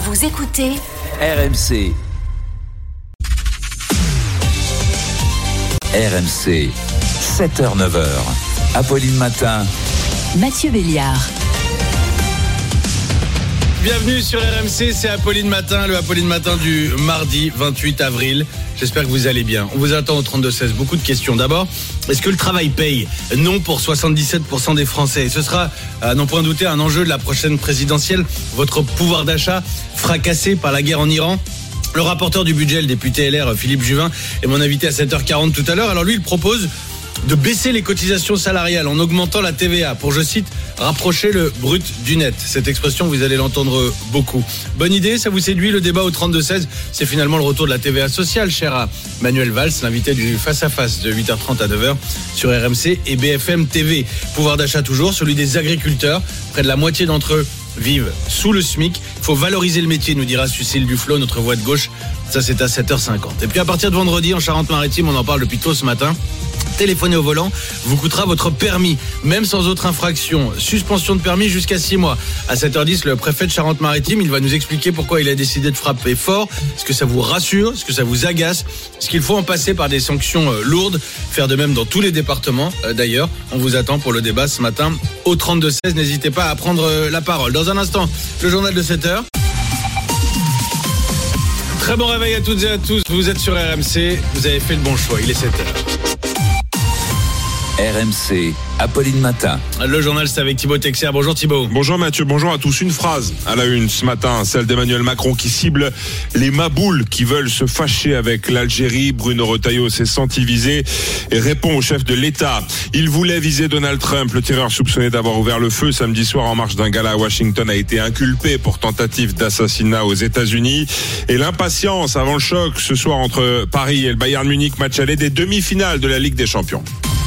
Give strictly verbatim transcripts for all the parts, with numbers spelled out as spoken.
Vous écoutez R M C. R M C, sept heures neuf heures. Apolline Matin. Mathieu Béliard. Bienvenue sur R M C, c'est Apolline Matin, le Apolline Matin du mardi vingt-huit avril. J'espère que vous allez bien. On vous attend au trente-deux seize. Beaucoup de questions. D'abord, est-ce que le travail paye ? Non pour soixante-dix-sept pour cent des Français. Et ce sera, à n'en point douter, un enjeu de la prochaine présidentielle. Votre pouvoir d'achat fracassé par la guerre en Iran. Le rapporteur du budget, le député L R, Philippe Juvin, est mon invité à sept heures quarante tout à l'heure. Alors lui, il propose de baisser les cotisations salariales en augmentant la T V A pour, je cite, rapprocher le brut du net. Cette expression, vous allez l'entendre beaucoup. Bonne idée, ça vous séduit? Le débat au trente-deux seize, c'est finalement le retour de la T V A sociale, cher à Manuel Valls, l'invité du Face à Face de huit heures trente à neuf heures sur R M C et B F M T V. Pouvoir d'achat toujours, celui des agriculteurs. Près de la moitié d'entre eux vivent sous le SMIC. Il faut valoriser le métier, nous dira Sucile Duflo, notre voix de gauche. Ça, c'est à sept heures cinquante. Et puis à partir de vendredi, en Charente-Maritime, on en parle depuis tôt ce matin. Téléphoner au volant vous coûtera votre permis, même sans autre infraction. Suspension de permis jusqu'à six mois. À sept heures dix, le préfet de Charente-Maritime, il va nous expliquer pourquoi il a décidé de frapper fort. Est-ce que ça vous rassure? Est-ce que ça vous agace? Est-ce qu'il faut en passer par des sanctions lourdes? Faire de même dans tous les départements. D'ailleurs, on vous attend pour le débat ce matin au trente-deux seize. N'hésitez pas à prendre la parole. Dans un instant, le journal de sept heures. Très bon réveil à toutes et à tous. Vous êtes sur R M C. Vous avez fait le bon choix. Il est sept heures. R M C, Apolline Matin. Le journal, c'est avec Thibaut Texer. Bonjour Thibaut. Bonjour Mathieu, bonjour à tous. Une phrase à la une ce matin, celle d'Emmanuel Macron qui cible les maboules qui veulent se fâcher avec l'Algérie. Bruno Retailleau s'est senti visé et répond au chef de l'État. Il voulait viser Donald Trump. Le tireur soupçonné d'avoir ouvert le feu samedi soir en marge d'un gala à Washington a été inculpé pour tentative d'assassinat aux États-Unis. Et l'impatience avant le choc ce soir entre Paris et le Bayern Munich, match aller des demi-finales de la Ligue des Champions.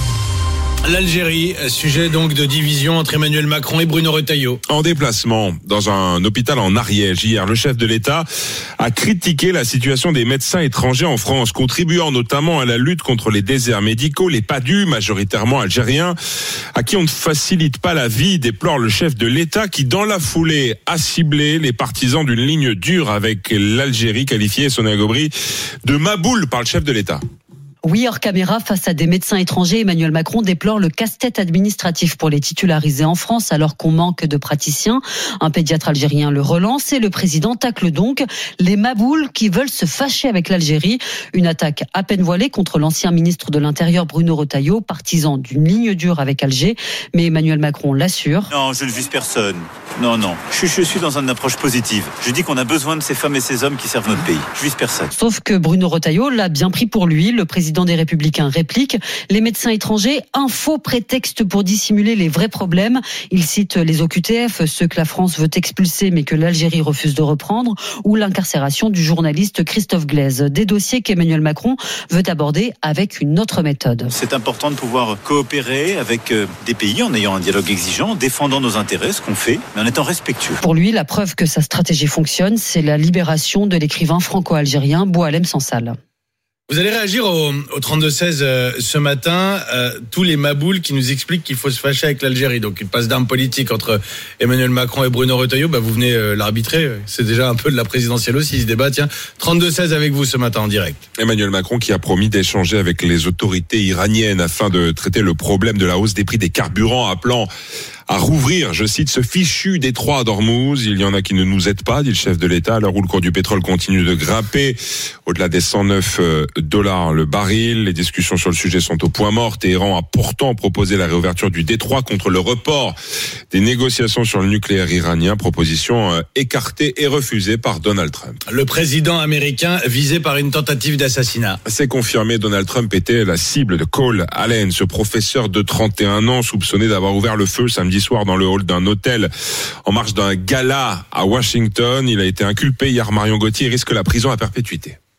L'Algérie, sujet donc de division entre Emmanuel Macron et Bruno Retailleau. En déplacement dans un hôpital en Ariège hier, le chef de l'État a critiqué la situation des médecins étrangers en France, contribuant notamment à la lutte contre les déserts médicaux, les P A D U, majoritairement algériens, à qui on ne facilite pas la vie, déplore le chef de l'État qui, dans la foulée, a ciblé les partisans d'une ligne dure avec l'Algérie, qualifiée, Sonia Gobry, de maboule par le chef de l'État. Oui, hors caméra, face à des médecins étrangers, Emmanuel Macron déplore le casse-tête administratif pour les titulariser en France alors qu'on manque de praticiens. Un pédiatre algérien le relance et le président tacle donc les maboules qui veulent se fâcher avec l'Algérie. Une attaque à peine voilée contre l'ancien ministre de l'Intérieur Bruno Retailleau, partisan d'une ligne dure avec Alger. Mais Emmanuel Macron l'assure. Non, je ne vise personne. Non, non. Je, je suis dans une approche positive. Je dis qu'on a besoin de ces femmes et ces hommes qui servent notre pays. Je vise personne. Sauf que Bruno Retailleau l'a bien pris pour lui. Le président des Républicains réplique. Les médecins étrangers, un faux prétexte pour dissimuler les vrais problèmes. Il cite les O Q T F, ceux que la France veut expulser mais que l'Algérie refuse de reprendre, ou l'incarcération du journaliste Christophe Glaise. Des dossiers qu'Emmanuel Macron veut aborder avec une autre méthode. C'est important de pouvoir coopérer avec des pays en ayant un dialogue exigeant, en défendant nos intérêts, ce qu'on fait, mais en étant respectueux. Pour lui, la preuve que sa stratégie fonctionne, c'est la libération de l'écrivain franco-algérien Boualem Sansal. Vous allez réagir au, au trente-deux seize euh, ce matin, euh, tous les maboules qui nous expliquent qu'il faut se fâcher avec l'Algérie. Donc une passe d'armes politique entre Emmanuel Macron et Bruno Retailleau, bah, vous venez euh, l'arbitrer. C'est déjà un peu de la présidentielle aussi, ce débat. Tiens, trente-deux seize avec vous ce matin en direct. Emmanuel Macron qui a promis d'échanger avec les autorités iraniennes afin de traiter le problème de la hausse des prix des carburants, appelant à rouvrir, je cite, ce fichu détroit d'Ormuz. Il y en a qui ne nous aident pas, dit le chef de l'État, à l'heure où le cours du pétrole continue de grimper au-delà des cent neuf dollars le baril. Les discussions sur le sujet sont au point mort. Téhéran a pourtant proposé la réouverture du détroit contre le report des négociations sur le nucléaire iranien, proposition écartée et refusée par Donald Trump. Le président américain visé par une tentative d'assassinat. C'est confirmé, Donald Trump était la cible de Cole Allen, ce professeur de trente et un ans soupçonné d'avoir ouvert le feu samedi soir dans le hall d'un hôtel en marge d'un gala à Washington. Il a été inculpé hier. Marion Gauthier risque la prison à perpétuité.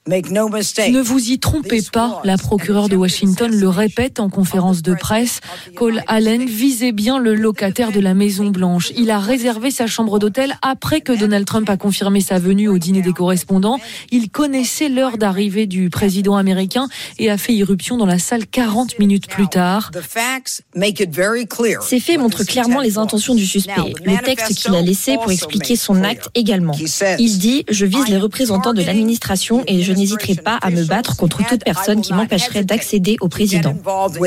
Ne vous y trompez pas, la procureure de Washington le répète en conférence de presse. Cole Allen visait bien le locataire de la Maison-Blanche. Il a réservé sa chambre d'hôtel après que Donald Trump a confirmé sa venue au dîner des correspondants. Il connaissait l'heure d'arrivée du président américain et a fait irruption dans la salle quarante minutes plus tard. Ces faits montrent clairement les intentions du suspect. Le texte qu'il a laissé pour expliquer son acte également. Il dit « Je vise les représentants de l'administration et je n'hésiterai pas à me battre contre toute personne qui m'empêcherait d'accéder au président. »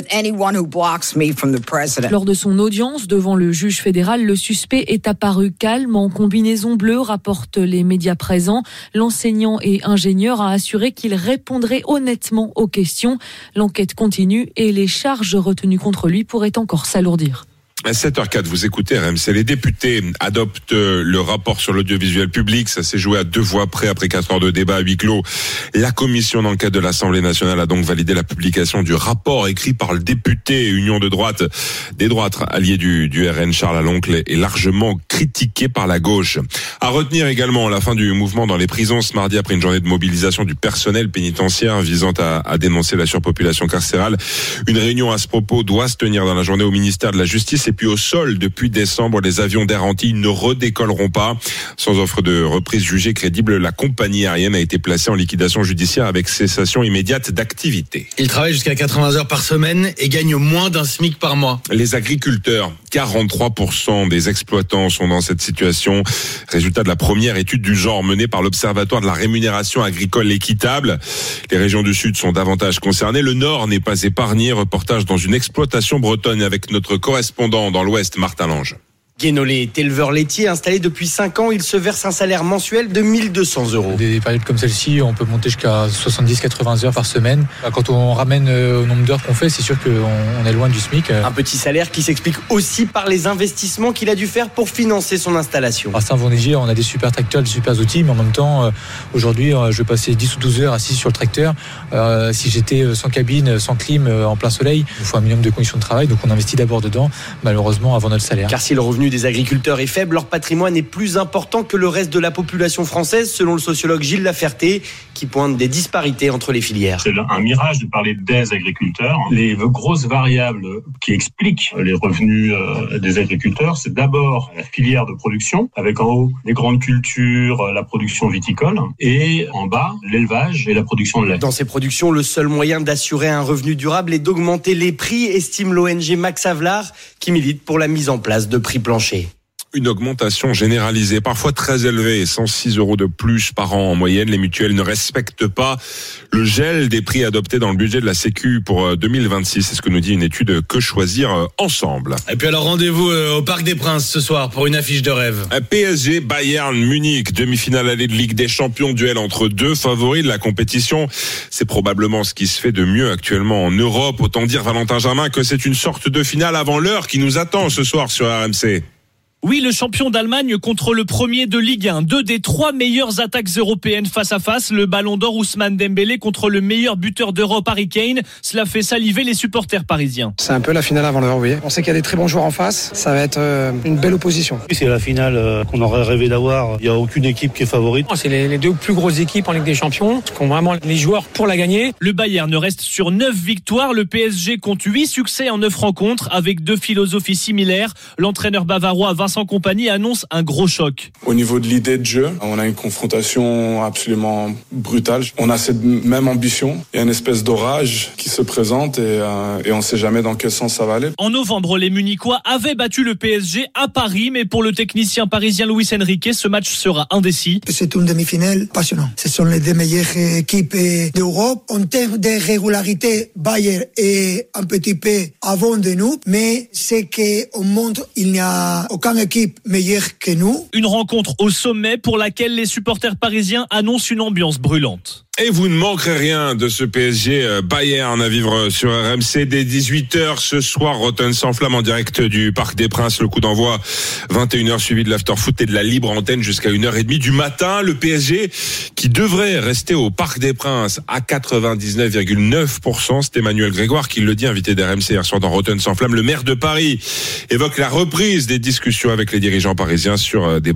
Lors de son audience devant le juge fédéral, le suspect est apparu calme en combinaison bleue, rapportent les médias présents. L'enseignant et ingénieur a assuré qu'il répondrait honnêtement aux questions. L'enquête continue et les charges retenues contre lui pourraient encore s'alourdir. À sept heures quatre, vous écoutez R M C. Les députés adoptent le rapport sur l'audiovisuel public. Ça s'est joué à deux voix près après quatre heures de débat à huis clos. La commission d'enquête de l'Assemblée nationale a donc validé la publication du rapport écrit par le député Union de droite. Des droites alliés du, du R N, Charles Aloncle, est largement critiqué par la gauche. À retenir également la fin du mouvement dans les prisons ce mardi après une journée de mobilisation du personnel pénitentiaire visant à, à dénoncer la surpopulation carcérale. Une réunion à ce propos doit se tenir dans la journée au ministère de la Justice. Et puis au sol, depuis décembre, les avions d'Air Antilles ne redécolleront pas. Sans offre de reprise jugée crédible, la compagnie aérienne a été placée en liquidation judiciaire avec cessation immédiate d'activité. Il travaille jusqu'à quatre-vingts heures par semaine et gagne moins d'un SMIC par mois. Les agriculteurs, quarante-trois pour cent des exploitants sont dans cette situation. Résultat de la première étude du genre menée par l'Observatoire de la rémunération agricole équitable. Les régions du Sud sont davantage concernées. Le Nord n'est pas épargné. Reportage dans une exploitation bretonne avec notre correspondant dans l'Ouest, Martin Lange. Guénolé est éleveur laitier installé depuis cinq ans. Il se verse un salaire mensuel de mille deux cents euros. Des périodes comme celle-ci, on peut monter jusqu'à soixante-dix à quatre-vingts heures par semaine. Quand on ramène au nombre d'heures qu'on fait, c'est sûr qu'on est loin du SMIC. Un petit salaire qui s'explique aussi par les investissements qu'il a dû faire pour financer son installation. À Saint-Vendégier, on a des super tracteurs, des super outils, mais en même temps, aujourd'hui, je vais passer dix ou douze heures assis sur le tracteur. Euh, si j'étais sans cabine, sans clim, en plein soleil, il faut un minimum de conditions de travail, donc on investit d'abord dedans, malheureusement, avant notre salaire. Car si le revenu des agriculteurs est faible, leur patrimoine est plus important que le reste de la population française, selon le sociologue Gilles Laferté, qui pointe des disparités entre les filières. C'est un mirage de parler des agriculteurs. Les grosses variables qui expliquent les revenus des agriculteurs, c'est d'abord la filière de production, avec en haut les grandes cultures, la production viticole, et en bas, l'élevage et la production de lait. Dans ces productions, le seul moyen d'assurer un revenu durable est d'augmenter les prix, estime l'O N G Max Havelaar, qui milite pour la mise en place de prix planchers. Une augmentation généralisée, parfois très élevée, cent six euros de plus par an en moyenne. Les mutuelles ne respectent pas le gel des prix adoptés dans le budget de la Sécu pour deux mille vingt-six. C'est ce que nous dit une étude Que choisir ensemble. Et puis alors rendez-vous au Parc des Princes ce soir pour une affiche de rêve. P S G Bayern Munich, demi-finale allée de Ligue des Champions, duel entre deux favoris de la compétition. C'est probablement ce qui se fait de mieux actuellement en Europe. Autant dire, Valentin Germain, que c'est une sorte de finale avant l'heure qui nous attend ce soir sur R M C. Oui, le champion d'Allemagne contre le premier de Ligue un. Deux des trois meilleures attaques européennes face à face. Le Ballon d'Or Ousmane Dembélé contre le meilleur buteur d'Europe Harry Kane. Cela fait saliver les supporters parisiens. C'est un peu la finale avant l'heure, oui. On sait qu'il y a des très bons joueurs en face. Ça va être euh, une belle opposition. C'est la finale euh, qu'on aurait rêvé d'avoir. Il n'y a aucune équipe qui est favorite. C'est les, les deux plus grosses équipes en Ligue des Champions qui ont vraiment les joueurs pour la gagner. Le Bayern reste sur neuf victoires. Le P S G compte huit succès en neuf rencontres avec deux philosophies similaires. L'entraîneur bavarois Vincent Kompany annonce un gros choc. Au niveau de l'idée de jeu, on a une confrontation absolument brutale. On a cette même ambition. Il y a une espèce d'orage qui se présente et, euh, et on ne sait jamais dans quel sens ça va aller. En novembre, les Munichois avaient battu le P S G à Paris, mais pour le technicien parisien Luis Enrique, ce match sera indécis. C'est une demi-finale passionnante. Ce sont les deux meilleures équipes d'Europe. En termes de régularité, Bayern est un petit peu avant de nous, mais c'est qu'au monde, il n'y a aucune équipe meilleure que nous. Une rencontre au sommet pour laquelle les supporters parisiens annoncent une ambiance brûlante. Et vous ne manquerez rien de ce P S G Bayern à vivre sur R M C dès dix-huit heures ce soir. Rotten sans flamme en direct du Parc des Princes. Le coup d'envoi vingt et une heures suivi de l'after-foot et de la libre antenne jusqu'à une heure trente du matin. Le P S G qui devrait rester au Parc des Princes à quatre-vingt-dix-neuf virgule neuf pour cent. C'est Emmanuel Grégoire qui le dit, invité d'R M C hier soir dans Rotten sans flamme. Le maire de Paris évoque la reprise des discussions avec les dirigeants parisiens sur des bases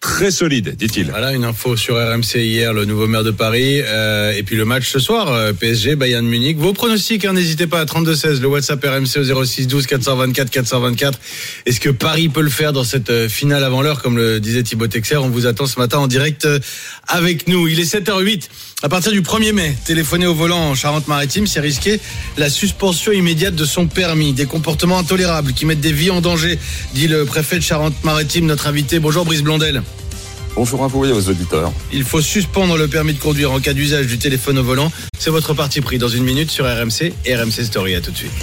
très solide, dit-il. Voilà une info sur R M C hier, le nouveau maire de Paris, euh, et puis le match ce soir, euh, P S G, Bayern Munich. Vos pronostics, hein, n'hésitez pas à trente-deux seize, le WhatsApp R M C au zéro six douze quatre cent vingt-quatre quatre cent vingt-quatre. Est-ce que Paris peut le faire dans cette euh, finale avant l'heure, comme le disait Thibaut Texer? On vous attend ce matin en direct euh, avec nous. Il est sept heures huit. À partir du premier mai, téléphoner au volant en Charente-Maritime, c'est risquer la suspension immédiate de son permis. Des comportements intolérables qui mettent des vies en danger, dit le préfet de Charente-Maritime, notre invité. Bonjour Brice Blondel. Bonjour à vous et aux auditeurs. Il faut suspendre le permis de conduire en cas d'usage du téléphone au volant. C'est votre parti pris dans une minute sur R M C et R M C Story. À tout de suite.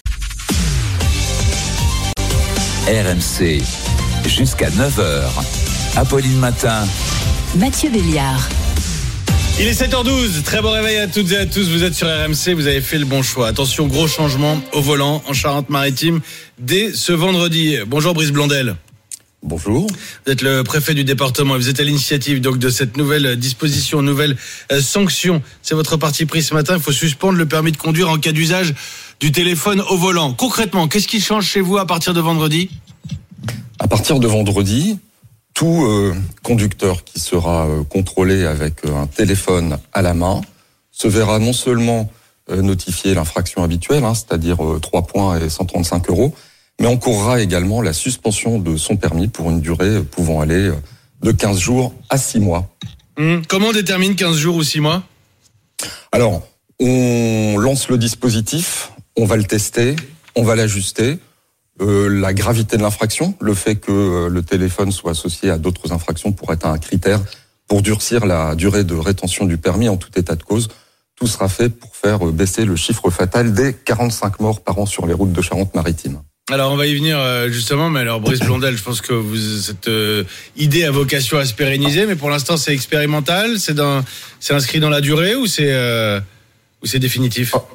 R M C, jusqu'à neuf heures. Apolline Matin. Mathieu Béliard. Il est sept heures douze, très bon réveil à toutes et à tous, vous êtes sur R M C, vous avez fait le bon choix. Attention, gros changement au volant en Charente-Maritime dès ce vendredi. Bonjour Brice Blondel. Bonjour. Vous êtes le préfet du département et vous êtes à l'initiative donc de cette nouvelle disposition, nouvelle euh, sanction. C'est votre parti pris ce matin, il faut suspendre le permis de conduire en cas d'usage du téléphone au volant. Concrètement, qu'est-ce qui change chez vous à partir de vendredi ? À partir de vendredi, tout euh, conducteur qui sera euh, contrôlé avec euh, un téléphone à la main se verra non seulement euh, notifier l'infraction habituelle, hein, c'est-à-dire euh, trois points et cent trente-cinq euros, mais encourra également la suspension de son permis pour une durée euh, pouvant aller euh, de quinze jours à six mois. Mmh. Comment on détermine quinze jours ou six mois ? Alors, on lance le dispositif, on va le tester, on va l'ajuster. Euh, la gravité de l'infraction, le fait que euh, le téléphone soit associé à d'autres infractions pourrait être un critère pour durcir la durée de rétention du permis en tout état de cause. Tout sera fait pour faire euh, baisser le chiffre fatal des quarante-cinq morts par an sur les routes de Charente-Maritime. Alors on va y venir euh, justement, mais alors Brice Blondel, je pense que vous, cette euh, idée a vocation à se pérenniser, mais pour l'instant c'est expérimental, c'est, dans, c'est inscrit dans la durée ou c'est, euh, ou c'est définitif ? Oh.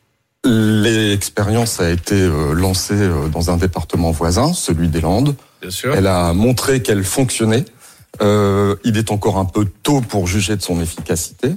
L'expérience a été euh, lancée euh, dans un département voisin, celui des Landes. Bien sûr. Elle a montré qu'elle fonctionnait. Euh, il est encore un peu tôt pour juger de son efficacité.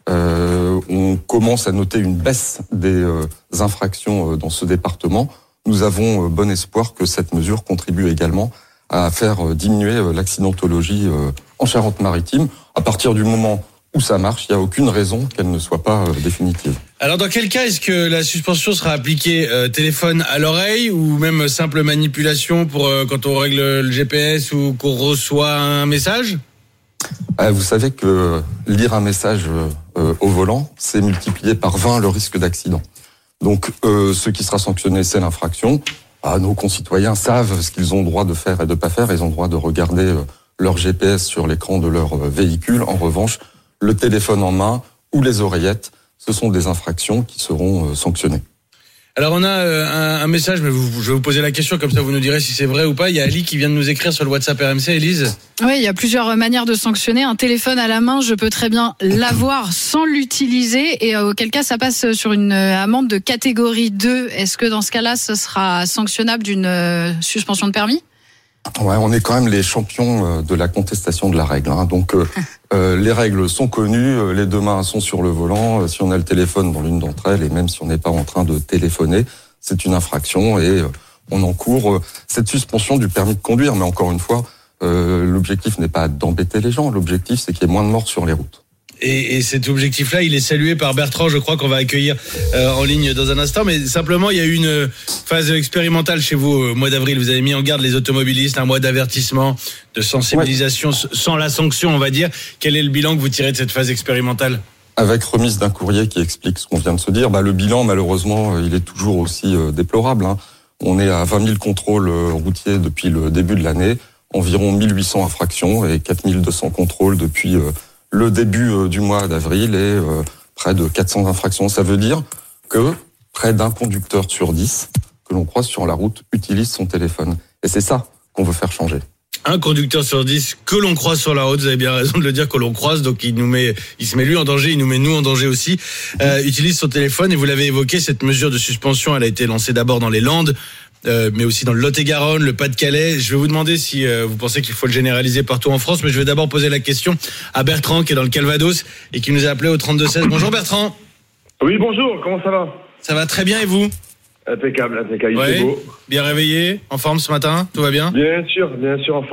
Euh, on commence à noter une baisse des euh, infractions euh, dans ce département. Nous avons euh, bon espoir que cette mesure contribue également à faire euh, diminuer euh, l'accidentologie euh, en Charente-Maritime. À partir du moment où ça marche, il n'y a aucune raison qu'elle ne soit pas euh, définitive. Alors dans quel cas est-ce que la suspension sera appliquée euh, téléphone à l'oreille ou même simple manipulation pour euh, quand on règle le G P S ou qu'on reçoit un message ? euh, Vous savez que lire un message euh, au volant, c'est multiplié par vingt le risque d'accident. Donc euh, ce qui sera sanctionné, c'est l'infraction. Ah, nos concitoyens savent ce qu'ils ont le droit de faire et de ne pas faire. Ils ont le droit de regarder euh, leur G P S sur l'écran de leur euh, véhicule. En revanche, le téléphone en main ou les oreillettes, ce sont des infractions qui seront euh, sanctionnées. Alors on a euh, un, un message, mais vous, je vais vous poser la question, comme ça vous nous direz si c'est vrai ou pas. Il y a Ali qui vient de nous écrire sur le WhatsApp R M C, Élise. Oui, il y a plusieurs manières de sanctionner. Un téléphone à la main, je peux très bien l'avoir sans l'utiliser, et euh, auquel cas ça passe sur une euh, amende de catégorie deux. Est-ce que dans ce cas-là, ce sera sanctionnable d'une euh, suspension de permis ? Ouais, on est quand même les champions de la contestation de la règle. Hein. Donc, euh, euh, les règles sont connues, les deux mains sont sur le volant. Si on a le téléphone dans l'une d'entre elles, et même si on n'est pas en train de téléphoner, c'est une infraction et euh, on encourt euh, cette suspension du permis de conduire. Mais encore une fois, euh, l'objectif n'est pas d'embêter les gens. L'objectif, c'est qu'il y ait moins de morts sur les routes. Et, et cet objectif-là, il est salué par Bertrand, je crois qu'on va accueillir euh, en ligne dans un instant. Mais simplement, il y a eu une phase expérimentale chez vous au mois d'avril. Vous avez mis en garde les automobilistes, un mois d'avertissement, de sensibilisation, ouais. Sans la sanction, on va dire. Quel est le bilan que vous tirez de cette phase expérimentale ? Avec remise d'un courrier qui explique ce qu'on vient de se dire, bah, le bilan, malheureusement, il est toujours aussi euh, déplorable. Hein. On est à vingt mille contrôles euh, routiers depuis le début de l'année, environ mille huit cents infractions et quatre mille deux cents contrôles depuis... Euh, le début euh, du mois d'avril et euh, près de quatre cents infractions. Ça veut dire que près d'un conducteur sur dix que l'on croise sur la route utilise son téléphone. Et c'est ça qu'on veut faire changer. Un conducteur sur dix que l'on croise sur la route, vous avez bien raison de le dire, que l'on croise, donc il nous met, il se met lui en danger, il nous met nous en danger aussi, euh, utilise son téléphone. Et vous l'avez évoqué, cette mesure de suspension, elle a été lancée d'abord dans les Landes, Euh, mais aussi dans le Lot-et-Garonne, le Pas-de-Calais. Je vais vous demander si euh, vous pensez qu'il faut le généraliser partout en France, mais je vais d'abord poser la question à Bertrand qui est dans le Calvados et qui nous a appelé au trente-deux seize. Bonjour Bertrand. Oui, bonjour, comment ça va ? Ça va très bien et vous ? Impeccable, impeccable, ouais, c'est beau. Bien réveillé, en forme ce matin, tout va bien ? Bien sûr, bien sûr en forme.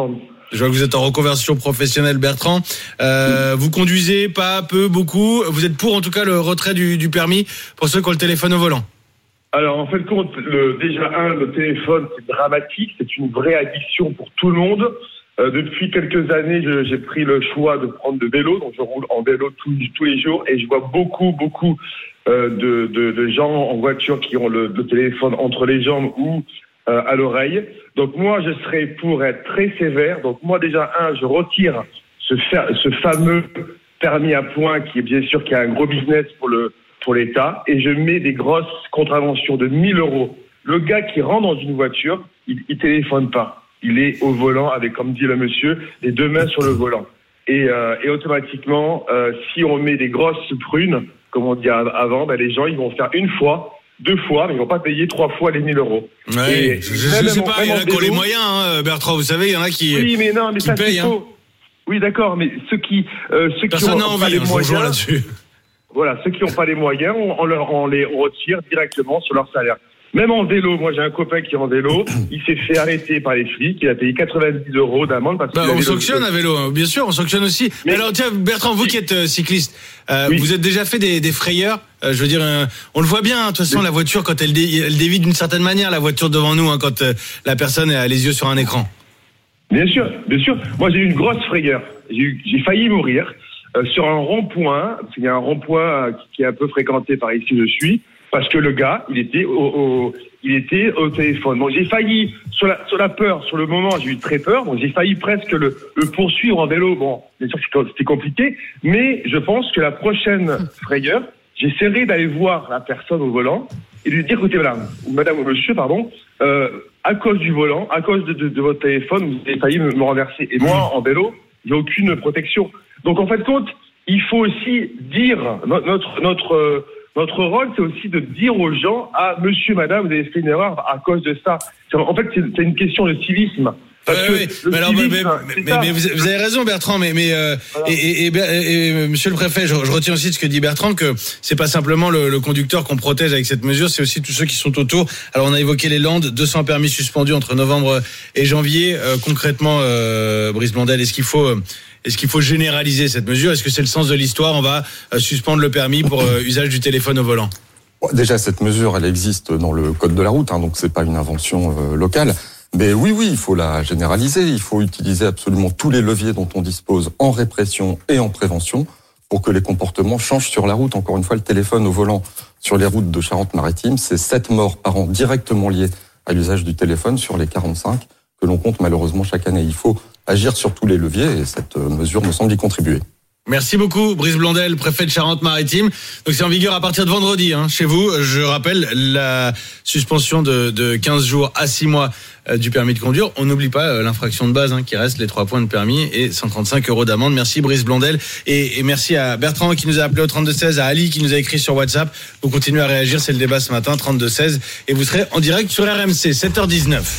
Je vois que vous êtes en reconversion professionnelle, Bertrand. Euh, vous conduisez pas, peu, beaucoup. Vous êtes pour, en tout cas, le retrait du, du permis pour ceux qui ont le téléphone au volant. Alors, en fait, compte, le, déjà, un, le téléphone, c'est dramatique. C'est une vraie addiction pour tout le monde. Euh, depuis quelques années, je, j'ai pris le choix de prendre le vélo. Donc, je roule en vélo tous, tous les jours. Et je vois beaucoup, beaucoup euh, de, de, de gens en voiture qui ont le, le téléphone entre les jambes ou euh, à l'oreille. Donc, moi, je serais pour être très sévère. Donc, moi, déjà, un, je retire ce, ce fameux permis à points qui est bien sûr qui a un gros business pour le pour l'État, et je mets des grosses contraventions de mille euros. Le gars qui rentre dans une voiture, il, il téléphone pas. Il est au volant avec, comme dit le monsieur, les deux mains sur le volant. Et, euh, et automatiquement, euh, si on met des grosses prunes, comme on dit avant, ben les gens, ils vont faire une fois, deux fois, mais ils vont pas payer trois fois les mille euros. Ouais, et je, je, je sais pas, il y en a qui ont les moyens, hein, Bertrand, vous savez, il y en a qui Oui, mais non, mais ça payent, c'est faux. Hein. Oui, d'accord, mais ceux qui, euh, ceux Personne qui ont pas les moyens là-dessus. Voilà, ceux qui n'ont pas les moyens, on, on, leur, on les retire directement sur leur salaire. Même en vélo, moi j'ai un copain qui est en vélo, il s'est fait arrêter par les flics, il a payé quatre-vingt-dix euros d'amende parce que. Bah, on sanctionne à vélo, hein. Bien sûr, on sanctionne aussi. Mais, Mais alors tiens, Bertrand, vous qui êtes euh, cycliste, euh, oui. vous êtes déjà fait des, des frayeurs. Euh, je veux dire, euh, on le voit bien. Hein, de toute façon, oui. la voiture quand elle, dé, elle dévie d'une certaine manière, la voiture devant nous, hein, quand euh, la personne a les yeux sur un écran. Bien sûr, bien sûr. Moi j'ai eu une grosse frayeur. J'ai, eu, j'ai failli mourir. Euh, sur un rond-point, parce qu'il y a un rond-point euh, qui, qui est un peu fréquenté par ici où je suis, parce que le gars, il était au, au, il était au téléphone. Donc j'ai failli, sur la, sur la peur, sur le moment, j'ai eu très peur, donc j'ai failli presque le, le poursuivre en vélo. Bon, bien sûr c'était compliqué, mais je pense que la prochaine frayeur, j'essaierai d'aller voir la personne au volant et lui dire, écoutez, madame, ou madame ou monsieur, pardon, euh, à cause du volant, à cause de, de, de votre téléphone, vous avez failli me, me renverser. Et moi, en vélo, il n'y a aucune protection. Donc en fait, compte, il faut aussi dire notre notre notre, notre rôle, c'est aussi de dire aux gens ah monsieur, madame, vous avez fait une erreur à cause de ça. En fait, c'est, c'est une question de civisme. Parce ouais, que oui. mais, alors, civisme, mais, mais, mais vous, vous avez raison, Bertrand. Mais, mais euh, voilà. et, et, et, et, et Monsieur le Préfet, je, je retiens aussi de ce que dit Bertrand que c'est pas simplement le, le conducteur qu'on protège avec cette mesure, c'est aussi tous ceux qui sont autour. Alors on a évoqué les Landes, deux cents permis suspendus entre novembre et janvier. Euh, concrètement, euh, Brice Blondel, est-ce qu'il faut euh, Est-ce qu'il faut généraliser cette mesure ? Est-ce que c'est le sens de l'histoire ? On va euh, suspendre le permis pour euh, usage du téléphone au volant. Déjà, cette mesure, elle existe dans le code de la route, hein, donc c'est pas une invention euh, locale. Mais oui, oui, il faut la généraliser. Il faut utiliser absolument tous les leviers dont on dispose en répression et en prévention pour que les comportements changent sur la route. Encore une fois, le téléphone au volant sur les routes de Charente-Maritime, c'est sept morts par an directement liées à l'usage du téléphone sur les quarante-cinq que l'on compte malheureusement chaque année. Il faut agir sur tous les leviers et cette mesure me semble y contribuer. Merci beaucoup, Brice Blondel, préfet de Charente-Maritime. Donc c'est en vigueur à partir de vendredi, hein, chez vous. Je rappelle la suspension de, de quinze jours à six mois euh, du permis de conduire. On n'oublie pas euh, l'infraction de base, hein, qui reste les trois points de permis et cent trente-cinq euros d'amende. Merci Brice Blondel et, et merci à Bertrand qui nous a appelé au trente-deux seize, à Ali qui nous a écrit sur WhatsApp. Vous continuez à réagir, c'est le débat ce matin, trente-deux seize, et vous serez en direct sur R M C, sept heures dix-neuf.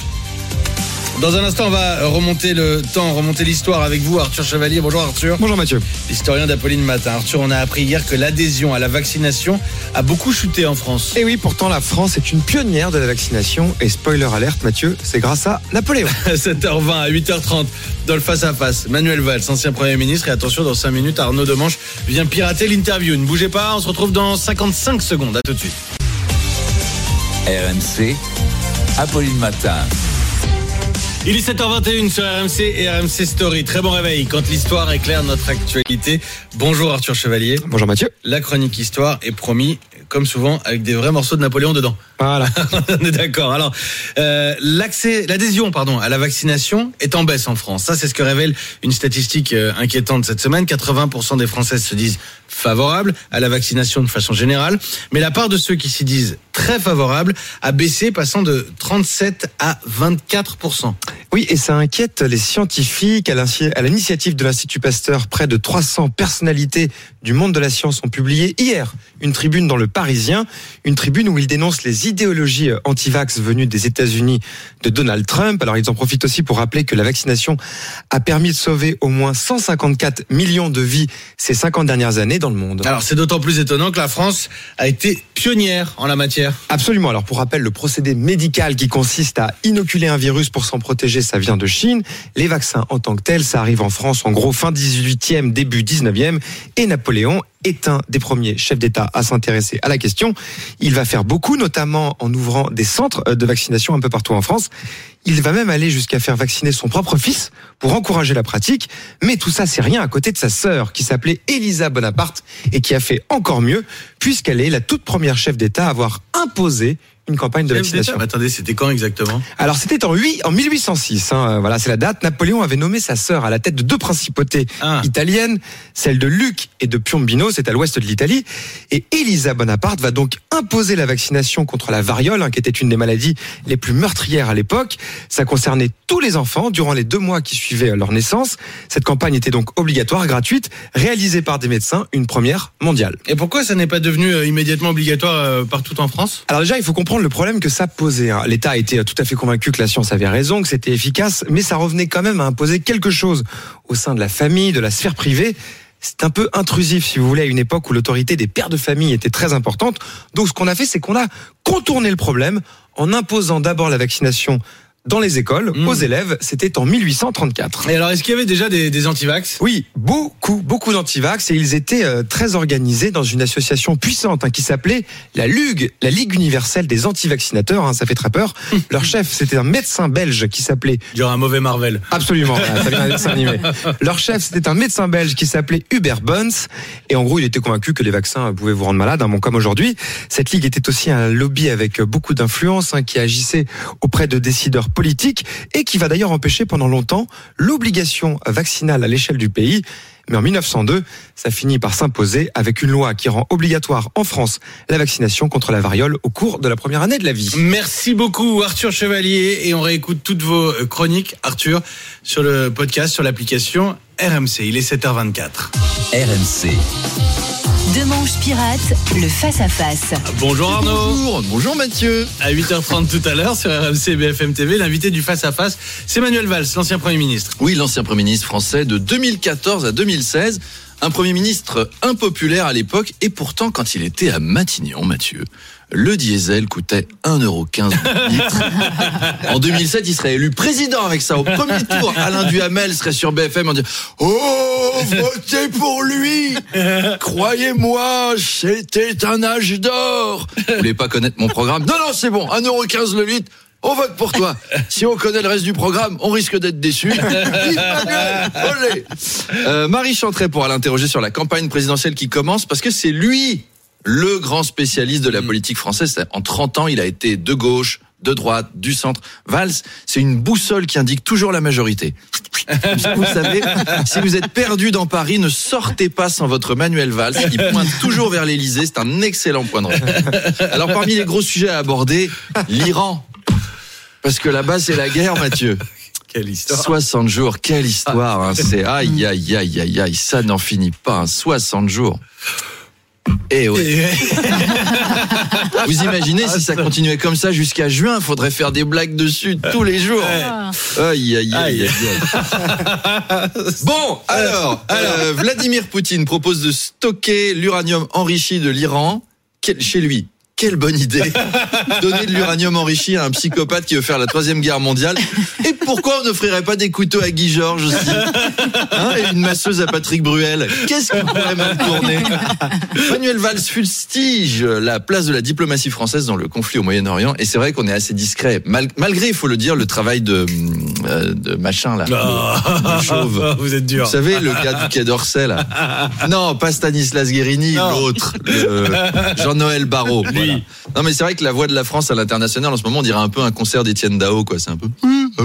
Dans un instant, on va remonter le temps, remonter l'histoire avec vous, Arthur Chevalier. Bonjour Arthur. Bonjour Mathieu. L'historien d'Apolline Matin. Arthur, on a appris hier que l'adhésion à la vaccination a beaucoup chuté en France. Et oui, pourtant la France est une pionnière de la vaccination. Et spoiler alerte Mathieu, c'est grâce à Napoléon. sept heures vingt, à huit heures trente, dans le face-à-face. Manuel Valls, ancien Premier ministre. Et attention, dans cinq minutes, Arnaud Demanche vient pirater l'interview. Ne bougez pas, on se retrouve dans cinquante-cinq secondes. À tout de suite. R M C, Apolline Matin. Il est sept heures vingt et une sur R M C et R M C Story. Très bon réveil quand l'histoire éclaire notre actualité. Bonjour Arthur Chevalier. Bonjour Mathieu. La chronique histoire est promis, comme souvent, avec des vrais morceaux de Napoléon dedans. Voilà. On est d'accord. Alors, euh, l'accès, l'adhésion, pardon, à la vaccination est en baisse en France. Ça, c'est ce que révèle une statistique euh, inquiétante cette semaine. quatre-vingts pour cent des Françaises se disent favorables à la vaccination de façon générale. Mais la part de ceux qui s'y disent très favorables a baissé, passant de trente-sept à vingt-quatre pour cent. Oui, et ça inquiète les scientifiques. À l'initiative de l'Institut Pasteur, près de trois cents personnalités du monde de la science ont publié hier une tribune dans Le Parisien, une tribune où ils dénoncent les les idéologies anti-vax venues des États-Unis de Donald Trump. Alors ils en profitent aussi pour rappeler que la vaccination a permis de sauver au moins cent cinquante-quatre millions de vies ces cinquante dernières années dans le monde. Alors c'est d'autant plus étonnant que la France a été pionnière en la matière. Absolument. Alors pour rappel, le procédé médical qui consiste à inoculer un virus pour s'en protéger, ça vient de Chine. Les vaccins en tant que tels, ça arrive en France en gros fin dix-huitième, début dix-neuvième. Et Napoléon est un des premiers chefs d'État à s'intéresser à la question. Il va faire beaucoup, notamment en ouvrant des centres de vaccination un peu partout en France. Il va même aller jusqu'à faire vacciner son propre fils pour encourager la pratique. Mais tout ça, c'est rien à côté de sa sœur, qui s'appelait Élisa Bonaparte et qui a fait encore mieux, puisqu'elle est la toute première chef d'État à avoir imposé une campagne de Chef vaccination. d'État. Mais attendez, c'était quand exactement ? Alors c'était en, huit, en mille huit cent six, hein, voilà c'est la date. Napoléon avait nommé sa sœur à la tête de deux principautés ah. italiennes, celle de Lucques et de Piombino, c'est à l'ouest de l'Italie. Et Élisa Bonaparte va donc imposer la vaccination contre la variole, hein, qui était une des maladies les plus meurtrières à l'époque. Ça concernait tous les enfants durant les deux mois qui suivaient leur naissance. Cette campagne était donc obligatoire, gratuite, réalisée par des médecins, une première mondiale. Et pourquoi ça n'est pas devenu euh, immédiatement obligatoire euh, partout en France ? Alors déjà, il faut comprendre le problème que ça posait. L'État a été tout à fait convaincu que la science avait raison, que c'était efficace, mais ça revenait quand même à imposer quelque chose au sein de la famille, de la sphère privée. C'est un peu intrusif, si vous voulez, à une époque où l'autorité des pères de famille était très importante. Donc ce qu'on a fait, c'est qu'on a contourné le problème en imposant d'abord la vaccination dans les écoles, mmh. aux élèves, c'était en mille huit cent trente-quatre. Et alors, est-ce qu'il y avait déjà des, des antivax ? Oui, beaucoup, beaucoup d'antivax, et ils étaient euh, très organisés dans une association puissante hein, qui s'appelait la L U G, la Ligue universelle des antivaccinateurs, hein, ça fait très peur. Leur chef, c'était un médecin belge qui s'appelait... Il y aura un mauvais Marvel. Absolument, ça vient d'un dessin animé. Leur chef, c'était un médecin belge qui s'appelait Hubert Bonds, et en gros, il était convaincu que les vaccins pouvaient vous rendre malade, hein, bon, comme aujourd'hui. Cette ligue était aussi un lobby avec beaucoup d'influence, hein, qui agissait auprès de décideurs politique et qui va d'ailleurs empêcher pendant longtemps l'obligation vaccinale à l'échelle du pays. Mais en mille neuf cent deux, ça finit par s'imposer avec une loi qui rend obligatoire en France la vaccination contre la variole au cours de la première année de la vie. Merci beaucoup Arthur Chevalier, et on réécoute toutes vos chroniques, Arthur, sur le podcast, sur l'application R M C. Il est sept heures vingt-quatre. R M C. Demanche pirate, le face-à-face. Bonjour Arnaud. Bonjour, bonjour Mathieu. À huit heures trente tout à l'heure sur R M C B F M T V, l'invité du face-à-face, c'est Manuel Valls, l'ancien Premier ministre. Oui, l'ancien Premier ministre français de deux mille quatorze à deux mille seize. Un Premier ministre impopulaire à l'époque, et pourtant quand il était à Matignon, Mathieu, le diesel coûtait un euro quinze le litre. En deux mille sept, il serait élu président avec ça. Au premier tour, Alain Duhamel serait sur B F M en disant « Oh, votez pour lui ! Croyez-moi, c'était un âge d'or !» Vous voulez pas connaître mon programme ? Non, non, c'est bon, un euro quinze le litre. On vote pour toi. Si on connaît le reste du programme, on risque d'être déçus. euh, Marie Chantret pourra l'interroger sur la campagne présidentielle qui commence, parce que c'est lui le grand spécialiste de la politique française. En trente ans, il a été de gauche, de droite, du centre. Valls, c'est une boussole qui indique toujours la majorité. Vous savez, si vous êtes perdu dans Paris, ne sortez pas sans votre Manuel Valls. Il pointe toujours vers l'Élysée. C'est un excellent point de repère. Alors, parmi les gros sujets à aborder, l'Iran. Parce que là-bas, c'est la guerre, Mathieu. Quelle histoire. soixante jours, quelle histoire. Hein. C'est aïe, aïe, aïe, aïe, aïe. Ça n'en finit pas. Hein. soixante jours. Eh oui. Vous imaginez si ça continuait comme ça jusqu'à juin, faudrait faire des blagues dessus tous les jours. Aïe, aïe, aïe, aïe. Bon, alors, euh, Vladimir Poutine propose de stocker l'uranium enrichi de l'Iran chez lui. Quelle bonne idée. Donner de l'uranium enrichi à un psychopathe qui veut faire la troisième guerre mondiale. Et pourquoi on n'offrirait pas des couteaux à Guy Georges aussi, hein, et une masseuse à Patrick Bruel? Qu'est-ce qu'on pourrait mal tourner? Manuel Valls fustige la place de la diplomatie française dans le conflit au Moyen-Orient. Et c'est vrai qu'on est assez discret. Mal, malgré, il faut le dire, le travail de, euh, de machin là. Oh, le chauve. Vous êtes dur. Vous savez, le gars du Quai d'Orsay là. Non, pas Stanislas Guérini, non. L'autre. Le Jean-Noël Barrot. Voilà. Non mais c'est vrai que la voix de la France à l'international en ce moment on dirait un peu un concert d'Étienne Dao quoi, c'est un peu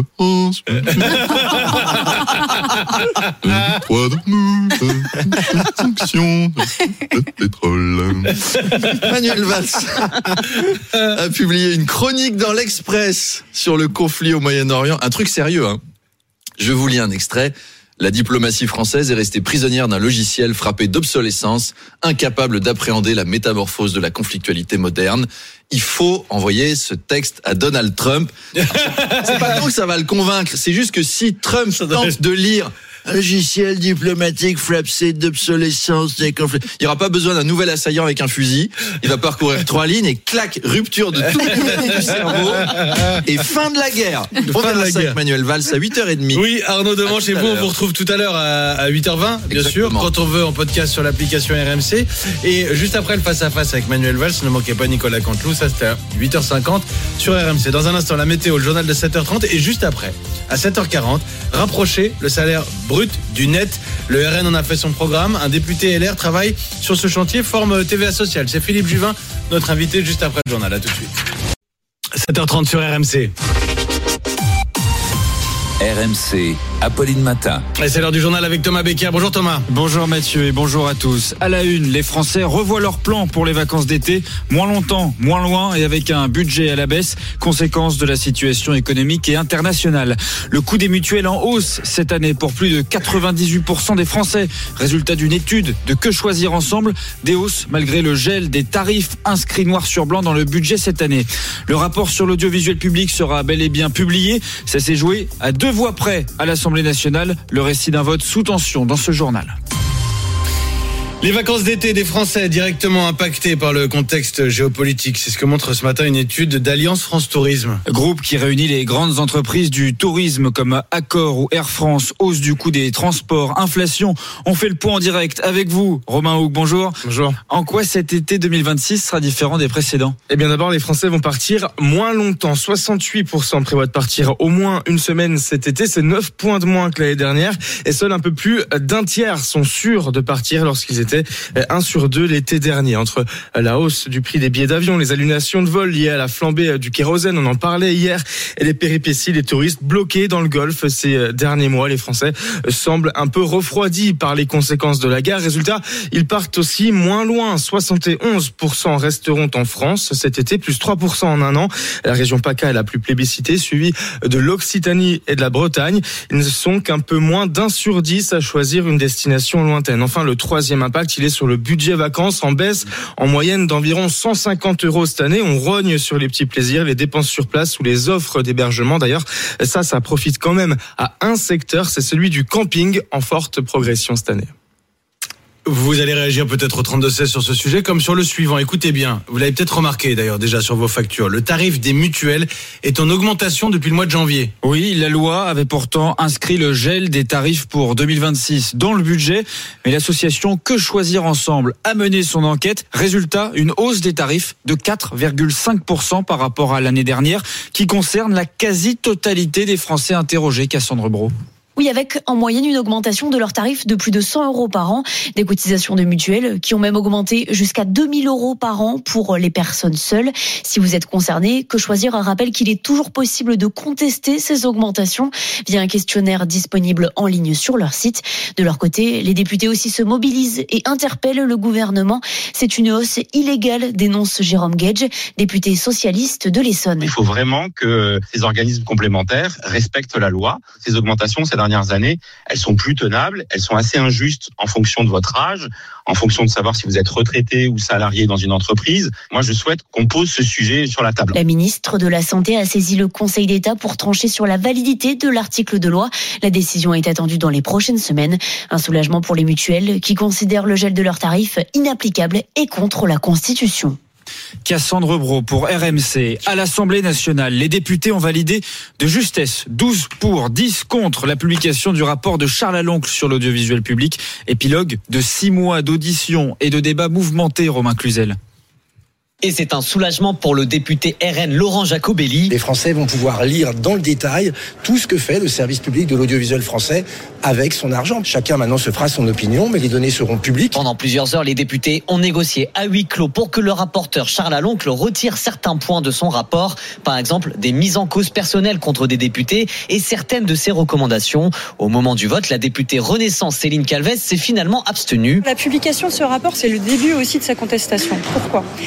Manuel Valls a publié une chronique dans l'Express sur le conflit au Moyen-Orient, un truc sérieux hein. Je vous lis un extrait. La diplomatie française est restée prisonnière d'un logiciel frappé d'obsolescence, incapable d'appréhender la métamorphose de la conflictualité moderne. Il faut envoyer ce texte à Donald Trump. C'est pas tant que ça va le convaincre, c'est juste que si Trump tente de lire un logiciel diplomatique frappé d'obsolescence des conflits, il n'y aura pas besoin d'un nouvel assaillant avec un fusil. Il va parcourir trois lignes et clac, rupture de tout du cerveau et fin de la guerre. On Fin de verra la ça guerre. avec Manuel Valls à huit heures trente. Oui, Arnaud Demanche À et tout vous, à on l'heure. vous retrouve tout à l'heure à, à huit heures vingt, bien sûr, Exactement. quand on veut, en podcast sur l'application R M C. Et juste après le face-à-face avec Manuel Valls, ne manquez pas Nicolas Canteloup, ça c'était à huit heures cinquante sur R M C. Dans un instant, la météo, le journal de sept heures trente et juste après, à sept heures quarante, rapprochez le salaire brut du net. Le R N en a fait son programme. Un député L R travaille sur ce chantier, forme T V A Social. C'est Philippe Juvin, notre invité juste après le journal. À tout de suite. sept heures trente sur R M C. R M C, Apolline Matin. Et c'est l'heure du journal avec Thomas Becker. Bonjour Thomas. Bonjour Mathieu et bonjour à tous. À la une, les Français revoient leur plan pour les vacances d'été. Moins longtemps, moins loin et avec un budget à la baisse, conséquence de la situation économique et internationale. Le coût des mutuelles en hausse cette année pour plus de quatre-vingt-dix-huit pour cent des Français. Résultat d'une étude de Que choisir ensemble. Des hausses malgré le gel des tarifs inscrits noir sur blanc dans le budget cette année. Le rapport sur l'audiovisuel public sera bel et bien publié. Ça s'est joué à deux voix près à l'Assemblée nationale. Le récit d'un vote sous tension dans ce journal. Les vacances d'été des Français directement impactées par le contexte géopolitique. C'est ce que montre ce matin une étude d'Alliance France Tourisme. Groupe qui réunit les grandes entreprises du tourisme comme Accor ou Air France. Hausse du coût des transports, inflation. On fait le point en direct avec vous. Romain Houck, bonjour. Bonjour. En quoi cet été deux mille vingt-six sera différent des précédents ? Eh bien d'abord, les Français vont partir moins longtemps. soixante-huit pour cent prévoient de partir au moins une semaine cet été. C'est neuf points de moins que l'année dernière. Et seul un peu plus d'un tiers sont sûrs de partir lorsqu'ils étaient un sur deux l'été dernier. Entre la hausse du prix des billets d'avion, les annulations de vols liées à la flambée du kérosène, on en parlait hier, et les péripéties des touristes bloqués dans le Golfe ces derniers mois, les Français semblent un peu refroidis par les conséquences de la guerre. Résultat, ils partent aussi moins loin. soixante et onze pour cent resteront en France cet été, plus trois pour cent en un an. La région PACA est la plus plébiscitée, suivie de l'Occitanie et de la Bretagne. Ils ne sont qu'un peu moins d'un sur dix à choisir une destination lointaine. Enfin, le troisième impact, il est sur le budget vacances, en baisse en moyenne d'environ cent cinquante euros cette année. On rogne sur les petits plaisirs, les dépenses sur place ou les offres d'hébergement. D'ailleurs, ça, ça profite quand même à un secteur, c'est celui du camping, en forte progression cette année. Vous allez réagir peut-être au trente-deux seize sur ce sujet comme sur le suivant. Écoutez bien, vous l'avez peut-être remarqué d'ailleurs déjà sur vos factures. Le tarif des mutuelles est en augmentation depuis le mois de janvier. Oui, la loi avait pourtant inscrit le gel des tarifs pour deux mille vingt-six dans le budget. Mais l'association Que choisir ensemble a mené son enquête. Résultat, une hausse des tarifs de quatre virgule cinq pour cent par rapport à l'année dernière qui concerne la quasi-totalité des Français interrogés. Cassandre Brault. Oui, avec en moyenne une augmentation de leurs tarifs de plus de cent euros par an. Des cotisations de mutuelles qui ont même augmenté jusqu'à deux mille euros par an pour les personnes seules. Si vous êtes concerné, Que choisir rappelle qu'il est toujours possible de contester ces augmentations via un questionnaire disponible en ligne sur leur site. De leur côté, les députés aussi se mobilisent et interpellent le gouvernement. C'est une hausse illégale, dénonce Jérôme Gage, député socialiste de l'Essonne. Il faut vraiment que ces organismes complémentaires respectent la loi. Ces augmentations, ces dernières années, elles sont plus tenables, elles sont assez injustes en fonction de votre âge, en fonction de savoir si vous êtes retraité ou salarié dans une entreprise. Moi, je souhaite qu'on pose ce sujet sur la table. La ministre de la Santé a saisi le Conseil d'État pour trancher sur la validité de l'article de loi. La décision est attendue dans les prochaines semaines. Un soulagement pour les mutuelles qui considèrent le gel de leurs tarifs inapplicable et contre la Constitution. Cassandre Brault pour R M C. À l'Assemblée nationale, les députés ont validé de justesse douze pour, dix contre la publication du rapport de Charles Aloncle sur l'audiovisuel public. Épilogue de six mois d'audition et de débats mouvementés, Romain Cluzel. Et c'est un soulagement pour le député R N Laurent Jacobelli. Les Français vont pouvoir lire dans le détail tout ce que fait le service public de l'audiovisuel français avec son argent. Chacun maintenant se fera son opinion, mais les données seront publiques. Pendant plusieurs heures, les députés ont négocié à huis clos pour que le rapporteur Charles Aloncle retire certains points de son rapport. Par exemple, des mises en cause personnelles contre des députés et certaines de ses recommandations. Au moment du vote, la députée Renaissance Céline Calvez s'est finalement abstenue. La publication de ce rapport, c'est le début aussi de sa contestation. Pourquoi ? C'est parce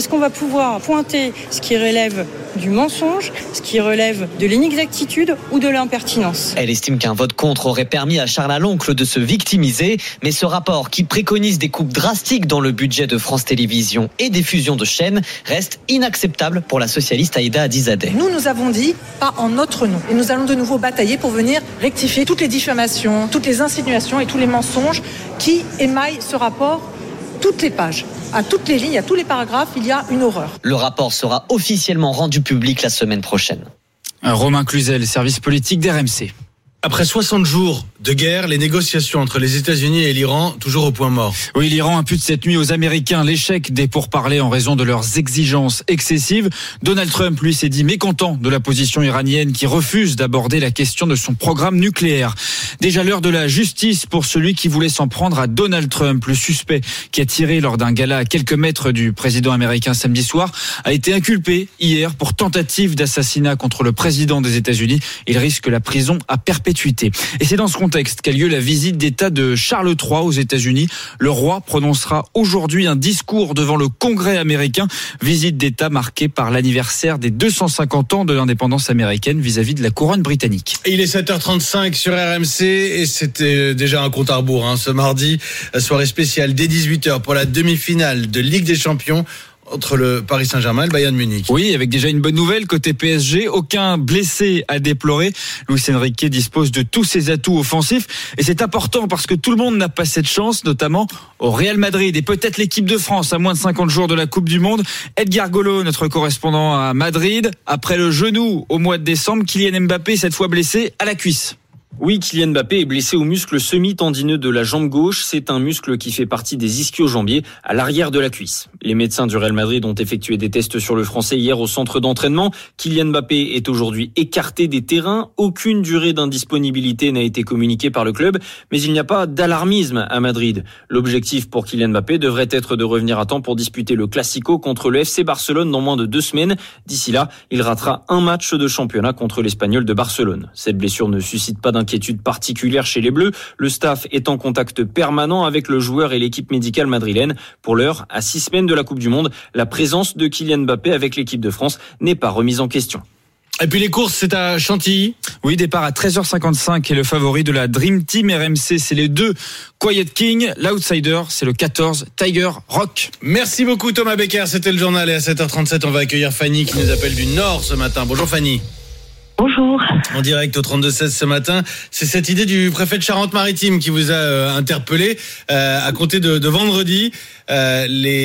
Est-ce qu'on va pouvoir pointer ce qui relève du mensonge, ce qui relève de l'inexactitude ou de l'impertinence? Elle estime qu'un vote contre aurait permis à Charles Aloncle de se victimiser, mais ce rapport qui préconise des coupes drastiques dans le budget de France Télévisions et des fusions de chaînes reste inacceptable pour la socialiste Aïda Hadizadeh. Nous, nous avons dit pas en notre nom. Et nous allons de nouveau batailler pour venir rectifier toutes les diffamations, toutes les insinuations et tous les mensonges qui émaillent ce rapport, toutes les pages. À toutes les lignes, à tous les paragraphes, il y a une horreur. Le rapport sera officiellement rendu public la semaine prochaine. Romain Cluzel, service politique d'R M C. Après soixante jours de guerre, les négociations entre les États-Unis et l'Iran toujours au point mort. Oui, l'Iran impute cette nuit aux Américains l'échec des pourparlers en raison de leurs exigences excessives. Donald Trump, lui, s'est dit mécontent de la position iranienne qui refuse d'aborder la question de son programme nucléaire. Déjà l'heure de la justice pour celui qui voulait s'en prendre à Donald Trump. Le suspect qui a tiré lors d'un gala à quelques mètres du président américain samedi soir a été inculpé hier pour tentative d'assassinat contre le président des États-Unis. Il risque la prison à perpétuité. Et c'est dans ce contexte qu'a lieu la visite d'État de Charles trois aux États-Unis. Le roi prononcera aujourd'hui un discours devant le Congrès américain. Visite d'État marquée par l'anniversaire des deux cent cinquante ans de l'indépendance américaine vis-à-vis de la couronne britannique. Il est sept heures trente-cinq sur R M C et c'était déjà un compte à rebours hein, ce mardi. Soirée spéciale dès dix-huit heures pour la demi-finale de Ligue des Champions entre le Paris Saint-Germain et le Bayern Munich. Oui, avec déjà une bonne nouvelle côté P S G, aucun blessé à déplorer. Luis Enrique dispose de tous ses atouts offensifs et c'est important parce que tout le monde n'a pas cette chance, notamment au Real Madrid et peut-être l'équipe de France à moins de cinquante jours de la Coupe du Monde. Edgar Golo, notre correspondant à Madrid, après le genou au mois de décembre, Kylian Mbappé cette fois blessé à la cuisse. Oui, Kylian Mbappé est blessé au muscle semi-tendineux de la jambe gauche. C'est un muscle qui fait partie des ischio-jambiers à l'arrière de la cuisse. Les médecins du Real Madrid ont effectué des tests sur le Français hier au centre d'entraînement. Kylian Mbappé est aujourd'hui écarté des terrains. Aucune durée d'indisponibilité n'a été communiquée par le club, mais il n'y a pas d'alarmisme à Madrid. L'objectif pour Kylian Mbappé devrait être de revenir à temps pour disputer le Classico contre le F C Barcelone dans moins de deux semaines. D'ici là, il ratera un match de championnat contre l'Espagnol de Barcelone. Cette blessure ne suscite pas d'inquiétude particulière chez les Bleus. Le staff est en contact permanent avec le joueur et l'équipe médicale madrilène. Pour l'heure, à six semaines de la Coupe du Monde, la présence de Kylian Mbappé avec l'équipe de France n'est pas remise en question. Et puis les courses, c'est à Chantilly. Oui, départ à treize heures cinquante-cinq et le favori de la Dream Team R M C, c'est les deux Quiet King. L'outsider, c'est le quatorze Tiger Rock. Merci beaucoup Thomas Becker, c'était le journal et à sept heures trente-sept, on va accueillir Fanny qui nous appelle du Nord ce matin. Bonjour Fanny. Bonjour. En direct au trente-deux seize ce matin, c'est cette idée du préfet de Charente-Maritime qui vous a euh, interpellé. Euh, à compter de, de vendredi, euh,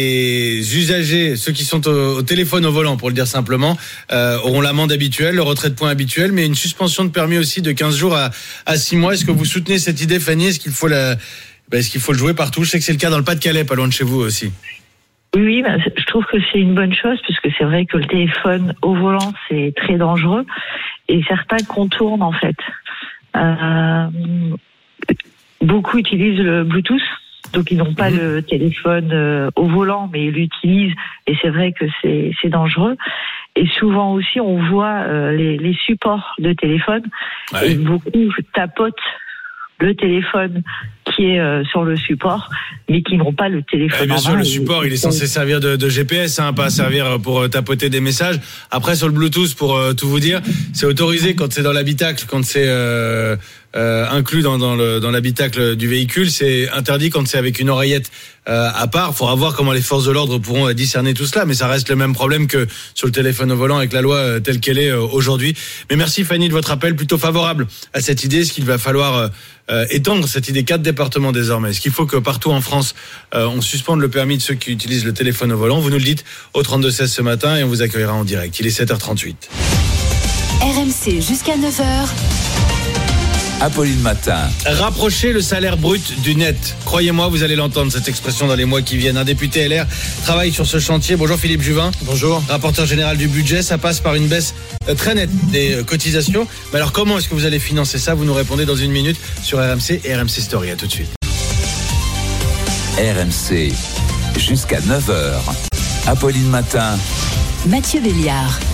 les usagers, ceux qui sont au, au téléphone au volant, pour le dire simplement, euh, auront l'amende habituelle, le retrait de points habituel, mais une suspension de permis aussi de quinze jours à, à six mois. Est-ce que vous soutenez cette idée, Fanny? Est-ce qu'il faut la, ben, est-ce qu'il faut le jouer partout? Je sais que c'est le cas dans le Pas-de-Calais, pas loin de chez vous aussi. Oui, oui, ben, je trouve que c'est une bonne chose puisque c'est vrai que le téléphone au volant, c'est très dangereux et certains contournent en fait. Euh, beaucoup utilisent le Bluetooth, donc ils n'ont pas mmh. le téléphone euh, au volant, mais ils l'utilisent et c'est vrai que c'est, c'est dangereux. Et souvent aussi, on voit euh, les, les supports de téléphone ouais. et beaucoup tapotent le téléphone qui est euh, sur le support, mais qui n'ont pas le téléphone. Eh bien en sûr, main. le support, il est censé servir de, de G P S, hein, pas servir pour tapoter des messages. Après, sur le Bluetooth, pour euh, tout vous dire, c'est autorisé quand c'est dans l'habitacle, quand c'est euh, euh, inclus dans, dans, le, dans l'habitacle du véhicule. C'est interdit quand c'est avec une oreillette euh, à part. Il faudra voir comment les forces de l'ordre pourront euh, discerner tout cela, mais ça reste le même problème que sur le téléphone au volant avec la loi euh, telle qu'elle est euh, aujourd'hui. Mais merci Fanny de votre appel, plutôt favorable à cette idée. Est-ce qu'il va falloir euh, euh, étendre cette idée quatre départements désormais? Est-ce qu'il faut que partout en France, euh, on suspende le permis de ceux qui utilisent le téléphone au volant? Vous nous le dites au trente-deux seize ce matin et on vous accueillera en direct. Il est sept heures trente-huit. R M C jusqu'à neuf heures. Apolline Matin. Rapprocher le salaire brut du net. Croyez-moi, vous allez l'entendre, cette expression dans les mois qui viennent. Un député L R travaille sur ce chantier. Bonjour Philippe Juvin. Bonjour. Rapporteur général du budget. Ça passe par une baisse très nette des cotisations. Mais alors comment est-ce que vous allez financer ça? Vous nous répondez dans une minute sur R M C et R M C Story. À tout de suite. R M C jusqu'à neuf heures. Apolline Matin. Mathieu Béliard.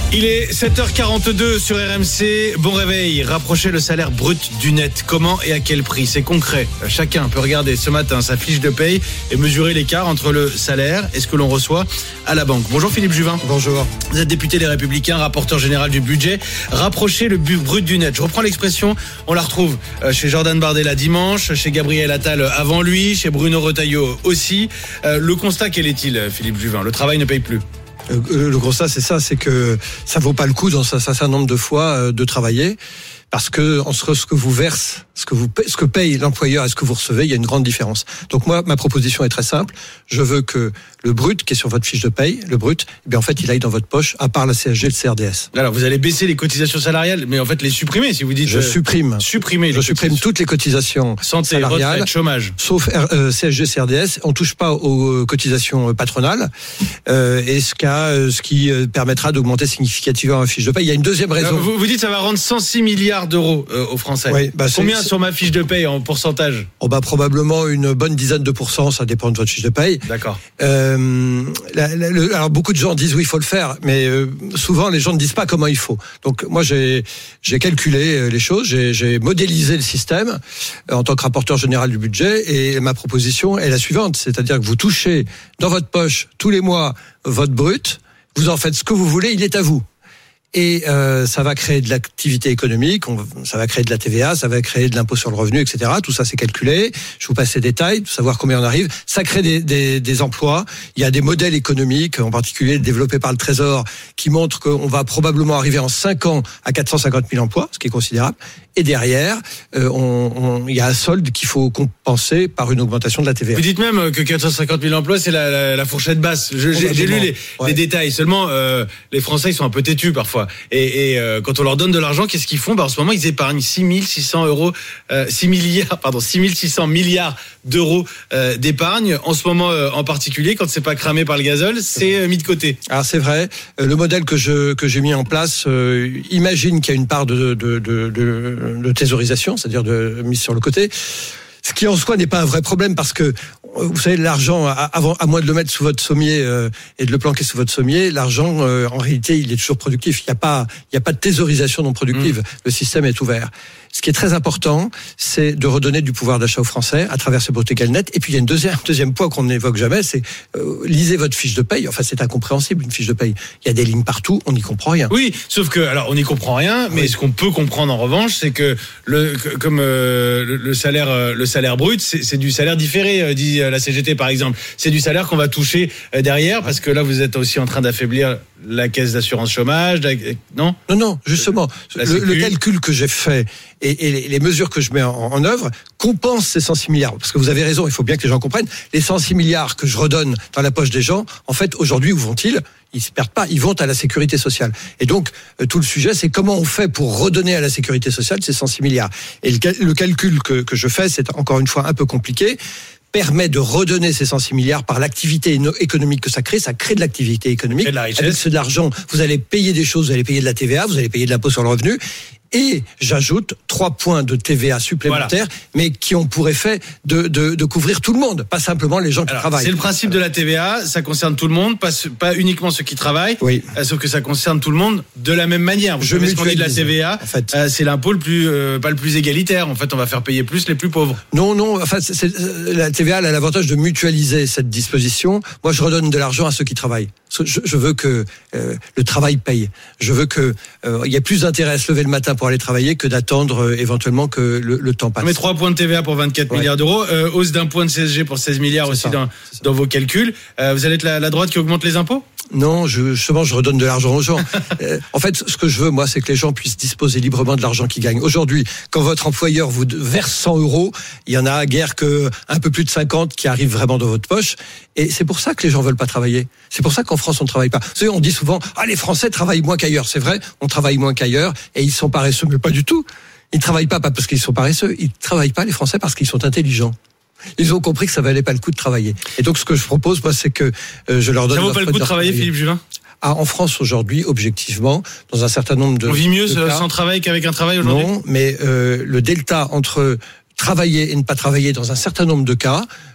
Il est sept heures quarante-deux sur R M C. Bon réveil. Rapprocher le salaire brut du net. Comment et à quel prix? C'est concret. Chacun peut regarder ce matin sa fiche de paye et mesurer l'écart entre le salaire et ce que l'on reçoit à la banque. Bonjour Philippe Juvin. Bonjour. Vous êtes député des Républicains, rapporteur général du budget. Rapprocher le brut du net. Je reprends l'expression. On la retrouve chez Jordan Bardella dimanche, chez Gabriel Attal avant lui, chez Bruno Retailleau aussi. Le constat, quel est-il, Philippe Juvin? Le travail ne paye plus. Le constat, c'est ça, c'est que ça vaut pas le coup dans un certain nombre de fois de travailler. Parce que entre ce que vous verse, ce que vous, ce que paye l'employeur et ce que vous recevez, il y a une grande différence. Donc moi, ma proposition est très simple. Je veux que le brut qui est sur votre fiche de paye, le brut, eh bien en fait, il aille dans votre poche, à part la C S G et le C R D S. Alors vous allez baisser les cotisations salariales, mais en fait les supprimer si vous dites. Je euh, supprime. Supprimer. Je supprime toutes les cotisations santé, salariales, retraite, chômage, sauf euh, C S G, C R D S. On touche pas aux cotisations patronales, euh, et ce, cas, ce qui permettra d'augmenter significativement la fiche de paye. Il y a une deuxième raison. Alors, vous, vous dites que ça va rendre cent six milliards d'euros euh, aux Français. Oui, bah combien sur ma fiche de paye en pourcentage? Oh bah probablement une bonne dizaine de pourcents, ça dépend de votre fiche de paye. D'accord. Euh, la, la, le, alors beaucoup de gens disent oui, il faut le faire, mais euh, souvent les gens ne disent pas comment il faut. Donc moi j'ai j'ai calculé les choses, j'ai, j'ai modélisé le système euh, en tant que rapporteur général du budget, et ma proposition est la suivante, c'est-à-dire que vous touchez dans votre poche tous les mois votre brut, vous en faites ce que vous voulez, il est à vous. Et euh, ça va créer de l'activité économique, on, ça va créer de la T V A, ça va créer de l'impôt sur le revenu, et cetera. Tout ça, c'est calculé. Je vous passe les détails, pour savoir combien on arrive. Ça crée des, des, des emplois. Il y a des modèles économiques, en particulier développés par le Trésor, qui montrent qu'on va probablement arriver en cinq ans à quatre cent cinquante mille emplois, ce qui est considérable. Et derrière, euh, on, on, il y a un solde qu'il faut compenser par une augmentation de la T V A. Vous dites même que quatre cent cinquante mille emplois, c'est la, la, la fourchette basse. Je, j'ai, j'ai lu les, ouais. les détails. Seulement, euh, les Français, ils sont un peu têtus parfois. Et, et euh, quand on leur donne de l'argent, qu'est-ce qu'ils font? Bah, en ce moment, ils épargnent six mille six cents euros, euh, six milliards, pardon, six mille six cents milliards d'euros euh, d'épargne. En ce moment, euh, en particulier, quand c'est pas cramé par le gazole, c'est euh, mis de côté. Alors c'est vrai. Euh, le modèle que je que j'ai mis en place euh, imagine qu'il y a une part de de de, de de thésaurisation, c'est-à-dire de mise sur le côté, ce qui en soi n'est pas un vrai problème, parce que vous savez, l'argent, avant, à moins de le mettre sous votre sommier euh, et de le planquer sous votre sommier, l'argent, euh, en réalité, il est toujours productif. Il n'y a pas, il n'y a pas de thésaurisation non productive. Mmh. Le système est ouvert. Ce qui est très important, c'est de redonner du pouvoir d'achat aux Français à travers ce brut égal net. Et puis il y a une deuxième, deuxième point qu'on n'évoque jamais, c'est euh, lisez votre fiche de paye. Enfin, c'est incompréhensible, une fiche de paye. Il y a des lignes partout, on n'y comprend rien. Oui, sauf que, alors on n'y comprend rien, mais oui. Ce qu'on peut comprendre en revanche, c'est que le, que, comme euh, le, le salaire, euh, le salaire brut, c'est, c'est du salaire différé, euh, dit la C G T par exemple. C'est du salaire qu'on va toucher euh, derrière, parce que là vous êtes aussi en train d'affaiblir la caisse d'assurance chômage, non? Non, non, justement, le, le calcul que j'ai fait et, et les mesures que je mets en, en œuvre compensent ces cent six milliards. Parce que vous avez raison, il faut bien que les gens comprennent. Les cent six milliards que je redonne dans la poche des gens, en fait, aujourd'hui, où vont-ils? Ils se perdent pas, ils vont à la sécurité sociale. Et donc, euh, tout le sujet, c'est comment on fait pour redonner à la sécurité sociale ces cent six milliards. Et le, le calcul que, que je fais, c'est encore une fois un peu compliqué, permet de redonner ces cent six milliards par l'activité économique que ça crée. Ça crée de l'activité économique. Et de la richesse. Avec ce de l'argent, vous allez payer des choses, vous allez payer de la T V A, vous allez payer de l'impôt sur le revenu. Et j'ajoute trois points de T V A supplémentaires, voilà. Mais qui ont pour effet de, de, de couvrir tout le monde, pas simplement les gens qui Alors, travaillent. C'est le principe de la T V A, ça concerne tout le monde, pas, pas uniquement ceux qui travaillent, oui. euh, sauf que ça concerne tout le monde de la même manière. Vous Je savez ce qu'on dit de la T V A, en fait. euh, c'est l'impôt le plus, euh, pas le plus égalitaire. En fait, on va faire payer plus les plus pauvres. Non, non. Enfin, c'est, c'est, la T V A elle a l'avantage de mutualiser cette disposition. Moi, je redonne de l'argent à ceux qui travaillent. Je, je veux que euh, le travail paye. Je veux que euh, il y ait plus d'intérêt à se lever le matin pour aller travailler que d'attendre euh, éventuellement que le, le temps passe. Mais trois points de T V A pour vingt-quatre ouais. milliards d'euros, euh, hausse d'un point de C S G pour seize milliards c'est aussi ça, dans, dans vos calculs. Euh, vous allez être la, la droite qui augmente les impôts? Non, je, justement, je redonne de l'argent aux gens. euh, en fait, ce que je veux, moi, c'est que les gens puissent disposer librement de l'argent qu'ils gagnent. Aujourd'hui, quand votre employeur vous verse cent euros, il y en a guère que un peu plus de cinquante qui arrivent vraiment dans votre poche. Et c'est pour ça que les gens veulent pas travailler. C'est pour ça qu'en France, on ne travaille pas. Vous savez, on dit souvent, ah, les Français travaillent moins qu'ailleurs. C'est vrai, on travaille moins qu'ailleurs et ils sont paresseux. Mais pas du tout. Ils ne travaillent pas, pas parce qu'ils sont paresseux. Ils ne travaillent pas, les Français, parce qu'ils sont intelligents. Ils ont compris que ça valait pas le coup de travailler. Et donc, ce que je propose, moi, c'est que euh, je leur donne... Ça vaut pas le coup de travailler, Philippe Juvin? Ah, en France, aujourd'hui, objectivement, dans un certain nombre de... On vit mieux de cas, sans travail qu'avec un travail aujourd'hui? Non, mais euh, le delta entre travailler et ne pas travailler dans un certain nombre de cas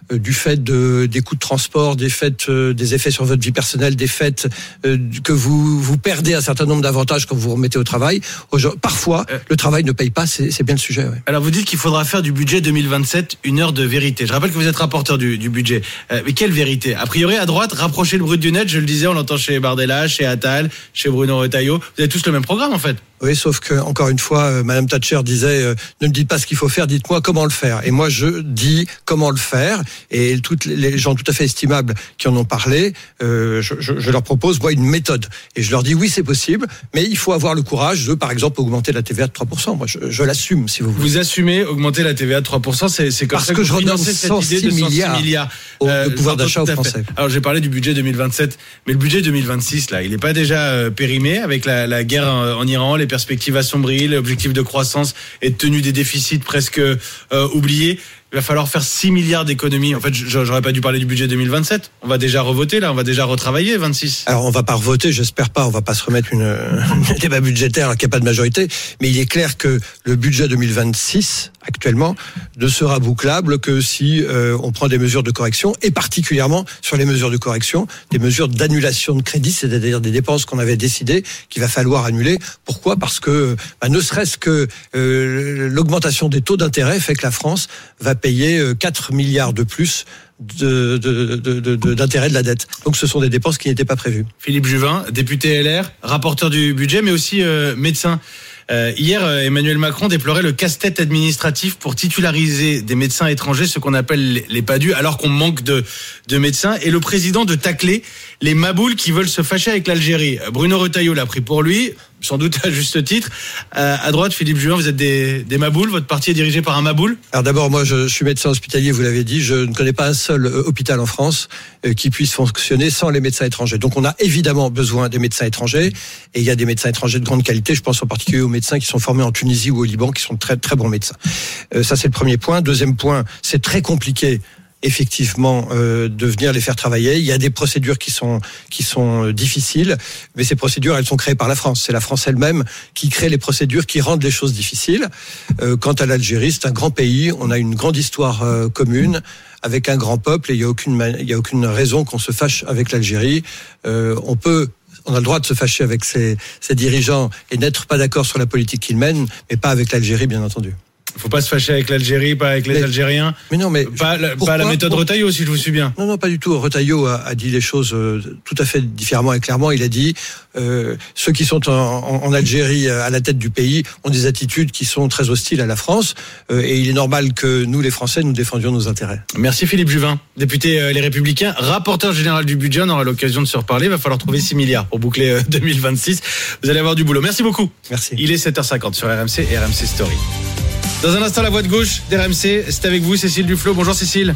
euh, du fait de, des coûts de transport, des, faits, euh, des effets sur votre vie personnelle, des faits euh, que vous, vous perdez un certain nombre d'avantages quand vous vous remettez au travail. Parfois, euh, le travail ne paye pas, c'est, c'est bien le sujet. Ouais. Alors vous dites qu'il faudra faire du budget deux mille vingt-sept une heure de vérité. Je rappelle que vous êtes rapporteur du, du budget. Euh, mais quelle vérité ? A priori, à droite, rapprocher le brut du net, je le disais, on l'entend chez Bardella, chez Attal, chez Bruno Retailleau. Vous avez tous le même programme en fait. Oui, sauf que, encore une fois, euh, Madame Thatcher disait euh, ne me dites pas ce qu'il faut faire, dites-moi comment le faire. Et moi, je dis comment le faire. Et toutes les gens tout à fait estimables qui en ont parlé, euh, je, je, je leur propose, moi, une méthode. Et je leur dis oui, c'est possible, mais il faut avoir le courage de, par exemple, augmenter la T V A de trois pour cent. Moi, je, je l'assume, si vous voulez. Vous assumez augmenter la T V A de trois pour cent, c'est, c'est comme Parce ça que, que vous je redonne financez cette cent six idée de cent six milliards, milliards au euh, de pouvoir d'achat aux Français. Alors, j'ai parlé du budget deux mille vingt-sept, mais le budget deux mille vingt-six, là, il n'est pas déjà euh, périmé avec la, la guerre en, en Iran, les perspectives assombries, l'objectif de croissance et de tenue des déficits presque euh, oubliés. Il va falloir faire six milliards d'économies. En fait, j'aurais pas dû parler du budget deux mille vingt-sept. On va déjà revoter, là. On va déjà retravailler, vingt-six. Alors, on va pas revoter, j'espère pas. On va pas se remettre une, un débat budgétaire alors qu'il n'y a pas de majorité. Mais il est clair que le budget deux mille vingt-six, actuellement, ne sera bouclable que si euh, on prend des mesures de correction, et particulièrement sur les mesures de correction, des mesures d'annulation de crédit, c'est-à-dire des dépenses qu'on avait décidées qu'il va falloir annuler. Pourquoi ? Parce que, bah, ne serait-ce que euh, l'augmentation des taux d'intérêt fait que la France va payer quatre milliards de plus de, de, de, de, d'intérêt de la dette. Donc ce sont des dépenses qui n'étaient pas prévues. Philippe Juvin, député L R, rapporteur du budget, mais aussi euh, médecin. Euh, hier, Emmanuel Macron déplorait le casse-tête administratif pour titulariser des médecins étrangers, ce qu'on appelle les P A D U, alors qu'on manque de, de médecins. Et le président de tacler les maboules qui veulent se fâcher avec l'Algérie. Bruno Retailleau l'a pris pour lui, sans doute à juste titre. Euh, à droite, Philippe Juvin, vous êtes des, des maboules. Votre parti est dirigé par un maboule. Alors d'abord, moi, je, je suis médecin hospitalier, vous l'avez dit. Je ne connais pas un seul euh, hôpital en France euh, qui puisse fonctionner sans les médecins étrangers. Donc on a évidemment besoin des médecins étrangers. Et il y a des médecins étrangers de grande qualité. Je pense en particulier aux médecins qui sont formés en Tunisie ou au Liban, qui sont très très bons médecins. Euh, ça, c'est le premier point. Deuxième point, c'est très compliqué effectivement euh, de venir les faire travailler. Il y a des procédures qui sont qui sont difficiles, mais ces procédures, elles sont créées par la France. C'est la France elle-même qui crée les procédures qui rendent les choses difficiles. Euh, quant à l'Algérie, c'est un grand pays, on a une grande histoire euh, commune avec un grand peuple, et il y a aucune il y a aucune raison qu'on se fâche avec l'Algérie. Euh, on peut On a le droit de se fâcher avec ses, ses dirigeants et n'être pas d'accord sur la politique qu'ils mènent, mais pas avec l'Algérie, bien entendu. Il ne faut pas se fâcher avec l'Algérie, pas avec les mais, Algériens. Mais non, mais pas la, pas la méthode Retailleau, si je vous suis bien. Non, non, pas du tout. Retailleau a, a dit les choses euh, tout à fait différemment et clairement. Il a dit euh, ceux qui sont en, en, en Algérie à la tête du pays ont des attitudes qui sont très hostiles à la France, euh, et il est normal que nous, les Français, nous défendions nos intérêts. Merci Philippe Juvin, député euh, Les Républicains, rapporteur général du budget. On aura l'occasion de se reparler. Il va falloir trouver six milliards pour boucler euh, deux mille vingt-six. Vous allez avoir du boulot. Merci beaucoup. Merci. Il est sept heures cinquante sur R M C et R M C Story. Dans un instant, la voix de gauche d'R M C, c'est avec vous, Cécile Duflot. Bonjour Cécile.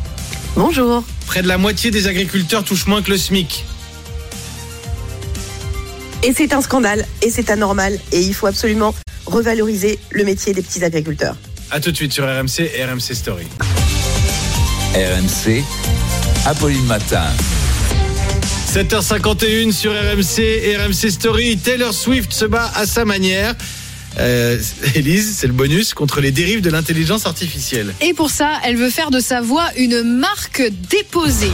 Bonjour. Près de la moitié des agriculteurs touchent moins que le SMIC. Et c'est un scandale, et c'est anormal, et il faut absolument revaloriser le métier des petits agriculteurs. A tout de suite sur R M C et R M C Story. R M C, Apolline Matin. sept heures cinquante et une sur R M C et R M C Story. Taylor Swift se bat à sa manière. Euh, Élise, c'est le bonus contre les dérives de l'intelligence artificielle. Et pour ça, elle veut faire de sa voix une marque déposée.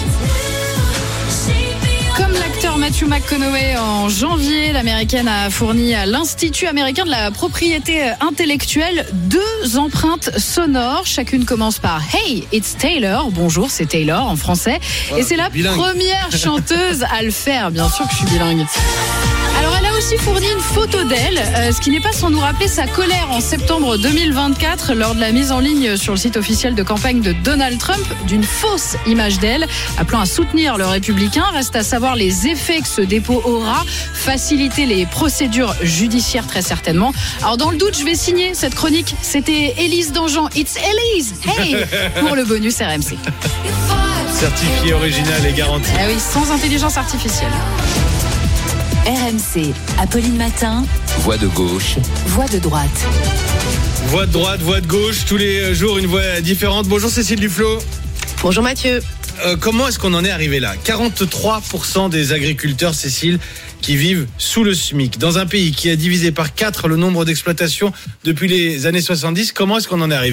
Comme l'acteur Matthew McConaughey en janvier, l'américaine a fourni à l'Institut américain de la propriété intellectuelle deux empreintes sonores. Chacune commence par Hey, it's Taylor. Bonjour, c'est Taylor en français. Oh, et c'est la bilingue. Première chanteuse à le faire. Bien sûr que je suis bilingue. Alors elle a aussi fourni une photo d'elle, euh, ce qui n'est pas sans nous rappeler sa colère en septembre deux mille vingt-quatre lors de la mise en ligne sur le site officiel de campagne de Donald Trump d'une fausse image d'elle, appelant à soutenir le républicain. Reste à savoir les effets que ce dépôt aura, faciliter les procédures judiciaires très certainement. Alors dans le doute, je vais signer cette chronique. C'était Élise Dangean, It's Élise, hey, pour le bonus R M C. Certifié original et garanti. Ah oui, sans intelligence artificielle. R M C, Apolline Matin. Voix de gauche. Voix de droite. Voix de droite, voix de gauche, tous les jours une voix différente. Bonjour Cécile Duflot. Bonjour Mathieu. Euh, comment est-ce qu'on en est arrivé là ? quarante-trois pour cent des agriculteurs, Cécile, qui vivent sous le SMIC. Dans un pays qui a divisé par quatre le nombre d'exploitations depuis les années soixante-dix, comment est-ce qu'on en est arrivé là ?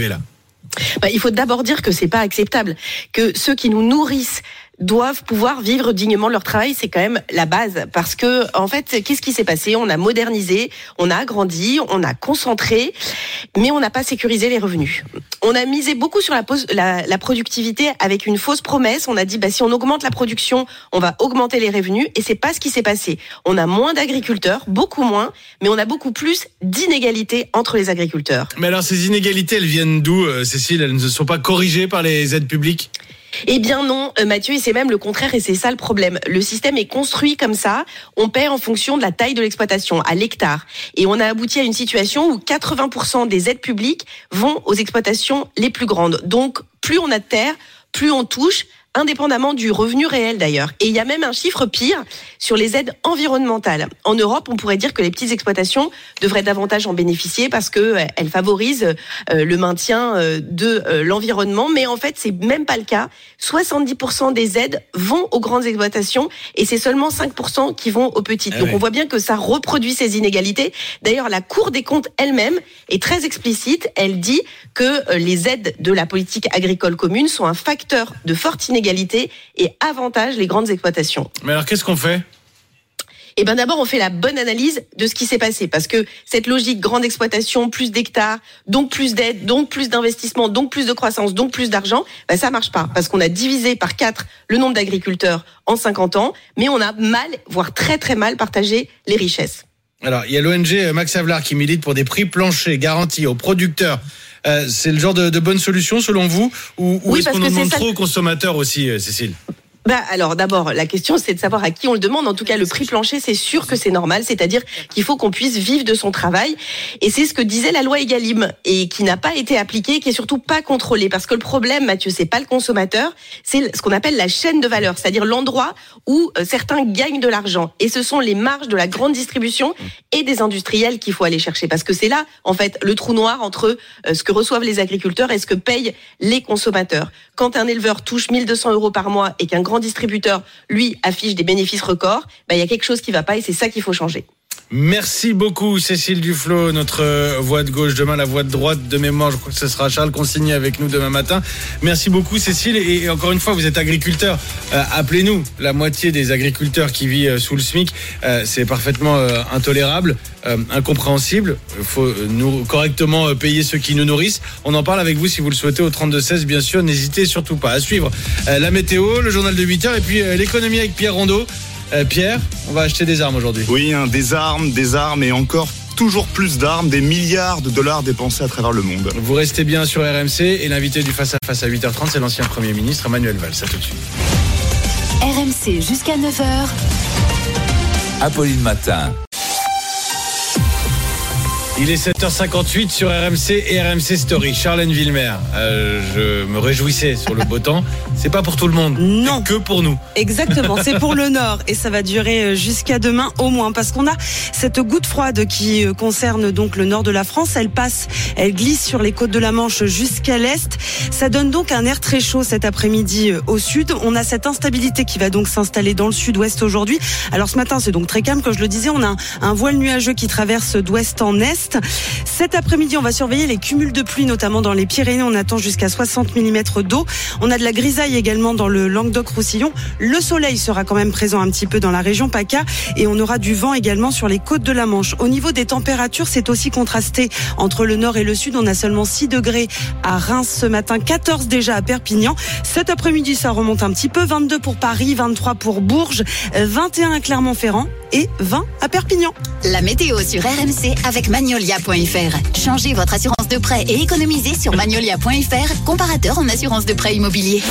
Bah, il faut d'abord dire que c'est pas acceptable, que ceux qui nous nourrissent doivent pouvoir vivre dignement de leur travail, c'est quand même la base. Parce que, en fait, qu'est-ce qui s'est passé ? On a modernisé, on a agrandi, on a concentré, mais on n'a pas sécurisé les revenus. On a misé beaucoup sur la, pose, la, la productivité avec une fausse promesse. On a dit, bah, si on augmente la production, on va augmenter les revenus, et c'est pas ce qui s'est passé. On a moins d'agriculteurs, beaucoup moins, mais on a beaucoup plus d'inégalités entre les agriculteurs. Mais alors, ces inégalités, elles viennent d'où, euh, Cécile ? Elles ne sont pas corrigées par les aides publiques ? Eh bien non, Mathieu, et c'est même le contraire, et c'est ça le problème. Le système est construit comme ça, on paie en fonction de la taille de l'exploitation, à l'hectare. Et on a abouti à une situation où quatre-vingts pour cent des aides publiques vont aux exploitations les plus grandes. Donc, plus on a de terre, plus on touche, indépendamment du revenu réel d'ailleurs. Et il y a même un chiffre pire sur les aides environnementales. En Europe, on pourrait dire que les petites exploitations devraient davantage en bénéficier parce que elles favorisent le maintien de l'environnement. Mais en fait, c'est même pas le cas. soixante-dix pour cent des aides vont aux grandes exploitations et c'est seulement cinq pour cent qui vont aux petites. Ah Donc ouais. On voit bien que ça reproduit ces inégalités. D'ailleurs, la Cour des comptes elle-même est très explicite. Elle dit que les aides de la politique agricole commune sont un facteur de forte inégalité et avantage les grandes exploitations. Mais alors, qu'est-ce qu'on fait ? Eh ben d'abord, on fait la bonne analyse de ce qui s'est passé. Parce que cette logique grande exploitation, plus d'hectares, donc plus d'aides, donc plus d'investissements, donc plus de croissance, donc plus d'argent, ben ça marche pas. Parce qu'on a divisé par quatre le nombre d'agriculteurs en cinquante ans, mais on a mal, voire très très mal partagé les richesses. Alors, il y a l'O N G Max Havelaar qui milite pour des prix planchers garantis aux producteurs. Euh, c'est le genre de, de bonne solution selon vous, ou, ou oui, est-ce qu'on en demande ça... trop aux consommateurs aussi, Cécile ? Bah alors d'abord la question c'est de savoir à qui on le demande. En tout cas le prix plancher c'est sûr que c'est normal, c'est-à-dire qu'il faut qu'on puisse vivre de son travail et c'est ce que disait la loi Egalim et qui n'a pas été appliquée, qui est surtout pas contrôlée parce que le problème Mathieu c'est pas le consommateur, c'est ce qu'on appelle la chaîne de valeur, c'est-à-dire l'endroit où certains gagnent de l'argent et ce sont les marges de la grande distribution et des industriels qu'il faut aller chercher parce que c'est là en fait le trou noir entre ce que reçoivent les agriculteurs et ce que payent les consommateurs. Quand un éleveur touche mille deux cents euros par mois et qu'un grand distributeur, lui, affiche des bénéfices records, ben, il y a quelque chose qui ne va pas et c'est ça qu'il faut changer. Merci beaucoup Cécile Duflot, notre voix de gauche, demain la voix de droite de mémoire, je crois que ce sera Charles Consigny avec nous demain matin. Merci beaucoup Cécile et encore une fois vous êtes agriculteur, euh, appelez-nous, la moitié des agriculteurs qui vit sous le SMIC, euh, c'est parfaitement euh, intolérable, euh, incompréhensible, il faut nous correctement payer ceux qui nous nourrissent. On en parle avec vous si vous le souhaitez au trente-deux seize bien sûr, n'hésitez surtout pas à suivre euh, la météo, le journal de huit heures et puis euh, l'économie avec Pierre Rondeau. Euh, Pierre, on va acheter des armes aujourd'hui. Oui, hein, des armes, des armes et encore toujours plus d'armes, des milliards de dollars dépensés à travers le monde. Vous restez bien sur R M C et l'invité du Face à Face à huit heures trente, c'est l'ancien Premier ministre Manuel Valls. À tout de suite. R M C jusqu'à neuf heures. Apolline Matin. Il est sept heures cinquante-huit sur R M C et R M C Story. Charlène Villemer, euh, je me réjouissais sur le beau temps. C'est pas pour tout le monde. Non. Que pour nous. Exactement. C'est pour le Nord et ça va durer jusqu'à demain au moins parce qu'on a cette goutte froide qui concerne donc le nord de la France. Elle passe, elle glisse sur les côtes de la Manche jusqu'à l'est. Ça donne donc un air très chaud cet après-midi au sud. On a cette instabilité qui va donc s'installer dans le sud-ouest aujourd'hui. Alors ce matin, c'est donc très calme. Comme je le disais, on a un, un voile nuageux qui traverse d'ouest en est. Cet après-midi, on va surveiller les cumuls de pluie, notamment dans les Pyrénées. On attend jusqu'à soixante millimètres d'eau. On a de la grisaille également dans le Languedoc-Roussillon. Le soleil sera quand même présent un petit peu dans la région PACA et on aura du vent également sur les côtes de la Manche. Au niveau des températures, c'est aussi contrasté entre le nord et le sud. On a seulement six degrés à Reims ce matin, quatorze déjà à Perpignan. Cet après-midi, ça remonte un petit peu. vingt-deux pour Paris, vingt-trois pour Bourges, vingt et un à Clermont-Ferrand et vingt à Perpignan. La météo sur R M C avec Magnolia point F R. Changez votre assurance de prêt et économisez sur Magnolia point F R, comparateur en assurance de prêt immobilier.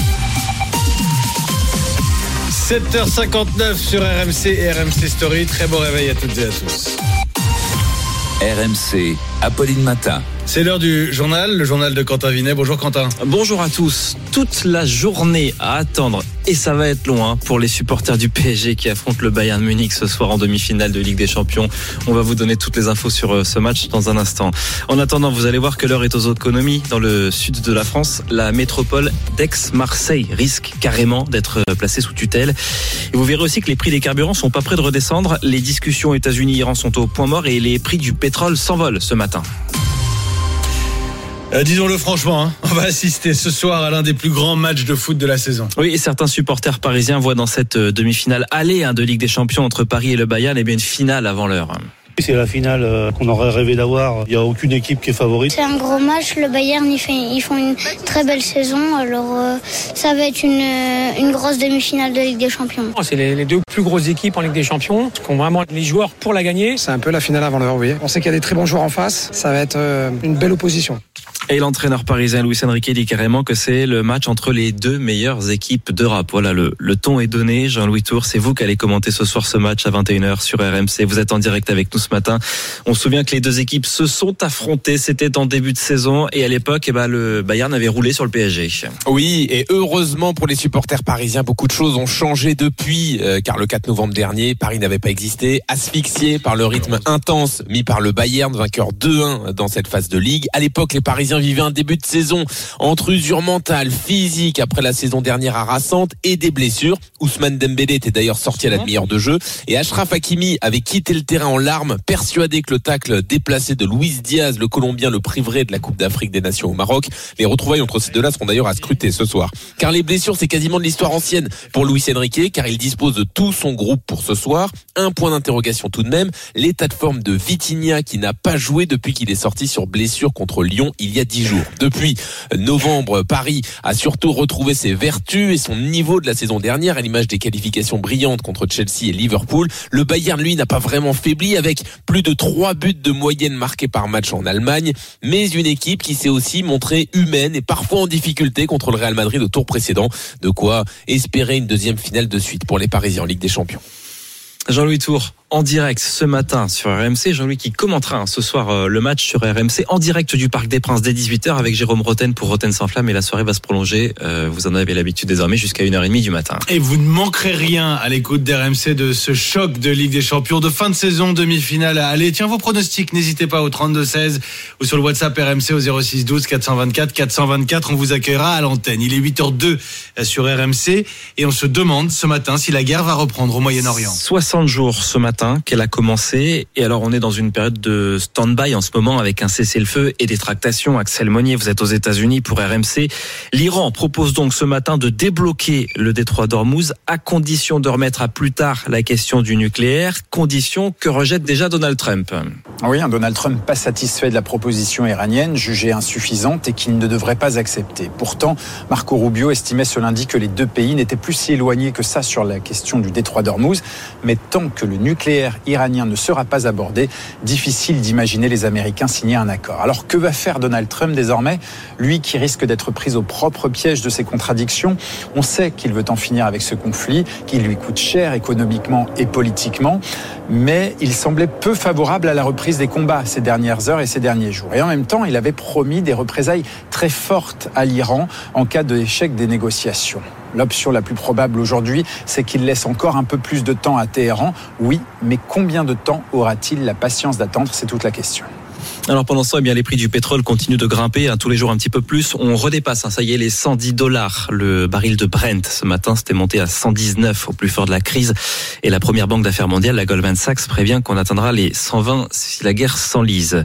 sept heures cinquante-neuf sur R M C et R M C Story. Très bon réveil à toutes et à tous. R M C, Apolline Matin. C'est l'heure du journal, le journal de Quentin Vinet. Bonjour Quentin. Bonjour à tous. Toute la journée à attendre, et ça va être loin pour les supporters du P S G qui affrontent le Bayern Munich ce soir en demi-finale de Ligue des Champions. On va vous donner toutes les infos sur ce match dans un instant. En attendant, vous allez voir que l'heure est aux économies. Dans le sud de la France, la métropole d'Aix-Marseille risque carrément d'être placée sous tutelle. Et vous verrez aussi que les prix des carburants sont pas près de redescendre. Les discussions États-Unis-Iran sont au point mort et les prix du pétrole s'envolent ce matin. Euh, disons-le franchement, hein, on va assister ce soir à l'un des plus grands matchs de foot de la saison. Oui, et certains supporters parisiens voient dans cette demi-finale aller hein, de Ligue des Champions entre Paris et le Bayern, et bien une finale avant l'heure. C'est la finale euh, qu'on aurait rêvé d'avoir. Il n'y a aucune équipe qui est favorite. C'est un gros match. Le Bayern, ils, fait, ils font une très belle saison. Alors, euh, ça va être une, une grosse demi-finale de Ligue des Champions. C'est les, les deux plus grosses équipes en Ligue des Champions qui ont vraiment les joueurs pour la gagner. C'est un peu la finale avant l'heure, oui. On sait qu'il y a des très bons joueurs en face. Ça va être euh, une belle opposition. Et l'entraîneur parisien Luis Enrique dit carrément que c'est le match entre les deux meilleures équipes d'Europe. Voilà, le, le ton est donné. Jean-Louis Tour, c'est vous qui allez commenter ce soir ce match à vingt et une heures sur R M C. Vous êtes en direct avec nous ce matin. On se souvient que les deux équipes se sont affrontées. C'était en début de saison. Et à l'époque, eh ben, le Bayern avait roulé sur le P S G. Oui, et heureusement pour les supporters parisiens, beaucoup de choses ont changé depuis. Euh, car le quatre novembre dernier, Paris n'avait pas existé. Asphyxié par le rythme intense mis par le Bayern, vainqueur deux un dans cette phase de Ligue. À l'époque, les Parisiens vivaient un début de saison entre usure mentale, physique après la saison dernière harassante et des blessures. Ousmane Dembélé était d'ailleurs sorti à la demi-heure de jeu et Achraf Hakimi avait quitté le terrain en larmes, persuadé que le tacle déplacé de Luis Diaz, le Colombien, le priverait de la Coupe d'Afrique des Nations au Maroc. Les retrouvailles entre ces deux-là seront d'ailleurs à scruter ce soir. Car les blessures, c'est quasiment de l'histoire ancienne pour Luis Enrique, car il dispose de tout son groupe pour ce soir. Un point d'interrogation tout de même, l'état de forme de Vitinha qui n'a pas joué depuis qu'il est sorti sur blessure contre Lyon il y a dix jours. Depuis novembre, Paris a surtout retrouvé ses vertus et son niveau de la saison dernière à l'image des qualifications brillantes contre Chelsea et Liverpool. Le Bayern, lui, n'a pas vraiment faibli avec plus de trois buts de moyenne marqués par match en Allemagne, mais une équipe qui s'est aussi montrée humaine et parfois en difficulté contre le Real Madrid au tour précédent. De quoi espérer une deuxième finale de suite pour les Parisiens en Ligue des Champions. Jean-Louis Tour, en direct ce matin sur R M C. Jean-Louis qui commentera hein, ce soir euh, le match sur R M C en direct du Parc des Princes dès dix-huit heures avec Jérôme Roten pour Roten sans flamme. Et la soirée va se prolonger, euh, vous en avez l'habitude désormais, jusqu'à une heure trente du matin. Et vous ne manquerez rien à l'écoute d'R M C de ce choc de Ligue des Champions de fin de saison, demi-finale à aller. Tiens, vos pronostics, n'hésitez pas au trente-deux seize ou sur le WhatsApp R M C au zéro six douze quatre cent vingt-quatre quatre cent vingt-quatre. On vous accueillera à l'antenne. Il est huit heures deux sur R M C et on se demande ce matin si la guerre va reprendre au Moyen-Orient. soixante jours ce matin qu'elle a commencé. Et alors on est dans une période de stand-by en ce moment avec un cessez-le-feu et des tractations. Axel Monnier, vous êtes aux États-Unis pour R M C. L'Iran propose donc ce matin de débloquer le détroit d'Ormuz à condition de remettre à plus tard la question du nucléaire, condition que rejette déjà Donald Trump. Oui, un Donald Trump pas satisfait de la proposition iranienne, jugée insuffisante et qu'il ne devrait pas accepter. Pourtant, Marco Rubio estimait ce lundi que les deux pays n'étaient plus si éloignés que ça sur la question du détroit d'Ormuz. Mais tant que le nucléaire iranien ne sera pas abordé, difficile d'imaginer les Américains signer un accord. Alors que va faire Donald Trump désormais ? Lui qui risque d'être pris au propre piège de ses contradictions. On sait qu'il veut en finir avec ce conflit, qu'il lui coûte cher économiquement et politiquement, mais il semblait peu favorable à la reprise des combats ces dernières heures et ces derniers jours. Et en même temps, il avait promis des représailles très fortes à l'Iran en cas d'échec des négociations. L'option la plus probable aujourd'hui, c'est qu'il laisse encore un peu plus de temps à Téhéran. Oui, mais combien de temps aura-t-il la patience d'attendre ? C'est toute la question. Alors pendant ce temps, eh bien, les prix du pétrole continuent de grimper hein, tous les jours un petit peu plus. On redépasse, hein, ça y est, les cent dix dollars. Le baril de Brent, ce matin, c'était monté à cent dix-neuf au plus fort de la crise. Et la première banque d'affaires mondiale, la Goldman Sachs, prévient qu'on atteindra les cent vingt si la guerre s'enlise.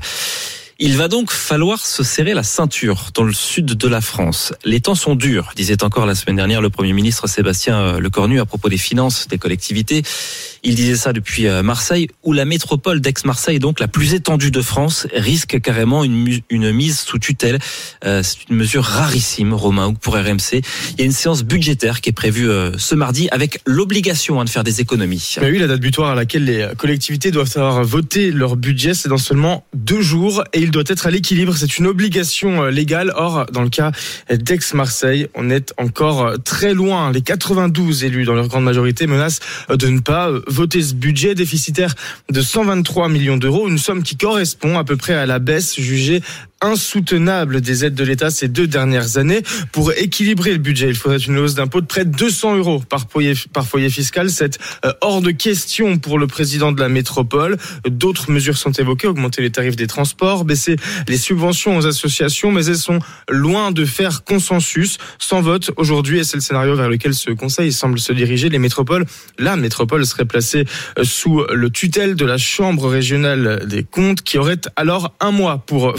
Il va donc falloir se serrer la ceinture dans le sud de la France. Les temps sont durs, disait encore la semaine dernière le Premier ministre Sébastien Lecornu à propos des finances des collectivités. Il disait ça depuis Marseille, où la métropole d'Aix-Marseille, donc la plus étendue de France, risque carrément une, une mise sous tutelle. Euh, c'est une mesure rarissime, Romain, pour R M C. Il y a une séance budgétaire qui est prévue euh, ce mardi avec l'obligation hein, de faire des économies. Mais oui, la date butoir à laquelle les collectivités doivent avoir voté leur budget, c'est dans seulement deux jours et il doit être à l'équilibre. C'est une obligation légale. Or, dans le cas d'Aix-Marseille, on est encore très loin. Les quatre-vingt-douze élus, dans leur grande majorité, menacent de ne pas voter ce budget déficitaire de cent vingt-trois millions d'euros, une somme qui correspond à peu près à la baisse jugée insoutenable des aides de l'État ces deux dernières années. Pour équilibrer le budget, il faudrait une hausse d'impôt de près de deux cents euros par foyer, par foyer fiscal. C'est euh, hors de question pour le président de la métropole. D'autres mesures sont évoquées, augmenter les tarifs des transports, baisser les subventions aux associations, mais elles sont loin de faire consensus. Sans vote aujourd'hui, et c'est le scénario vers lequel ce conseil semble se diriger, les métropoles, la métropole serait placée sous le tutelle de la Chambre régionale des comptes, qui aurait alors un mois pour formuler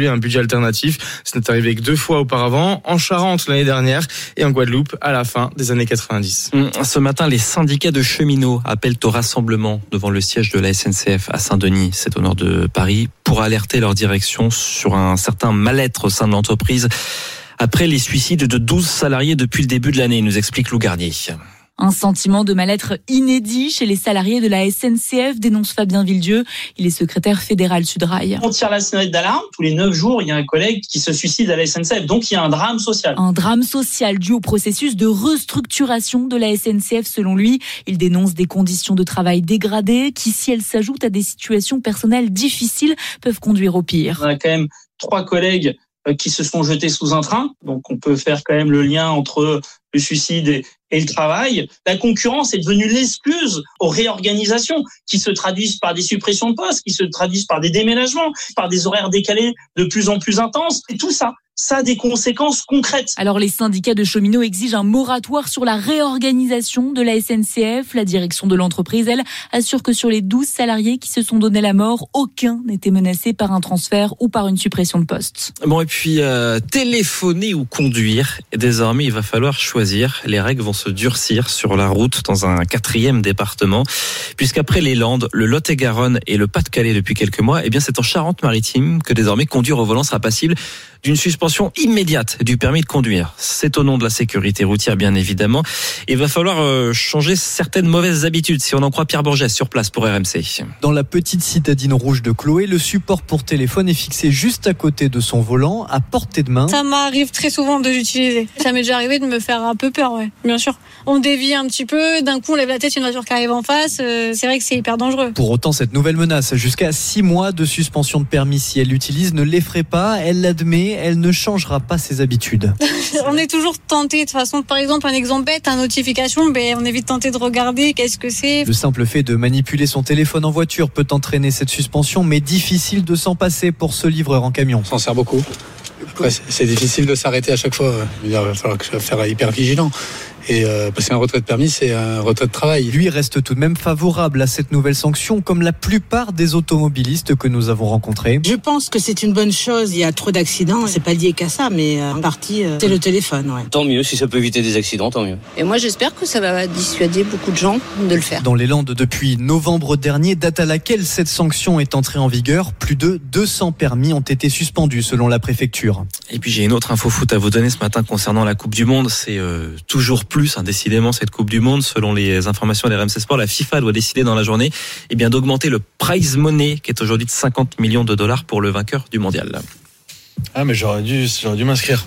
un budget alternatif. Ce n'est arrivé que deux fois auparavant, en Charente l'année dernière et en Guadeloupe à la fin des années quatre-vingt-dix. Ce matin, les syndicats de cheminots appellent au rassemblement devant le siège de la S N C F à Saint-Denis, c'est au nord de Paris, pour alerter leur direction sur un certain mal-être au sein de l'entreprise après les suicides de douze salariés depuis le début de l'année, nous explique Lou Garnier. Un sentiment de mal-être inédit chez les salariés de la S N C F, dénonce Fabien Villedieu. Il est secrétaire fédéral Sudrail. On tire la sonnette d'alarme. Tous les neuf jours, il y a un collègue qui se suicide à la S N C F. Donc, il y a un drame social. Un drame social dû au processus de restructuration de la S N C F, selon lui. Il dénonce des conditions de travail dégradées qui, si elles s'ajoutent à des situations personnelles difficiles, peuvent conduire au pire. On a quand même trois collègues qui se sont jetés sous un train. Donc, on peut faire quand même le lien entre le suicide et, et le travail. La concurrence est devenue l'excuse aux réorganisations qui se traduisent par des suppressions de postes, qui se traduisent par des déménagements, par des horaires décalés de plus en plus intenses. Et tout ça, ça a des conséquences concrètes. Alors les syndicats de cheminots exigent un moratoire sur la réorganisation de la S N C F. La direction de l'entreprise, elle, assure que sur les douze salariés qui se sont donné la mort, aucun n'était menacé par un transfert ou par une suppression de poste. Bon, et puis euh, téléphoner ou conduire, et désormais il va falloir choisir. Les règles vont se durcir sur la route dans un quatrième département, puisqu'après les Landes, le Lot-et-Garonne et le Pas-de-Calais depuis quelques mois, eh bien c'est en Charente-Maritime que désormais conduire au volant sera passible d'une suspension immédiate du permis de conduire. C'est au nom de la sécurité routière, bien évidemment. Il va falloir euh, changer certaines mauvaises habitudes, si on en croit Pierre Bourgès sur place pour R M C. Dans la petite citadine rouge de Chloé, le support pour téléphone est fixé juste à côté de son volant, à portée de main. Ça m'arrive très souvent de l'utiliser. Ça m'est déjà arrivé de me faire un peu peur, ouais, bien sûr. On dévie un petit peu, d'un coup on lève la tête, il y a une voiture qui arrive en face. Euh, c'est vrai que c'est hyper dangereux. Pour autant, cette nouvelle menace, jusqu'à six mois de suspension de permis si elle l'utilise, ne l'effraie pas. Elle l'admet, elle ne changera pas ses habitudes. On est toujours tenté, de toute façon, par exemple, un exemple bête, une notification, ben, on est vite tenté de regarder qu'est-ce que c'est. Le simple fait de manipuler son téléphone en voiture peut entraîner cette suspension, mais difficile de s'en passer pour ce livreur en camion. On s'en sert beaucoup. Après, c'est difficile de s'arrêter à chaque fois. Il va falloir faire hyper vigilant. Et euh, passer un retrait de permis, c'est un retrait de travail. Lui reste tout de même favorable à cette nouvelle sanction, comme la plupart des automobilistes que nous avons rencontrés. Je pense que c'est une bonne chose. Il y a trop d'accidents. C'est pas lié qu'à ça, mais en partie, c'est le téléphone. Ouais. Tant mieux, si ça peut éviter des accidents, tant mieux. Et moi, j'espère que ça va dissuader beaucoup de gens de le faire. Dans les Landes, depuis novembre dernier, date à laquelle cette sanction est entrée en vigueur, plus de deux cents permis ont été suspendus selon la préfecture. Et puis j'ai une autre info foot à vous donner ce matin concernant la Coupe du Monde. C'est euh, toujours plus, hein, décidément, cette Coupe du Monde. Selon les informations d'R M C Sport, la FIFA doit décider dans la journée eh bien, d'augmenter le prize money, qui est aujourd'hui de cinquante millions de dollars pour le vainqueur du mondial. Ah, mais j'aurais dû, j'aurais dû m'inscrire.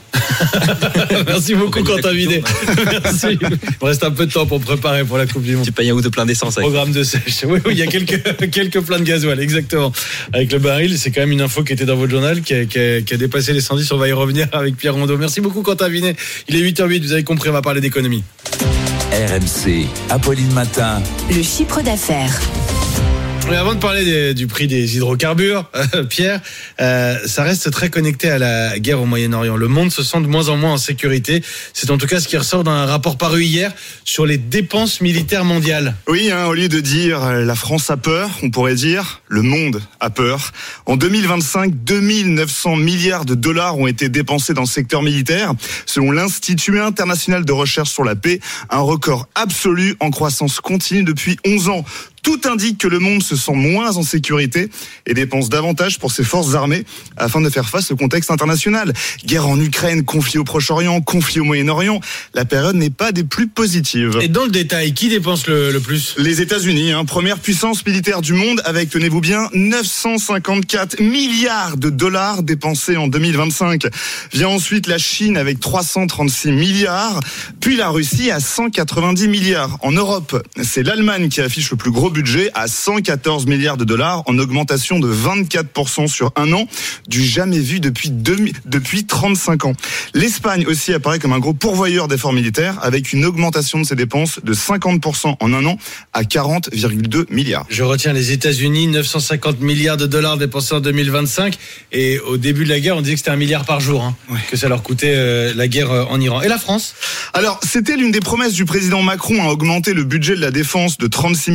Merci beaucoup, Quentin Vinet. Merci. Il me reste un peu de temps pour préparer pour la Coupe du Monde. Tu payes un ou deux plein d'essence. Avec. Programme de sèche. Oui, oui, il y a quelques, quelques pleins de gasoil, exactement. Avec le baril, c'est quand même une info qui était dans votre journal, qui a, qui a, qui a dépassé les cent dix. On va y revenir avec Pierre Rondeau. Merci beaucoup, Quentin Vinet. Il est huit heures huit, vous avez compris, on va parler d'économie. R M C, Apolline Matin. Le chiffre d'affaires. Mais avant de parler des, du prix des hydrocarbures, euh, Pierre, euh, ça reste très connecté à la guerre au Moyen-Orient. Le monde se sent de moins en moins en sécurité. C'est en tout cas ce qui ressort d'un rapport paru hier sur les dépenses militaires mondiales. Oui, hein, au lieu de dire euh, la France a peur, on pourrait dire le monde a peur. En deux mille vingt-cinq, deux mille neuf cents milliards de dollars ont été dépensés dans le secteur militaire. Selon l'Institut international de recherche sur la paix, un record absolu en croissance continue depuis onze ans. Tout indique que le monde se sent moins en sécurité et dépense davantage pour ses forces armées afin de faire face au contexte international. Guerre en Ukraine, conflit au Proche-Orient, conflit au Moyen-Orient. La période n'est pas des plus positives. Et dans le détail, qui dépense le, le plus ? Les États-Unis, hein, première puissance militaire du monde avec, tenez-vous bien, neuf cent cinquante-quatre milliards de dollars dépensés en deux mille vingt-cinq. Vient ensuite la Chine avec trois cent trente-six milliards, puis la Russie à cent quatre-vingt-dix milliards. En Europe, c'est l'Allemagne qui affiche le plus gros budget à cent quatorze milliards de dollars en augmentation de vingt-quatre pour cent sur un an, du jamais vu depuis, deux, depuis trente-cinq ans. L'Espagne aussi apparaît comme un gros pourvoyeur d'efforts militaires avec une augmentation de ses dépenses de cinquante pour cent en un an à quarante virgule deux milliards. Je retiens les États-Unis, neuf cent cinquante milliards de dollars dépensés en deux mille vingt-cinq, et au début de la guerre on disait que c'était un milliard par jour, hein, ouais. que ça leur coûtait euh, la guerre euh, en Iran. Et la France ? Alors c'était l'une des promesses du président Macron à augmenter le budget de la défense de trente-six milliards d'ici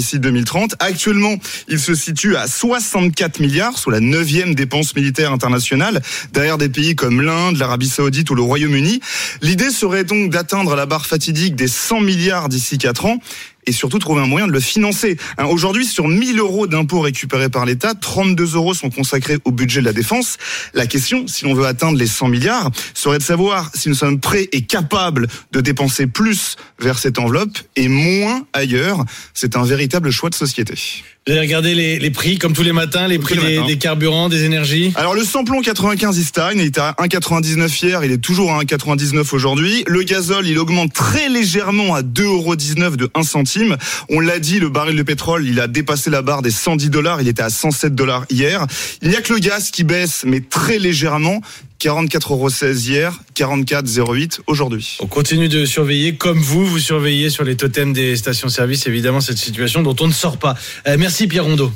d'ici deux mille trente. Actuellement, il se situe à soixante-quatre milliards, soit la neuvième dépense militaire internationale, derrière des pays comme l'Inde, l'Arabie Saoudite ou le Royaume-Uni. L'idée serait donc d'atteindre la barre fatidique des cent milliards d'ici quatre ans. Et surtout trouver un moyen de le financer. Hein, aujourd'hui, sur mille euros d'impôts récupérés par l'État, trente-deux euros sont consacrés au budget de la défense. La question, si l'on veut atteindre les cent milliards, serait de savoir si nous sommes prêts et capables de dépenser plus vers cette enveloppe et moins ailleurs. C'est un véritable choix de société. Vous avez regardé les, les prix, comme tous les matins, les prix des, des carburants, des énergies? Alors, le samplon quatre-vingt-quinze, il stagne. Il était à un virgule quatre-vingt-dix-neuf hier. Il est toujours à un virgule quatre-vingt-dix-neuf aujourd'hui. Le gazole, il augmente très légèrement à deux euros dix-neuf de un centime. On l'a dit, le baril de pétrole, il a dépassé la barre des cent dix dollars. Il était à cent sept dollars hier. Il n'y a que le gaz qui baisse, mais très légèrement. quarante-quatre euros seize hier, quarante-quatre euros zéro huit aujourd'hui. On continue de surveiller, comme vous, vous surveillez sur les totems des stations-service, évidemment, cette situation dont on ne sort pas. Euh, merci Pierre Rondeau.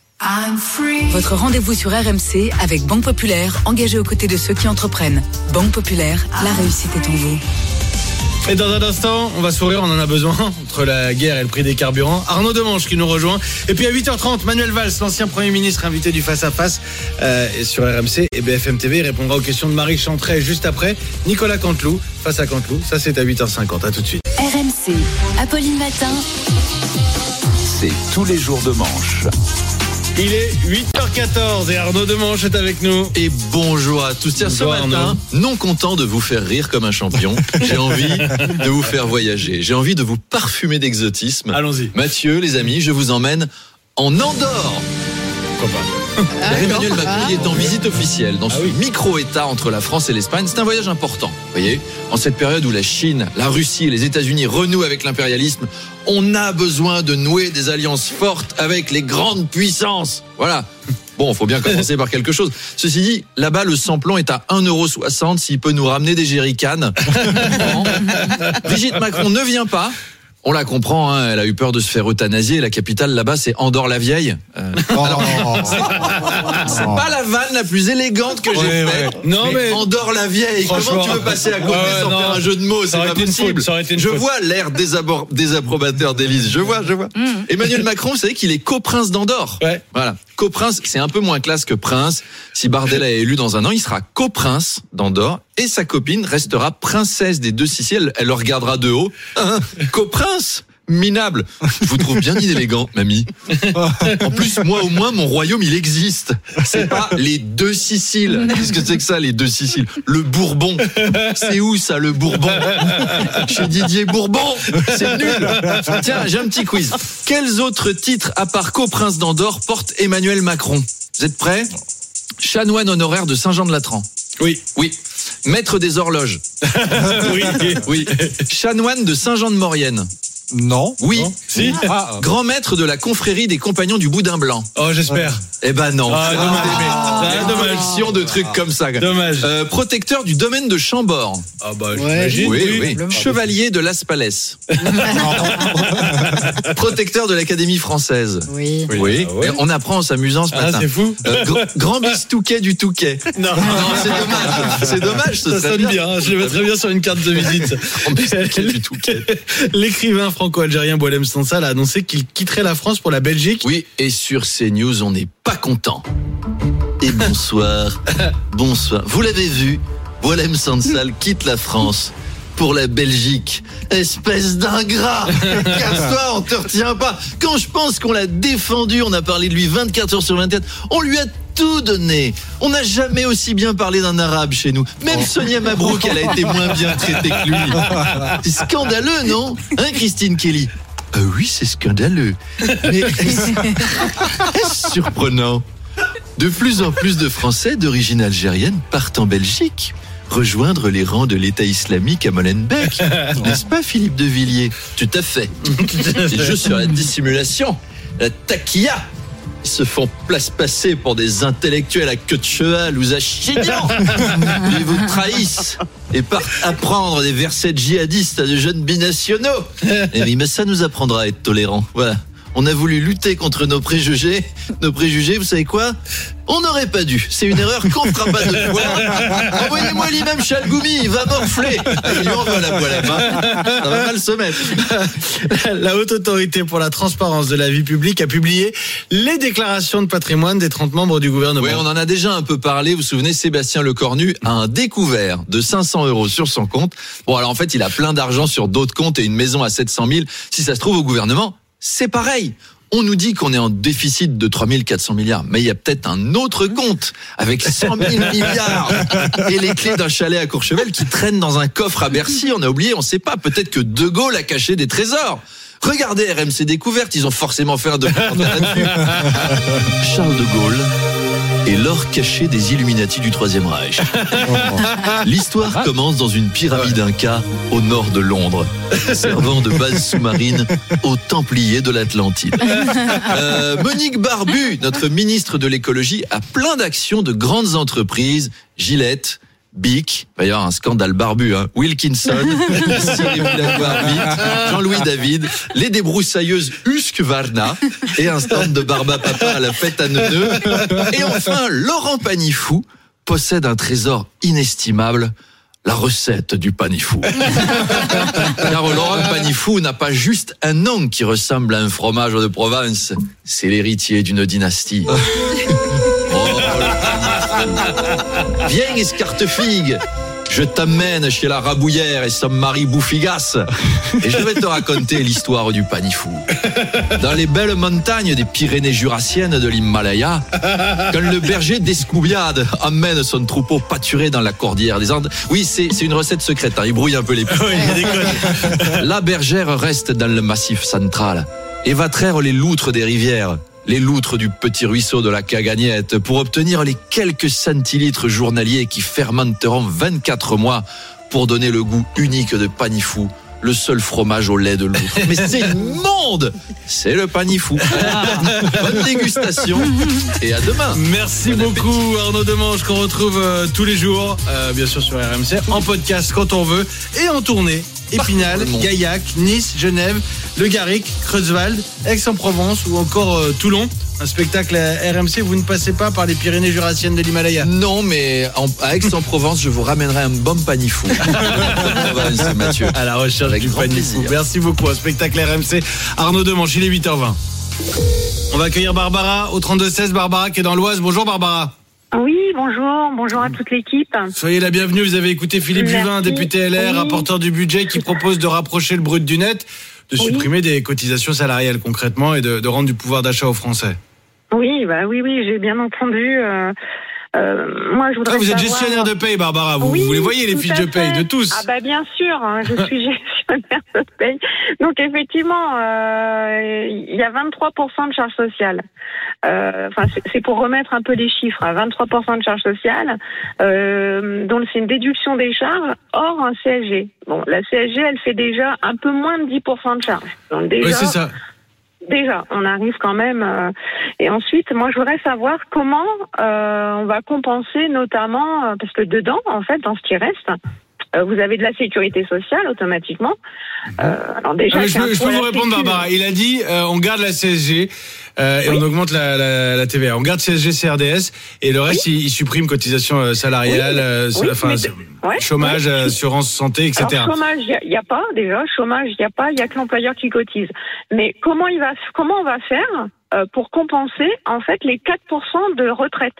Votre rendez-vous sur R M C avec Banque Populaire, engagée aux côtés de ceux qui entreprennent. Banque Populaire, la réussite est en vous. Et dans un instant, on va sourire, on en a besoin, entre la guerre et le prix des carburants. Arnaud Demange qui nous rejoint. Et puis à huit heures trente, Manuel Valls, l'ancien Premier ministre, invité du Face à Face euh, sur R M C et B F M T V. Il répondra aux questions de Marie Chantret. Juste après, Nicolas Canteloup, Face à Canteloup. Ça, c'est à huit heures cinquante. À tout de suite. R M C, Apolline Matin. C'est tous les jours de manche. Il est huit heures quatorze et Arnaud Demanche est avec nous. Et bonjour à tous. Tiens, ce matin, non content de vous faire rire comme un champion, j'ai envie de vous faire voyager. J'ai envie de vous parfumer d'exotisme. Allons-y. Mathieu, les amis, je vous emmène en Andorre. Pourquoi pas? Ah, Emmanuel Macron est en visite officielle dans ce ah oui. micro-État entre la France et l'Espagne. C'est un voyage important. Vous voyez, en cette période où la Chine, la Russie et les États-Unis renouent avec l'impérialisme, on a besoin de nouer des alliances fortes avec les grandes puissances. Voilà. Bon, il faut bien commencer par quelque chose. Ceci dit, là-bas, le samplon est à un euro soixante s'il peut nous ramener des jerrycans. Brigitte Macron ne vient pas. On la comprend, hein, elle a eu peur de se faire euthanasier. La capitale là-bas, c'est Andorre-la-Vieille. Euh, oh, alors, c'est, c'est pas la vanne la plus élégante que j'ai ouais, faite. Ouais. Non mais, mais Andorre-la-Vieille. Comment tu veux passer à côté ouais, sans non, faire un jeu de mots? C'est pas possible. Faute, je faute. vois l'air désabor- désapprobateur d'Élise. Je vois, je vois. Mmh. Emmanuel Macron, vous savez qu'il est coprince d'Andorre. Ouais. Voilà. Coprince, c'est un peu moins classe que prince. Si Bardella est élu dans un an, il sera coprince d'Andorre et sa copine restera princesse des deux Siciles. Elle le regardera de haut. Hein, coprince, minable. Je vous trouve bien inélégant, mamie. En plus, moi au moins, mon royaume, il existe. C'est pas les deux Siciles. Qu'est-ce que c'est que ça, les deux Siciles? Le Bourbon. C'est où ça, le Bourbon? Chez Didier Bourbon. C'est nul. Tiens, j'ai un petit quiz. Quels autres titres, à part coprince d'Andorre, porte Emmanuel Macron? Vous êtes prêts? Chanoine honoraire de Saint-Jean-de-Latran. Oui. Oui. Maître des horloges. Oui. Oui. Chanoine de Saint-Jean-de-Maurienne. Non. Oui. Non. Si. Ah. Grand maître de la confrérie des compagnons du Boudin Blanc. Oh, j'espère. Eh ben non. Ah, dommage. Ah, dommage. de trucs comme ça. Dommage. Euh, protecteur du domaine de Chambord. Ah bah j'imagine. Oui, oui. oui. Chevalier de Las Palais. Protecteur de l'Académie française. Oui. Oui. Ah ouais. On apprend en s'amusant ce matin. Ah, c'est fou. Euh, gr- grand bistouquet du Touquet. Non. non, c'est dommage. C'est dommage. Ce ça sonne bien. bien. Je le mettrais bien sur une carte de visite. Grand bistouquet du Touquet. L'écrivain franco-algérien Boualem Sansal a annoncé qu'il quitterait la France pour la Belgique. Oui, et sur CNews, on n'est pas content. Et bonsoir. Bonsoir. Vous l'avez vu, Boualem Sansal quitte la France pour la Belgique. Espèce d'ingrat. Casse-toi, on te retient pas. Quand je pense qu'on l'a défendu, on a parlé de lui vingt-quatre heures sur vingt-quatre, on lui a tout donné. On n'a jamais aussi bien parlé d'un arabe chez nous. Même Sonia Mabrouk, elle a été moins bien traitée que lui. C'est scandaleux, non? Hein, Christine Kelly? Ah oui, c'est scandaleux. Mais est-ce, est-ce surprenant? De plus en plus de Français d'origine algérienne partent en Belgique, rejoindre les rangs de l'État islamique à Molenbeek. N'est-ce pas, Philippe de Villiers? Tout à fait. Des jeux sur la dissimulation, la taquilla. Ils se font place passer pour des intellectuels à queue de cheval ou à chignons. Ils vous trahissent et partent apprendre des versets djihadistes à de jeunes binationaux. Et oui, mais ça nous apprendra à être tolérants. Voilà. On a voulu lutter contre nos préjugés. Nos préjugés, vous savez quoi ? On n'aurait pas dû. C'est une erreur qu'on ne fera pas deux fois. Envoyez-moi l'imam Chalgoumi, il va morfler. Il lui envoie la Boualem. Hein. Ça va mal se mettre. La Haute Autorité pour la Transparence de la Vie Publique a publié les déclarations de patrimoine des trente membres du gouvernement. Oui, on en a déjà un peu parlé. Vous vous souvenez, Sébastien Lecornu a un découvert de cinq cents euros sur son compte. Bon, alors en fait, il a plein d'argent sur d'autres comptes et une maison à sept cent mille. Si ça se trouve au gouvernement, c'est pareil. On nous dit qu'on est en déficit de trois mille quatre cents milliards, mais il y a peut-être un autre compte avec cent mille milliards et les clés d'un chalet à Courchevel qui traînent dans un coffre à Bercy. On a oublié, on ne sait pas. Peut-être que De Gaulle a caché des trésors. Regardez R M C Découverte, ils ont forcément fait un documentaire là-dessus. Charles de Gaulle et l'or caché des Illuminati du Troisième Reich. L'histoire commence dans une pyramide inca au nord de Londres, servant de base sous-marine aux Templiers de l'Atlantide. Euh, Monique Barbu, notre ministre de l'écologie, a plein d'actions de grandes entreprises, Gillette, Bic, il va y avoir un scandale barbu, hein. Wilkinson, Cyril Houellebecq, Jean-Louis David, les débroussailleuses Husqvarna et un stand de Barba Papa à la fête à Neuneu. Et enfin, Laurent Panifou possède un trésor inestimable, la recette du panifou. Car Laurent Panifou n'a pas juste un nom qui ressemble à un fromage de Provence, c'est l'héritier d'une dynastie. Viens, escartefigue, je t'amène chez la Rabouillère et son mari Bouffigas, et je vais te raconter l'histoire du panifou. Dans les belles montagnes des Pyrénées jurassiennes de l'Himalaya, quand le berger d'Escoubiade emmène son troupeau pâturer dans la cordillère des Andes, oui, c'est, c'est une recette secrète, hein, il brouille un peu les pistes. La bergère reste dans le massif central et va traire les loutres des rivières, les loutres du petit ruisseau de la Cagagnette, pour obtenir les quelques centilitres journaliers qui fermenteront vingt-quatre mois pour donner le goût unique de panifou, le seul fromage au lait de loutre. Mais c'est immonde! C'est le panifou. Bonne dégustation et à demain. Merci bon beaucoup Arnaud Demange, qu'on retrouve euh, tous les jours, euh, bien sûr sur R M C, en podcast quand on veut, et en tournée. Épinal, Gaillac, Nice, Genève, Le Garric, Creuswald, Aix-en-Provence ou encore euh, Toulon. Un spectacle à R M C, vous ne passez pas par les Pyrénées jurassiennes de l'Himalaya? Non, mais en, à Aix-en-Provence, je vous ramènerai un bon panifou. C'est Mathieu. À la recherche avec du panifou. Plaisir. Merci beaucoup. Un spectacle R M C. Arnaud Demange, il est huit heures vingt. On va accueillir Barbara au trente-deux seize. Barbara qui est dans l'Oise. Bonjour Barbara. Oui, bonjour, bonjour à toute l'équipe. Soyez la bienvenue, vous avez écouté Philippe Merci. Juvin, député L R, oui. rapporteur du budget, qui propose de rapprocher le brut du net, de oui. supprimer des cotisations salariales concrètement et de, de rendre du pouvoir d'achat aux Français. Oui, bah oui, oui, j'ai bien entendu. Euh, euh, moi, je voudrais ah, vous êtes savoir... gestionnaire de paye, Barbara, vous, oui, vous les voyez les fiches de paye de tous. Ah bah bien sûr, hein, je suis gestionnaire de paye. Donc effectivement, euh, il y a vingt-trois pour cent de charges sociales. Euh, enfin, c'est, c'est pour remettre un peu les chiffres. Hein, vingt-trois pour cent de charges sociales, euh, donc c'est une déduction des charges hors un C S G. Bon, la C S G, elle fait déjà un peu moins de dix pour cent de charges. Donc déjà, oui, c'est ça. Déjà, on arrive quand même. Euh, et ensuite, moi, je voudrais savoir comment euh, on va compenser, notamment, euh, parce que dedans, en fait, dans ce qui reste, euh, vous avez de la sécurité sociale automatiquement. Euh, alors déjà, ah, je peux, je peux vous répondre, sécu... Barbara. Il a dit, euh, on garde la C S G. Euh, et oui. on augmente la, la, la T V A. On garde C S G, C R D S et le reste, oui. il, il supprime cotisations salariales, oui, euh, oui, enfin, ouais, chômage, ouais. assurance santé, et cetera. Alors, chômage, il n'y a, a pas déjà. Chômage, il n'y a pas. Il n'y a que l'employeur qui cotise. Mais comment il va, comment on va faire euh, pour compenser en fait les quatre pour cent de retraite?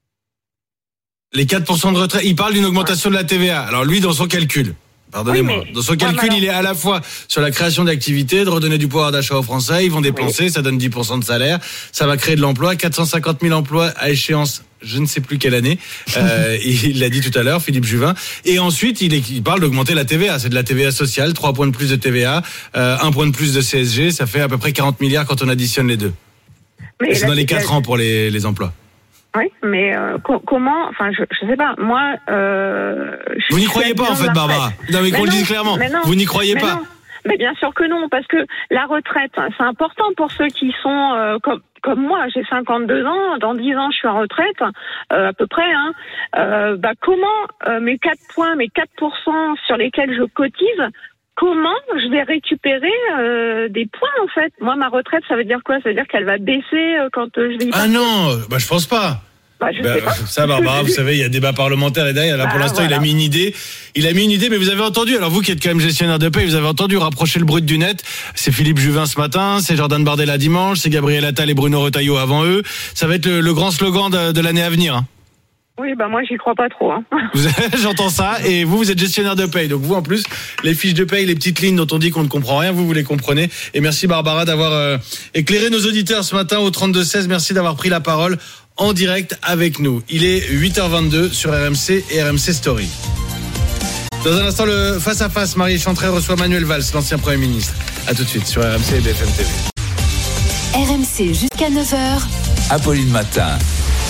Les quatre pour cent de retraite. Il parle d'une augmentation ouais. de la T V A. Alors lui, dans son calcul. Pardonnez-moi. Oui, dans son calcul, il est à la fois sur la création d'activités, de redonner du pouvoir d'achat aux Français. Ils vont dépenser, oui. ça donne dix pour cent de salaire. Ça va créer de l'emploi. quatre cent cinquante mille emplois à échéance, je ne sais plus quelle année. Euh, il l'a dit tout à l'heure, Philippe Juvin. Et ensuite, il, est, il parle d'augmenter la T V A. C'est de la T V A sociale, trois points de plus de T V A, euh, un point de plus de C S G. Ça fait à peu près quarante milliards quand on additionne les deux. Mais Et c'est dans les quatre ans pour les, les emplois. Oui, mais euh, co- comment, enfin, je, je sais pas, moi... Euh, vous n'y croyez pas, en fait, Barbara. Non, mais qu'on le dise clairement, non, vous n'y croyez mais pas. Non. Mais bien sûr que non, parce que la retraite, c'est important pour ceux qui sont euh, comme... Comme moi, j'ai cinquante-deux ans, dans dix ans, je suis en retraite, euh, à peu près. Hein. Euh, bah, comment euh, mes quatre points, mes quatre pour cent sur lesquels je cotise, comment je vais récupérer euh, des points en fait. Moi, ma retraite, ça veut dire quoi? Ça veut dire qu'elle va baisser euh, quand euh, je vais y Ah passer. non, bah je pense pas. Bah, je Bah, sais pas. ça, Barbara, vous savez, il y a débat parlementaire et derrière, là, pour Bah, l'instant, voilà. il a mis une idée. Il a mis une idée, mais vous avez entendu, alors vous qui êtes quand même gestionnaire de paie, vous avez entendu rapprocher le brut du net. C'est Philippe Juvin ce matin, c'est Jordan Bardella dimanche, c'est Gabriel Attal et Bruno Retailleau avant eux. Ça va être le, le grand slogan de, de l'année à venir. Hein. Oui, bah moi, j'y crois pas trop. Hein. Vous, j'entends ça, et vous, vous êtes gestionnaire de paye. Donc vous, en plus, les fiches de paye, les petites lignes dont on dit qu'on ne comprend rien, vous, vous les comprenez. Et merci Barbara d'avoir euh, éclairé nos auditeurs ce matin au trente-deux seize. Merci d'avoir pris la parole en direct avec nous. Il est huit heures vingt-deux sur R M C et R M C Story. Dans un instant, le face-à-face, Marie Chantrey reçoit Manuel Valls, l'ancien Premier ministre. A tout de suite sur R M C et B F M T V. R M C jusqu'à neuf heures. Apolline Matin.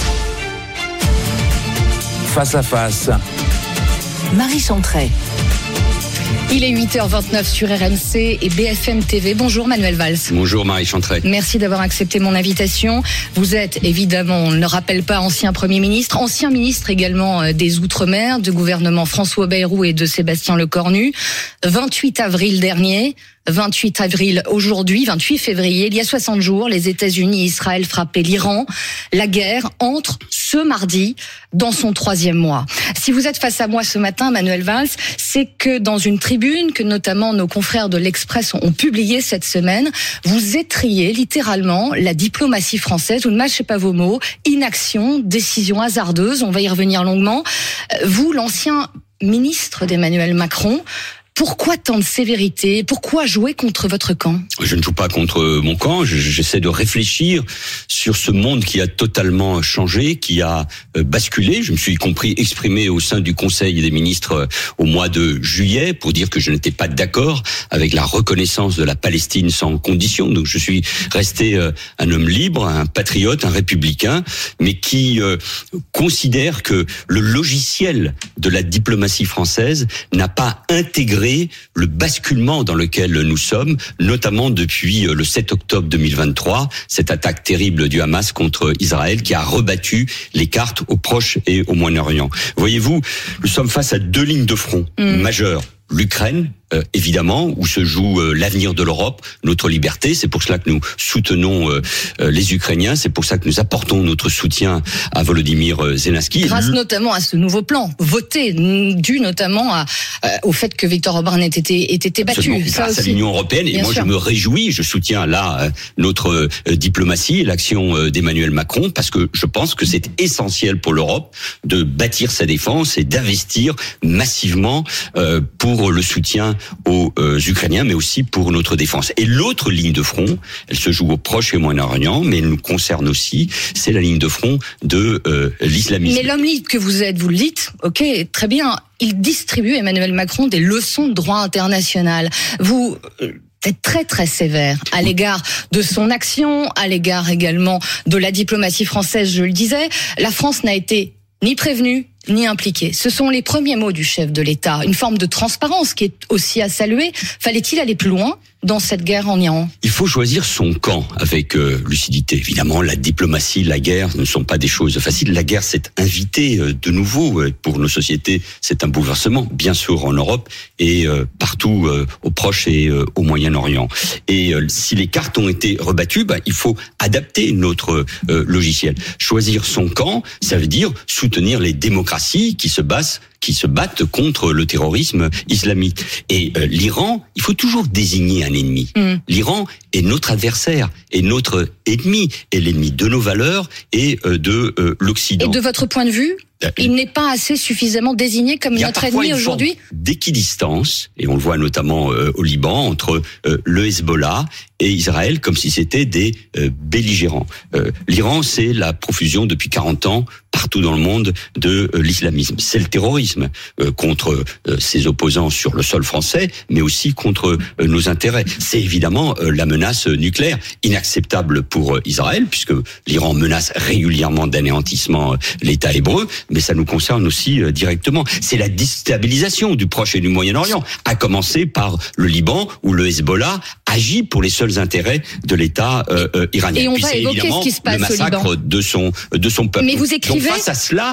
Face à face. Marie Chantrey. Il est huit heures vingt-neuf sur R M C et B F M T V. Bonjour Manuel Valls. Bonjour Marie Chantrey. Merci d'avoir accepté mon invitation. Vous êtes évidemment, on ne le rappelle pas, ancien Premier ministre, ancien ministre également des Outre-mer, du gouvernement François Bayrou et de Sébastien Lecornu. vingt-huit avril dernier, vingt-huit avril aujourd'hui, vingt-huit février, il y a soixante jours, les États-Unis et Israël frappaient l'Iran. La guerre entre ce mardi dans son troisième mois. Si vous êtes face à moi ce matin, Manuel Valls, c'est que dans une tribune que notamment nos confrères de l'Express ont publiée cette semaine, vous étriez littéralement la diplomatie française. Vous ne mâchez pas vos mots. Inaction, décision hasardeuse, on va y revenir longuement. Vous, l'ancien ministre d'Emmanuel Macron, pourquoi tant de sévérité? Pourquoi jouer contre votre camp? Je ne joue pas contre mon camp, j'essaie de réfléchir sur ce monde qui a totalement changé, qui a basculé. Je me suis y compris exprimé au sein du Conseil des ministres au mois de juillet pour dire que je n'étais pas d'accord avec la reconnaissance de la Palestine sans condition. Donc je suis resté un homme libre, un patriote, un républicain, mais qui euh, considère que le logiciel de la diplomatie française n'a pas intégré le basculement dans lequel nous sommes, notamment depuis le sept octobre deux mille vingt-trois, cette attaque terrible du Hamas contre Israël qui a rebattu les cartes au Proche et au Moyen-Orient. Voyez-vous, nous sommes face à deux lignes de front mmh. majeures. L'Ukraine, euh, évidemment, où se joue euh, l'avenir de l'Europe, notre liberté. C'est pour cela que nous soutenons euh, euh, les Ukrainiens. C'est pour ça que nous apportons notre soutien à Volodymyr euh, Zelensky. Grâce Le... notamment à ce nouveau plan, voté, dû notamment à, euh, au fait que Viktor Orban ait été, ait été battu. Absolument, ça grâce aussi. à l'Union européenne. Et Bien moi, sûr. je me réjouis. Je soutiens là euh, notre euh, diplomatie et l'action euh, d'Emmanuel Macron, parce que je pense que c'est essentiel pour l'Europe de bâtir sa défense et d'investir massivement euh, pour le soutien aux euh, Ukrainiens, mais aussi pour notre défense. Et l'autre ligne de front, elle se joue au Proche et au Moyen-Orient, mais elle nous concerne aussi, c'est la ligne de front de euh, l'islamisme. Mais l'homme libre que vous êtes, vous le dites, ok, très bien, il distribue, Emmanuel Macron, des leçons de droit international. Vous... Euh, êtes très très sévère à l'égard de son action, à l'égard également de la diplomatie française, je le disais. La France n'a été ni prévenue, ni impliquée. Ce sont les premiers mots du chef de l'État. Une forme de transparence qui est aussi à saluer. Fallait-il aller plus loin dans cette guerre en Iran? Il faut choisir son camp avec euh, lucidité. Évidemment, la diplomatie, la guerre ne sont pas des choses faciles. La guerre s'est invitée euh, de nouveau euh, pour nos sociétés. C'est un bouleversement, bien sûr, en Europe et euh, partout euh, au Proche et euh, au Moyen-Orient. Et euh, si les cartes ont été rebattues, bah, il faut adapter notre euh, logiciel. Choisir son camp, ça veut dire soutenir les démocraties qui se battent qui se battent contre le terrorisme islamique. Et euh, l'Iran, il faut toujours désigner un ennemi. Mm. L'Iran est notre adversaire, est notre ennemi, est l'ennemi de nos valeurs et euh, de euh, l'Occident. Et de votre point de vue, il n'est pas assez suffisamment désigné comme notre ennemi aujourd'hui? D'équidistance, et on le voit notamment euh, au Liban, entre euh, le Hezbollah et Israël, comme si c'était des euh, belligérants. Euh, L'Iran, c'est la profusion depuis quarante ans, partout dans le monde, de euh, l'islamisme. C'est le terrorisme euh, contre euh, ses opposants sur le sol français, mais aussi contre euh, nos intérêts. C'est évidemment euh, la menace nucléaire, inacceptable pour euh, Israël, puisque l'Iran menace régulièrement d'anéantissement euh, l'État hébreu, mais ça nous concerne aussi euh, directement. C'est la déstabilisation du Proche et du Moyen-Orient, à commencer par le Liban, où le Hezbollah agit pour les seuls intérêts de l'État euh, euh, iranien. Et on Puis va c'est évoquer évidemment ce qui se passe le massacre au Liban. de son de son peuple. Mais vous écrivez... Donc face à cela,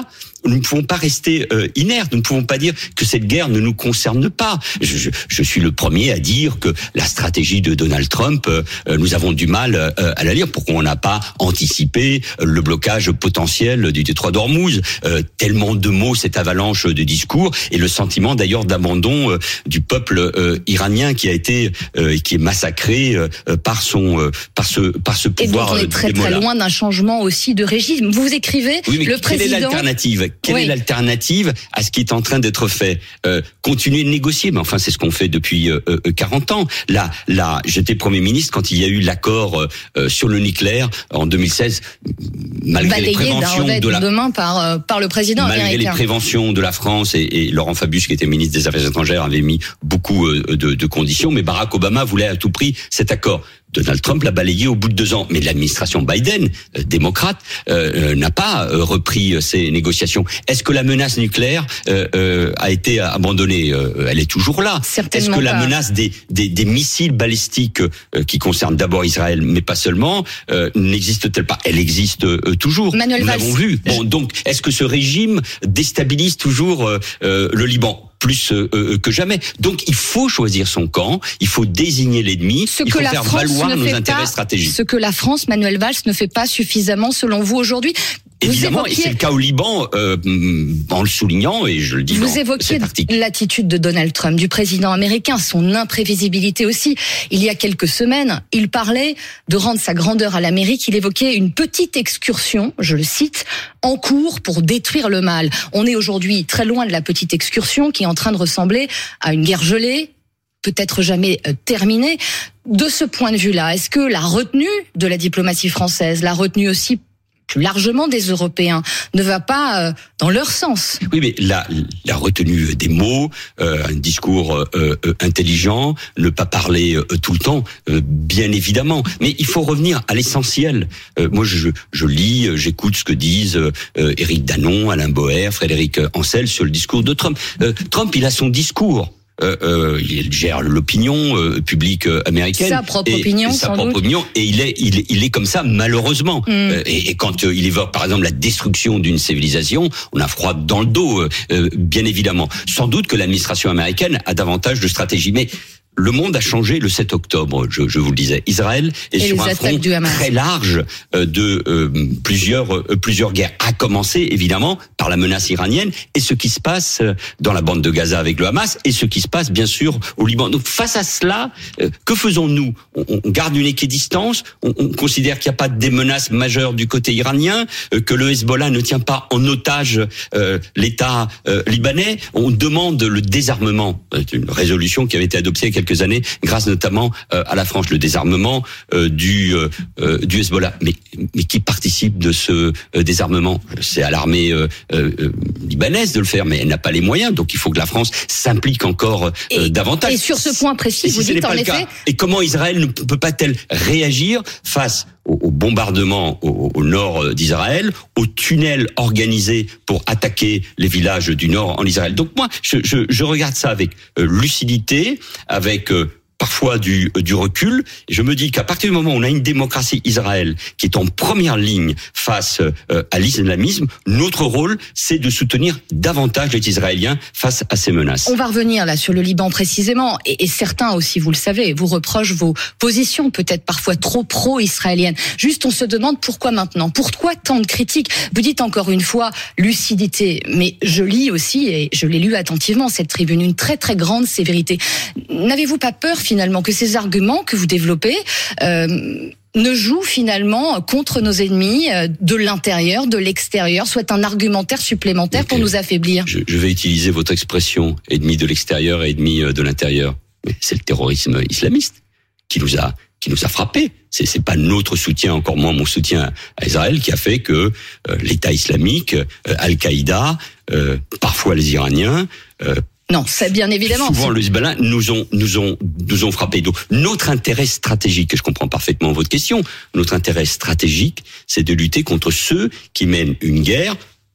nous ne pouvons pas rester euh, inertes. Nous ne pouvons pas dire que cette guerre ne nous concerne pas. Je, je, je suis le premier à dire que la stratégie de Donald Trump, euh, nous avons du mal euh, à la lire. Pourquoi on n'a pas anticipé le blocage potentiel du détroit d'Ormuz? euh, Tellement de mots, cette avalanche de discours et le sentiment d'ailleurs d'abandon euh, du peuple euh, iranien qui a été euh, qui est massacré euh, par son euh, par ce par ce pouvoir. Et donc on est très très loin d'un changement aussi de régime. Vous écrivez oui, mais le quelle président. Quelle est l'alternative Quelle oui. est l'alternative à ce qui est en train d'être fait? euh, Continuer de négocier, mais enfin c'est ce qu'on fait depuis euh, quarante ans. Là, là, j'étais Premier ministre quand il y a eu l'accord euh, sur le nucléaire en deux mille seize, malgré Balayé les préventions d'un de la demain par euh, par le président malgré américain. les préventions de la France et, et Laurent Fabius qui était ministre des Affaires étrangères avait mis beaucoup euh, de, de conditions, mais Barack Obama voulait à tout prix cet accord. Donald Trump l'a balayé au bout de deux ans, mais l'administration Biden, euh, démocrate, euh, n'a pas euh, repris euh, ces négociations. Est-ce que la menace nucléaire euh, euh, a été abandonnée? euh, Elle est toujours là. Est-ce que pas. la menace des, des, des missiles balistiques euh, qui concernent d'abord Israël, mais pas seulement, euh, n'existe-t-elle pas? Elle existe euh, toujours. Manuel Nous Valls. l'avons vu. Bon, donc, est-ce que ce régime déstabilise toujours euh, euh, le Liban? Plus euh, que jamais. Donc il faut choisir son camp, il faut désigner l'ennemi, ce il que faut la faire France valoir ne nos fait intérêts pas, stratégiques. Ce que la France, Manuel Valls, ne fait pas suffisamment selon vous aujourd'hui. Vous Évidemment, évoquiez... et c'est le cas au Liban, euh, en le soulignant, et je le dis Vous dans évoquiez cet article. l'attitude de Donald Trump, du président américain, son imprévisibilité aussi. Il y a quelques semaines, il parlait de rendre sa grandeur à l'Amérique. Il évoquait une petite excursion, je le cite, en cours pour détruire le mal. On est aujourd'hui très loin de la petite excursion qui est en train de ressembler à une guerre gelée, peut-être jamais terminée. De ce point de vue-là, est-ce que la retenue de la diplomatie française, la retenue aussi plus largement des Européens, ne va pas euh, dans leur sens? Oui, mais la, la retenue des mots, euh, un discours euh, euh, intelligent, ne pas parler euh, tout le temps, euh, bien évidemment. Mais il faut revenir à l'essentiel. Euh, moi, je, je lis, j'écoute ce que disent euh, Éric Danon, Alain Boer, Frédéric Ancel sur le discours de Trump. Euh, Trump, il a son discours. Euh, euh, il gère l'opinion euh, publique euh, américaine, sa propre et, opinion, et sa sans propre doute. opinion, et il est, il, il est comme ça malheureusement. Mm. Euh, et, et quand euh, il évoque par exemple la destruction d'une civilisation, on a froid dans le dos, euh, euh, bien évidemment. Sans doute que l'administration américaine a davantage de stratégie, mais le monde a changé le sept octobre, je, je vous le disais. Israël est et sur un front très large de euh, plusieurs euh, plusieurs guerres. À commencer évidemment par la menace iranienne et ce qui se passe dans la bande de Gaza avec le Hamas et ce qui se passe bien sûr au Liban. Donc face à cela, euh, que faisons-nous? on, on garde une équidistance, on, on considère qu'il n'y a pas de menaces majeures du côté iranien, euh, que le Hezbollah ne tient pas en otage euh, l'État euh, libanais. On demande le désarmement. C'est une résolution qui avait été adoptée quelques quelques années, grâce notamment euh, à la France, le désarmement euh, du euh, du Hezbollah. Mais mais qui participe de ce euh, désarmement? C'est à l'armée euh, euh, libanaise de le faire, mais elle n'a pas les moyens. Donc il faut que la France s'implique encore euh, et, davantage. Et sur ce point précis, et si vous dites en effet. Cas, et comment Israël ne peut pas-t-elle réagir face au, au bombardement au, au nord d'Israël, aux tunnels organisés pour attaquer les villages du nord en Israël? Donc moi, je, je, je regarde ça avec euh, lucidité, avec euh, parfois du, du recul. Et je me dis qu'à partir du moment où on a une démocratie Israël qui est en première ligne face euh, à l'islamisme, notre rôle, c'est de soutenir davantage les Israéliens face à ces menaces. On va revenir là sur le Liban précisément. Et, et certains aussi, vous le savez, vous reprochent vos positions peut-être parfois trop pro-israéliennes. Juste, on se demande pourquoi maintenant? Pourquoi tant de critiques? Vous dites encore une fois lucidité. Mais je lis aussi, et je l'ai lu attentivement, cette tribune, une très très grande sévérité. N'avez-vous pas peur finalement que ces arguments que vous développez euh, ne jouent finalement contre nos ennemis euh, de l'intérieur, de l'extérieur, soit un argumentaire supplémentaire okay. pour nous affaiblir? je, je vais utiliser votre expression, ennemi de l'extérieur et ennemi de l'intérieur. Mais c'est le terrorisme islamiste qui nous a qui nous a frappés. C'est, c'est pas notre soutien, encore moins mon soutien à Israël, qui a fait que euh, l'État islamique, euh, Al-Qaïda, euh, parfois les Iraniens, euh, non, c'est bien évidemment. Souvent, le Hezbollah nous ont, nous ont, nous ont frappé. Donc, notre intérêt stratégique, et je comprends parfaitement votre question, notre intérêt stratégique, c'est de lutter contre ceux qui mènent une guerre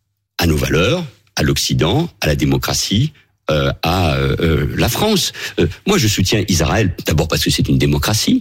à nos valeurs, à l'Occident, à la démocratie, euh, à euh, la France. Euh, moi, je soutiens Israël, d'abord parce que c'est une démocratie.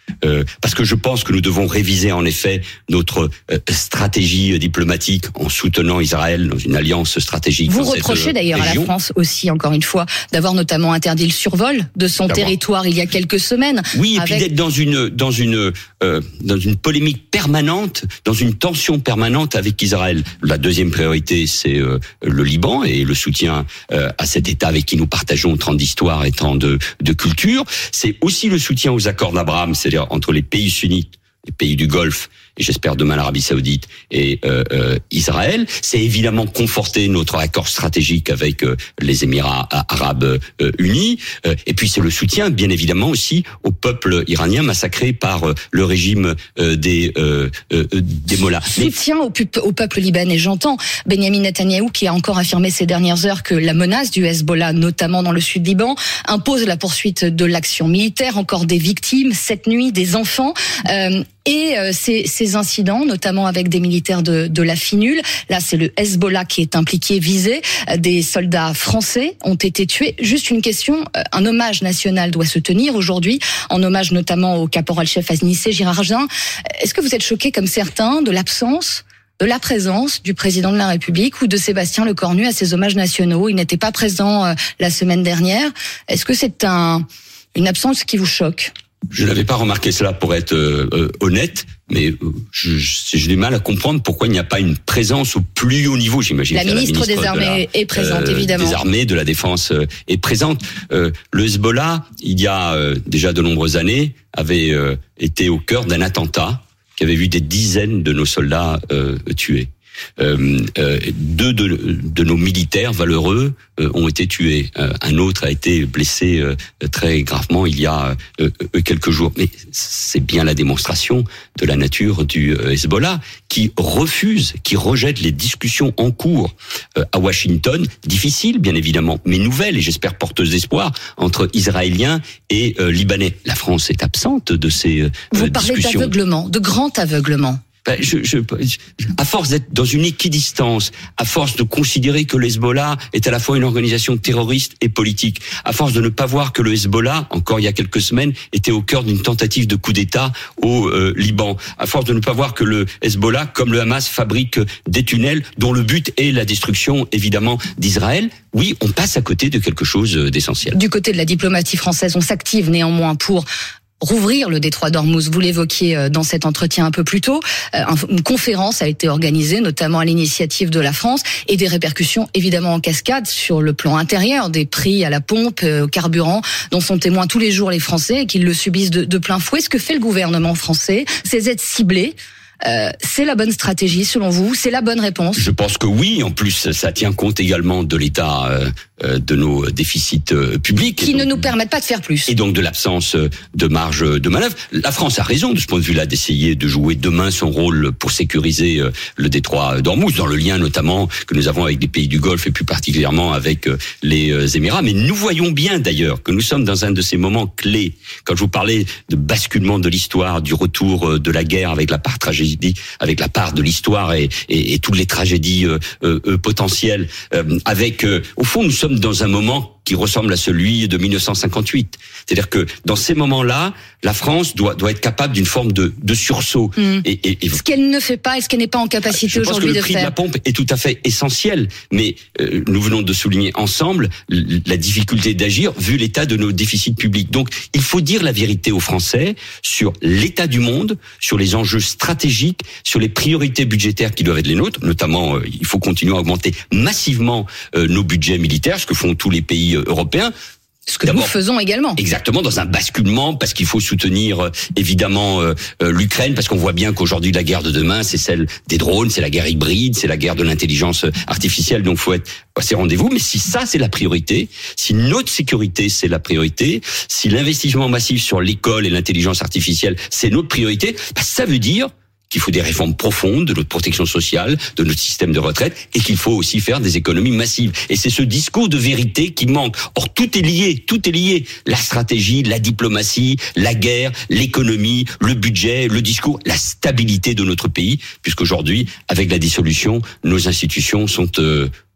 Euh, parce que je pense que nous devons réviser en effet notre euh, stratégie diplomatique en soutenant Israël dans une alliance stratégique. Vous dans reprochez cette, euh, d'ailleurs région. à la France aussi, encore une fois, d'avoir notamment interdit le survol de son D'abord. territoire il y a quelques semaines. Oui, et avec... puis d'être dans une dans une euh, dans une polémique permanente, dans une tension permanente avec Israël. La deuxième priorité, c'est euh, le Liban et le soutien euh, à cet État avec qui nous partageons tant d'histoire et tant de de culture. C'est aussi le soutien aux accords d'Abraham, c'est-à-dire entre les pays sunnites, les pays du Golfe, et j'espère demain l'Arabie Saoudite et euh, euh, Israël. C'est évidemment conforter notre accord stratégique avec euh, les Émirats arabes euh, unis. Euh, et puis c'est le soutien, bien évidemment, aussi au peuple iranien massacré par euh, le régime euh, des euh, euh, des mollahs. Soutien au, pu- au peuple libanais, j'entends. Benyamin Netanyahou qui a encore affirmé ces dernières heures que la menace du Hezbollah, notamment dans le sud Liban, impose la poursuite de l'action militaire. Encore des victimes cette nuit, des enfants. Euh, Et euh, ces, ces incidents, notamment avec des militaires de, de la FINUL, là c'est le Hezbollah qui est impliqué, visé. Des soldats français ont été tués. Juste une question, un hommage national doit se tenir aujourd'hui, en hommage notamment au caporal-chef Anissé Girardin. Est-ce que vous êtes choqués comme certains de l'absence de la présence du président de la République ou de Sébastien Lecornu à ces hommages nationaux? Il n'était pas présent euh, la semaine dernière. Est-ce que c'est un, une absence qui vous choque? Je n'avais pas remarqué cela pour être euh, euh, honnête, mais euh, je, je, j'ai du mal à comprendre pourquoi il n'y a pas une présence au plus haut niveau, j'imagine. La ministre, la ministre des Armées est présente, euh, évidemment. Des Armées, de la Défense euh, est présente. Euh, le Hezbollah, il y a euh, déjà de nombreuses années, avait euh, été au cœur d'un attentat qui avait vu des dizaines de nos soldats euh, tués. Euh, euh, deux de, de nos militaires valeureux euh, ont été tués. Euh, un autre a été blessé euh, très gravement il y a euh, quelques jours. Mais c'est bien la démonstration de la nature du Hezbollah qui refuse, qui rejette les discussions en cours euh, à Washington, difficiles bien évidemment, mais nouvelles et j'espère porteuses d'espoir entre Israéliens et euh, Libanais. La France est absente de ces euh, Vous parlez discussions. d'aveuglement, de grand aveuglement. Je, je, à force d'être dans une équidistance, à force de considérer que le Hezbollah est à la fois une organisation terroriste et politique, à force de ne pas voir que le Hezbollah, encore il y a quelques semaines, était au cœur d'une tentative de coup d'État au euh, Liban, à force de ne pas voir que le Hezbollah, comme le Hamas, fabrique des tunnels dont le but est la destruction, évidemment, d'Israël, oui, on passe à côté de quelque chose d'essentiel. Du côté de la diplomatie française, on s'active néanmoins pour rouvrir le détroit d'Ormuz. Vous l'évoquiez dans cet entretien un peu plus tôt. Une conférence a été organisée, notamment à l'initiative de la France, et des répercussions évidemment en cascade sur le plan intérieur, des prix à la pompe, au carburant, dont sont témoins tous les jours les Français et qu'ils le subissent de, de plein fouet. Ce que fait le gouvernement français, ces aides ciblées, Euh, c'est la bonne stratégie selon vous? C'est la bonne réponse? Je pense que oui. En plus, ça tient compte également de l'état euh, de nos déficits euh, publics. Qui donc, ne nous permettent pas de faire plus. Et donc de l'absence de marge de manœuvre. La France a raison de ce point de vue-là d'essayer de jouer demain son rôle pour sécuriser euh, le détroit d'Ormuz, dans le lien notamment que nous avons avec les pays du Golfe et plus particulièrement avec euh, les euh, Émirats. Mais nous voyons bien d'ailleurs que nous sommes dans un de ces moments clés. Quand je vous parlais de basculement de l'histoire, du retour de la guerre avec la part tragédie, avec la part de l'histoire et, et, et toutes les tragédies euh, euh, potentielles, euh, avec, euh, au fond, nous sommes dans un moment qui ressemble à celui de mille neuf cent cinquante-huit. C'est-à-dire que dans ces moments-là, la France doit doit être capable d'une forme de de sursaut. Mmh. Et, et, et ce qu'elle ne fait pas, et ce qu'elle n'est pas en capacité aujourd'hui de faire. Je pense que le prix de la pompe est tout à fait essentiel, mais euh, nous venons de souligner ensemble la difficulté d'agir vu l'état de nos déficits publics. Donc, il faut dire la vérité aux Français sur l'état du monde, sur les enjeux stratégiques, sur les priorités budgétaires qui doivent être les nôtres. Notamment, euh, il faut continuer à augmenter massivement euh, nos budgets militaires, ce que font tous les pays européens. Ce que nous faisons également. Exactement, dans un basculement, parce qu'il faut soutenir euh, évidemment euh, euh, l'Ukraine, parce qu'on voit bien qu'aujourd'hui la guerre de demain, c'est celle des drones, c'est la guerre hybride, c'est la guerre de l'intelligence artificielle, donc faut être à ces rendez-vous. Mais si ça c'est la priorité, si notre sécurité c'est la priorité, si l'investissement massif sur l'école et l'intelligence artificielle c'est notre priorité, bah, ça veut dire qu'il faut des réformes profondes de notre protection sociale, de notre système de retraite, et qu'il faut aussi faire des économies massives. Et c'est ce discours de vérité qui manque. Or, tout est lié, tout est lié. La stratégie, la diplomatie, la guerre, l'économie, le budget, le discours, la stabilité de notre pays, puisqu'aujourd'hui, avec la dissolution, nos institutions sont euh,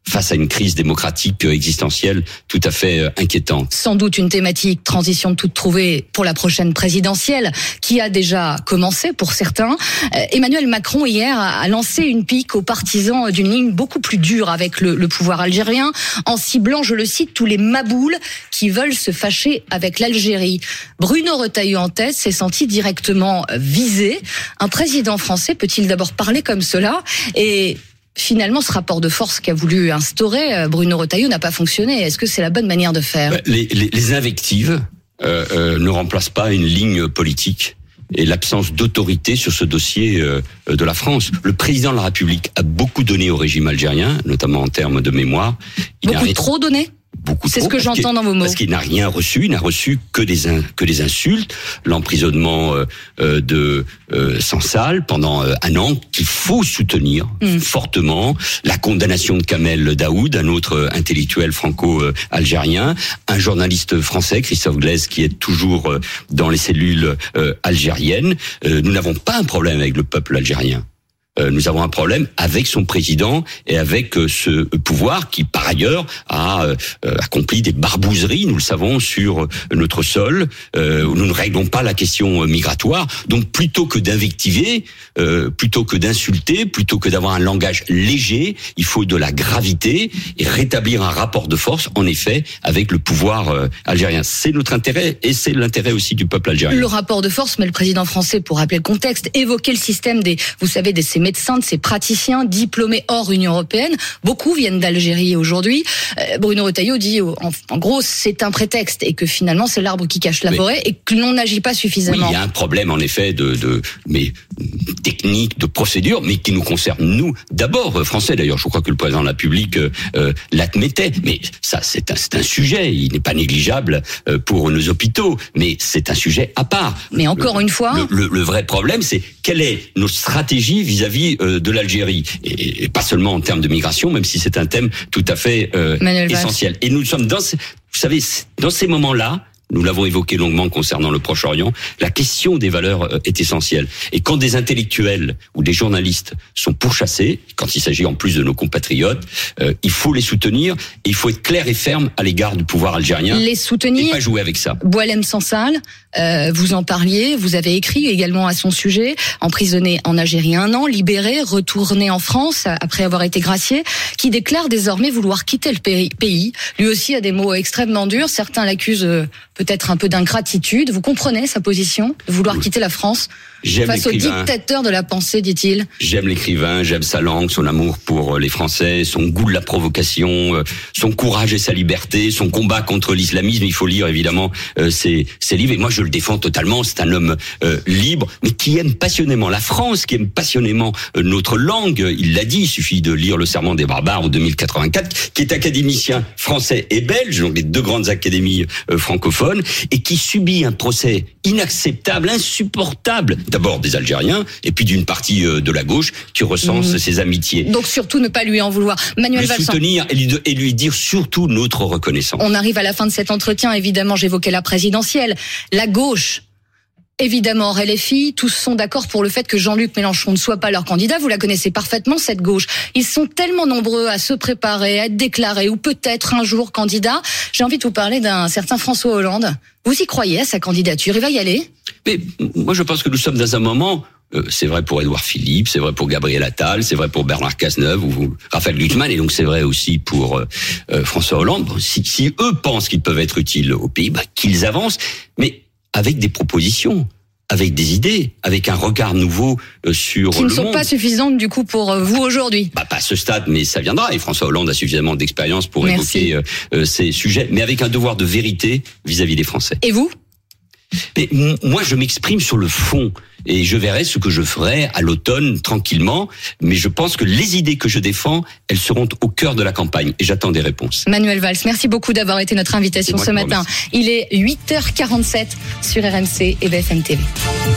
face à une crise démocratique existentielle tout à fait inquiétante. Sans doute une thématique transition de toute trouvée pour la prochaine présidentielle qui a déjà commencé pour certains. Emmanuel Macron hier a lancé une pique aux partisans d'une ligne beaucoup plus dure avec le, le pouvoir algérien en ciblant, je le cite, tous les maboules qui veulent se fâcher avec l'Algérie. Bruno Retailleau en tête s'est senti directement visé. Un président français peut-il d'abord parler comme cela ? Et finalement, ce rapport de force qu'a voulu instaurer Bruno Retailleau n'a pas fonctionné. Est-ce que c'est la bonne manière de faire ? les, les, les invectives euh, euh, ne remplacent pas une ligne politique et l'absence d'autorité sur ce dossier euh, de la France. Le président de la République a beaucoup donné au régime algérien, notamment en termes de mémoire. Il beaucoup a... trop donné ? Beaucoup C'est trop, ce que j'entends dans vos mots. Parce qu'il n'a rien reçu, il n'a reçu que des in, que des insultes, l'emprisonnement euh, euh, de euh, Sansal pendant euh, un an qu'il faut soutenir mm. fortement, la condamnation de Kamel Daoud, un autre euh, intellectuel franco-algérien, un journaliste français, Christophe Glaise, qui est toujours euh, dans les cellules euh, algériennes. Euh, nous n'avons pas un problème avec le peuple algérien. Euh, nous avons un problème avec son président et avec euh, ce pouvoir qui, par ailleurs, a euh, accompli des barbouzeries, nous le savons, sur notre sol. Euh, nous ne réglons pas la question migratoire. Donc, plutôt que d'invectiver, euh, plutôt que d'insulter, plutôt que d'avoir un langage léger, il faut de la gravité et rétablir un rapport de force, en effet, avec le pouvoir euh, algérien. C'est notre intérêt et c'est l'intérêt aussi du peuple algérien. Le rapport de force, mais le président français, pour rappeler le contexte, évoquait le système des, vous savez, des ces médecins, de ces praticiens diplômés hors Union européenne. Beaucoup viennent d'Algérie aujourd'hui. Euh, Bruno Retailleau dit, en, en gros, c'est un prétexte et que finalement, c'est l'arbre qui cache la mais, forêt et que l'on n'agit pas suffisamment. Oui, il y a un problème, en effet, de, de mais, technique, de procédure, mais qui nous concerne, nous, d'abord, français d'ailleurs. Je crois que le président de la République euh, l'admettait. Mais ça, c'est un, c'est un sujet. Il n'est pas négligeable euh, pour nos hôpitaux, mais c'est un sujet à part. Mais encore le, une fois... Le, le, le vrai problème, c'est quelle est notre stratégie vis-à-vis de l'Algérie, et, et pas seulement en termes de migration, même si c'est un thème tout à fait euh, essentiel. Et nous sommes dans, ces, vous savez, dans ces moments-là, nous l'avons évoqué longuement concernant le Proche-Orient, la question des valeurs est essentielle. Et quand des intellectuels ou des journalistes sont pourchassés, quand il s'agit en plus de nos compatriotes, euh, il faut les soutenir et il faut être clair et ferme à l'égard du pouvoir algérien. Les soutenir. Et pas jouer avec ça. Boualem Sansal, euh, vous en parliez, vous avez écrit également à son sujet, emprisonné en Algérie un an, libéré, retourné en France après avoir été gracié, qui déclare désormais vouloir quitter le pays. Lui aussi a des mots extrêmement durs. Certains l'accusent euh, peut-être un peu d'ingratitude. Vous comprenez sa position de vouloir quitter la France j'aime face au dictateur de la pensée, dit-il. J'aime l'écrivain, j'aime sa langue, son amour pour les Français, son goût de la provocation, son courage et sa liberté, son combat contre l'islamisme. Il faut lire évidemment euh, ses, ses livres. Et moi, je le défends totalement. C'est un homme euh, libre, mais qui aime passionnément la France, qui aime passionnément euh, notre langue. Il l'a dit, il suffit de lire Le Serment des Barbares en deux mille quatre-vingt-quatre, qui est académicien français et belge, donc les deux grandes académies euh, francophones, et qui subit un procès inacceptable, insupportable, d'abord des Algériens, et puis d'une partie euh, de la gauche qui recense mmh. ses amitiés. Donc surtout ne pas lui en vouloir. Manuel le Valls. soutenir et lui, et lui dire surtout notre reconnaissance. On arrive à la fin de cet entretien, évidemment, j'évoquais la présidentielle. La gauche, évidemment, L F I, tous sont d'accord pour le fait que Jean-Luc Mélenchon ne soit pas leur candidat. Vous la connaissez parfaitement, cette gauche. Ils sont tellement nombreux à se préparer, à être déclarés ou peut-être un jour candidats. J'ai envie de vous parler d'un certain François Hollande. Vous y croyez à sa candidature? Il va y aller? Mais moi, je pense que nous sommes dans un moment... Euh, c'est vrai pour Édouard Philippe, c'est vrai pour Gabriel Attal, c'est vrai pour Bernard Cazeneuve ou Raphaël Glucksmann, et donc c'est vrai aussi pour euh, euh, François Hollande. Bon, si, si eux pensent qu'ils peuvent être utiles au pays, bah, qu'ils avancent, mais avec des propositions, avec des idées, avec un regard nouveau euh, sur qui le ne sont monde. Pas suffisantes du coup pour euh, vous aujourd'hui. Bah, pas à ce stade, mais ça viendra. Et François Hollande a suffisamment d'expérience pour Merci. évoquer euh, euh, ces sujets, mais avec un devoir de vérité vis-à-vis des Français. Et vous? Mais m- moi, je m'exprime sur le fond. Et je verrai ce que je ferai à l'automne, tranquillement. Mais je pense que les idées que je défends, elles seront au cœur de la campagne. Et j'attends des réponses. Manuel Valls, merci beaucoup d'avoir été notre invitation ce matin. Il est huit heures quarante-sept sur R M C et B F M T V.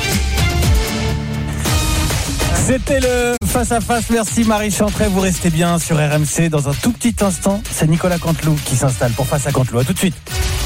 C'était le face-à-face. Merci Marie Chantret. Vous restez bien sur R M C. Dans un tout petit instant, c'est Nicolas Canteloup qui s'installe pour Face à Canteloup. À tout de suite.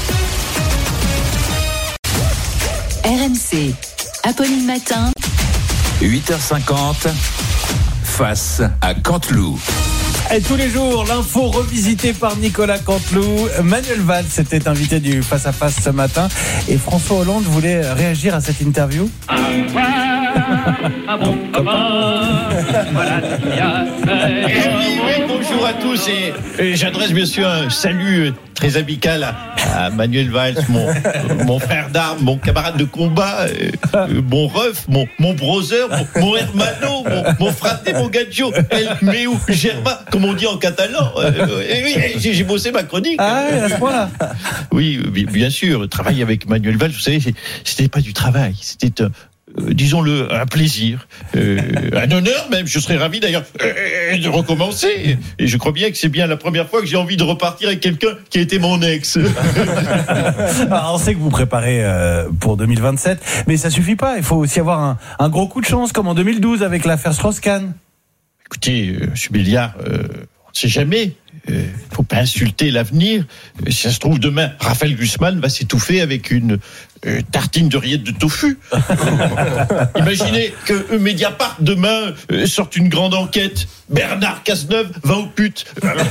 R M C. Apolline Matin. huit heures cinquante, face à Canteloup. Et tous les jours, l'info revisitée par Nicolas Canteloup. Manuel Valls était invité du Face à Face ce matin et François Hollande voulait réagir à cette interview. Ah bon, voilà ce qu'il y a. Eh oui, oui, bonjour à tous et, et j'adresse bien sûr un salut très amical à, à Manuel Valls, mon, euh, mon frère d'armes, mon camarade de combat, euh, mon ref, mon, mon brother, mon, mon hermano, mon, mon frate, mon gaggio, el meu germa, comme on dit en catalan. Euh, et oui, j'ai, j'ai bossé ma chronique. Ah oui, à ce point-là. Oui, bien sûr, travailler avec Manuel Valls, vous savez, c'était pas du travail, c'était un Euh, disons-le, un plaisir, euh, un honneur même. Je serais ravi d'ailleurs euh, de recommencer. Et je crois bien que c'est bien la première fois que j'ai envie de repartir avec quelqu'un qui a été mon ex. Alors, on sait que vous préparez euh, pour deux mille vingt-sept, mais ça suffit pas. Il faut aussi avoir un, un gros coup de chance, comme en deux mille douze avec l'affaire Strauss-Kahn. Écoutez, euh, M. Béliard, euh, on ne sait jamais. Il euh, ne faut pas insulter l'avenir. Euh, si ça se trouve, demain, Raphaël Glucksmann va s'étouffer avec une euh, tartine de rillettes de tofu. Imaginez que Mediapart, demain, euh, sorte une grande enquête. Bernard Cazeneuve va aux putes.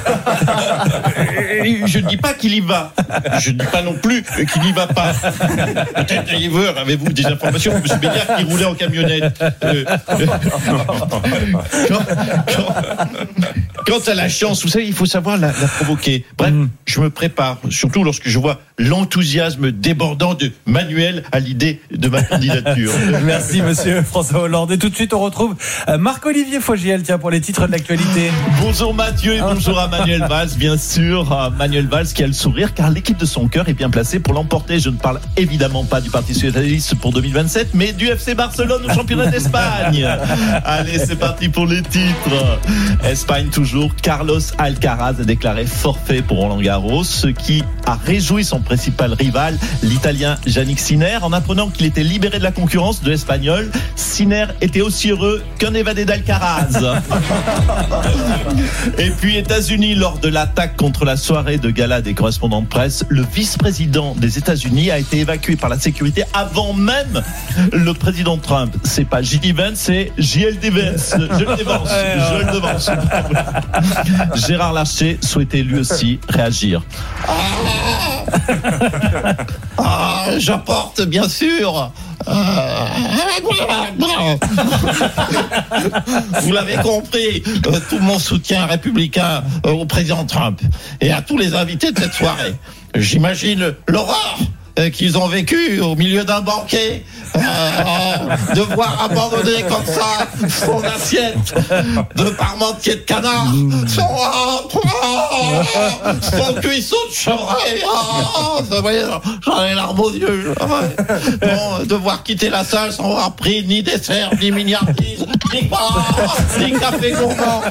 Je ne dis pas qu'il y va. Je ne dis pas non plus qu'il n'y va pas. Peut-être d'ailleurs, avez-vous des informations, M. Béliard, qui roulait en camionnette. Euh, euh, quand, quand, quant à la chance, vous savez, il faut savoir la, la provoquer. Bref, mmh. je me prépare, surtout lorsque je vois l'enthousiasme débordant de Manuel à l'idée de ma candidature. Merci, monsieur François Hollande. Et tout de suite, on retrouve Marc-Olivier Fogiel, tiens, pour les titres de l'actualité. Bonjour Mathieu et bonjour à Manuel Valls, bien sûr. Manuel Valls qui a le sourire car l'équipe de son cœur est bien placée pour l'emporter. Je ne parle évidemment pas du Parti Socialiste pour deux mille vingt-sept, mais du F C Barcelone au championnat d'Espagne. Allez, c'est parti pour les titres. Espagne toujours. Carlos Alcaraz a déclaré forfait pour Roland Garros, ce qui a réjoui son principal rival, l'Italien Jannik Sinner, en apprenant qu'il était libéré de la concurrence de l'Espagnol. Sinner était aussi heureux qu'un évadé d'Alcaraz. Et puis États-Unis, lors de l'attaque contre la soirée de gala des correspondants de presse, le vice-président des États-Unis a été évacué par la sécurité avant même le président Trump. C'est pas J D Vance, c'est J L D Vance. Je le devance. Je le devance. Gérard Larcher souhaitait lui aussi réagir. Ah, j'apporte bien sûr. Euh... Vous l'avez compris, euh, tout mon soutien républicain euh, au président Trump et à tous les invités de cette soirée. J'imagine l'horreur euh, qu'ils ont vécue au milieu d'un banquet, euh, de voir abandonner comme ça son assiette de parmentier de canard, son, oh, son cuisson de chevreuil. Oh, vous voyez, j'en ai larmes aux yeux. Bon, devoir quitter la salle sans avoir pris ni dessert, ni miniardise, ni pain, ni café gourmand.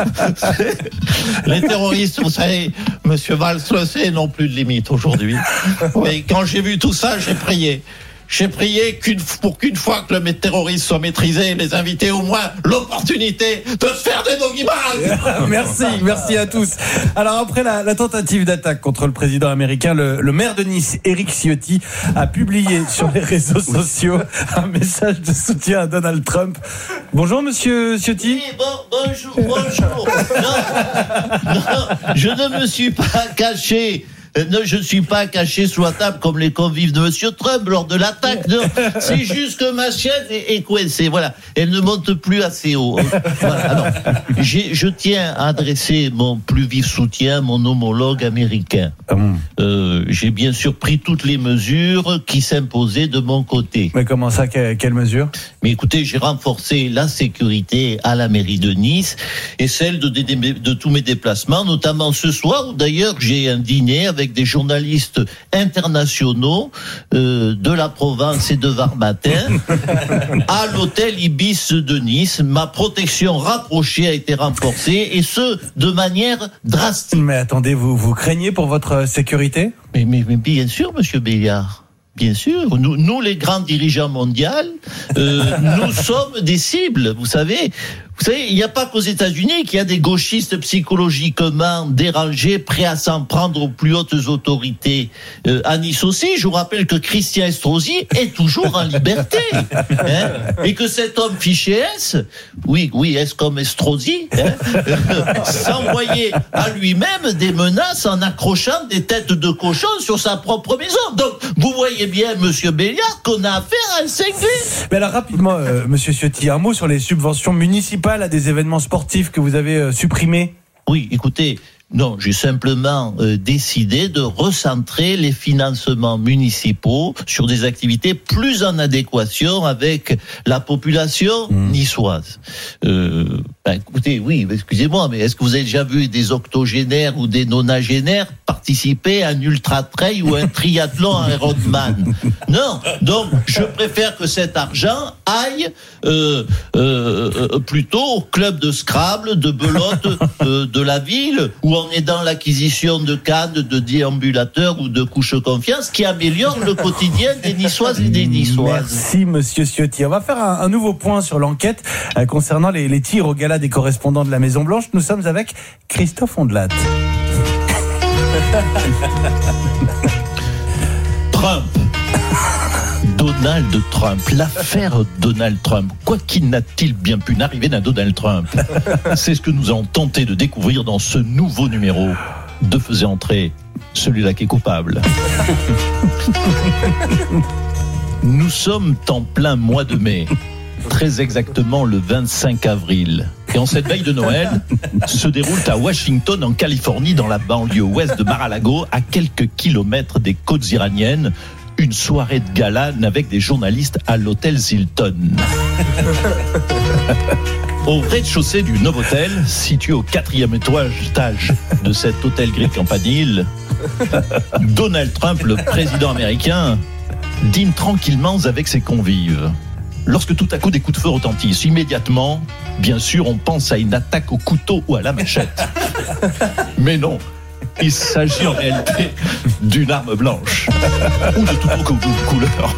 Les terroristes, vous savez, Monsieur Valls le sait, n'ont plus de limite aujourd'hui. Mais quand j'ai vu tout ça, j'ai prié. J'ai prié qu'une, pour qu'une fois que le terrorisme soit maîtrisé, les invités au moins l'opportunité de se faire des doggy-bags. Merci, merci à tous. Alors après la, la tentative d'attaque contre le président américain, le, le maire de Nice, Éric Ciotti, a publié sur les réseaux sociaux un message de soutien à Donald Trump. Bonjour monsieur Ciotti. Oui, bon, bonjour, bonjour. Non, non, je ne me suis pas caché. Non, je ne suis pas caché sous la table comme les convives de Monsieur Trump lors de l'attaque. Non, c'est juste que ma chaise est, est coincée. Voilà, elle ne monte plus assez haut. Voilà. Alors, j'ai, je tiens à adresser mon plus vif soutien à mon homologue américain. Euh, j'ai bien sûr pris toutes les mesures qui s'imposaient de mon côté. Mais comment ça, que, quelles mesures ? Mais écoutez, j'ai renforcé la sécurité à la mairie de Nice et celle de, de, de, de tous mes déplacements, notamment ce soir où d'ailleurs j'ai un dîner avec des journalistes internationaux euh, de la Provence et de Var-Matin à l'hôtel Ibis de Nice. Ma protection rapprochée a été renforcée et ce, de manière drastique. Mais attendez, vous, vous craignez pour votre sécurité ? mais, mais, mais bien sûr, monsieur Béliard. Bien sûr, nous, nous les grands dirigeants mondiaux, euh, nous sommes des cibles. Vous savez, Vous savez, il n'y a pas qu'aux États-Unis qu'il y a des gauchistes psychologiquement dérangés, prêts à s'en prendre aux plus hautes autorités. Euh, à Nice aussi, je vous rappelle que Christian Estrosi est toujours en liberté. Hein, et que cet homme fiché S, oui, oui, S comme Estrosi, hein, s'envoyait à lui-même des menaces en accrochant des têtes de cochon sur sa propre maison. Donc, vous voyez bien, monsieur Béliard, qu'on a affaire à un cinglé. Mais alors, rapidement, euh, monsieur Ciotti, un mot sur les subventions municipales à des événements sportifs que vous avez euh, supprimés. Oui, écoutez, non, j'ai simplement euh, décidé de recentrer les financements municipaux sur des activités plus en adéquation avec la population mmh. niçoise. Euh, ben, écoutez, oui, excusez-moi, mais est-ce que vous avez déjà vu des octogénaires ou des nonagénaires participer à un ultra-trail ou un triathlon Ironman? Non, donc je préfère que cet argent aille euh, euh, plutôt au club de Scrabble, de belote de, de la ville, où on est dans l'acquisition de cannes, de déambulateurs ou de couches confiance qui améliorent le quotidien des Niçoises et des Niçoises. Merci monsieur Ciotti. On va faire un, un nouveau point sur l'enquête euh, concernant les, les tirs au gala des correspondants de la Maison Blanche. Nous sommes avec Christophe Ondelat. Trump. Donald Trump, l'affaire Donald Trump. Quoi qu'il n'a-t-il bien pu n'arriver d'un Donald Trump? C'est ce que nous allons tenter de découvrir dans ce nouveau numéro de Faisez entrer celui-là qui est coupable. Nous sommes en plein mois de mai, très exactement le vingt-cinq avril. Et en cette veille de Noël, se déroule à Washington, en Californie, dans la banlieue ouest de Mar-a-Lago, à quelques kilomètres des côtes iraniennes, une soirée de gala avec des journalistes à l'hôtel Hilton. Au rez-de-chaussée du Novotel, situé au quatrième étage de cet hôtel gris campanile, Donald Trump, le président américain, dîne tranquillement avec ses convives. Lorsque tout à coup des coups de feu retentissent, immédiatement, bien sûr, on pense à une attaque au couteau ou à la machette. Mais non, il s'agit en réalité d'une arme blanche ou de toute autre couleur.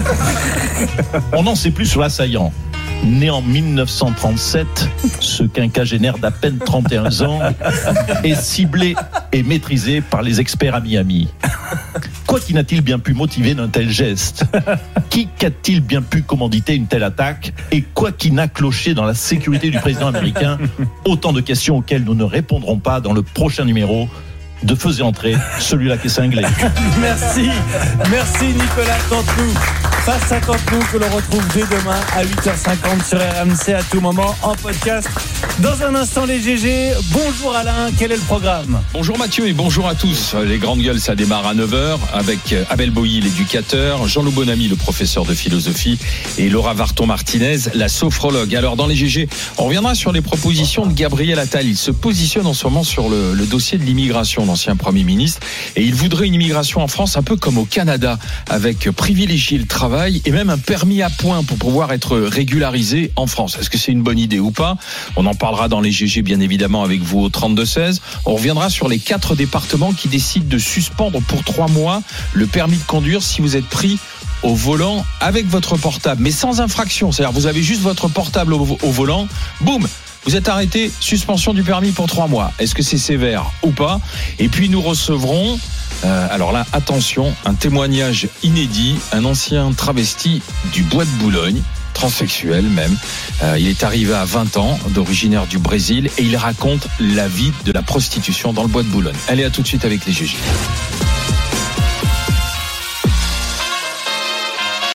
On n'en sait plus sur l'assaillant. Né en mille neuf cent trente-sept, ce quinquagénaire d'à peine trente et un ans est ciblé et maîtrisé par les experts à Miami. Quoi qui n'a-t-il bien pu motiver d'un tel geste? Qui qu'a-t-il bien pu commanditer une telle attaque? Et quoi qui n'a cloché dans la sécurité du président américain? Autant de questions auxquelles nous ne répondrons pas dans le prochain numéro de Faisez entrer celui-là qui est cinglé. Merci, merci Nicolas Canteloup. Face à Canteloup que l'on retrouve dès demain à huit heures cinquante sur R M C à tout moment en podcast. Dans un instant les G G. Bonjour Alain, quel est le programme? Bonjour Mathieu et bonjour à tous. Les grandes gueules, ça démarre à neuf heures avec Abel Boilly, l'éducateur, Jean-Loup Bonamy, le professeur de philosophie, et Laura Varton-Martinez, la sophrologue. Alors dans les G G, on reviendra sur les propositions de Gabriel Attal. Il se positionne en ce moment sur le, le dossier de l'immigration, l'ancien Premier ministre, et il voudrait une immigration en France un peu comme au Canada, avec privilégier le travail et même un permis à points pour pouvoir être régularisé en France. Est-ce que c'est une bonne idée ou pas? On en parlera dans les G G bien évidemment avec vous au trente-deux seize. On reviendra sur les quatre départements qui décident de suspendre pour trois mois le permis de conduire si vous êtes pris au volant avec votre portable, mais sans infraction. C'est-à-dire vous avez juste votre portable au, au volant, boum, vous êtes arrêté, suspension du permis pour trois mois. Est-ce que c'est sévère ou pas? Et puis nous recevrons, euh, alors là, attention, un témoignage inédit, un ancien travesti du Bois de Boulogne, transsexuel même. Euh, il est arrivé à vingt ans, d'originaire du Brésil, et il raconte la vie de la prostitution dans le Bois de Boulogne. Allez, à tout de suite avec les G G.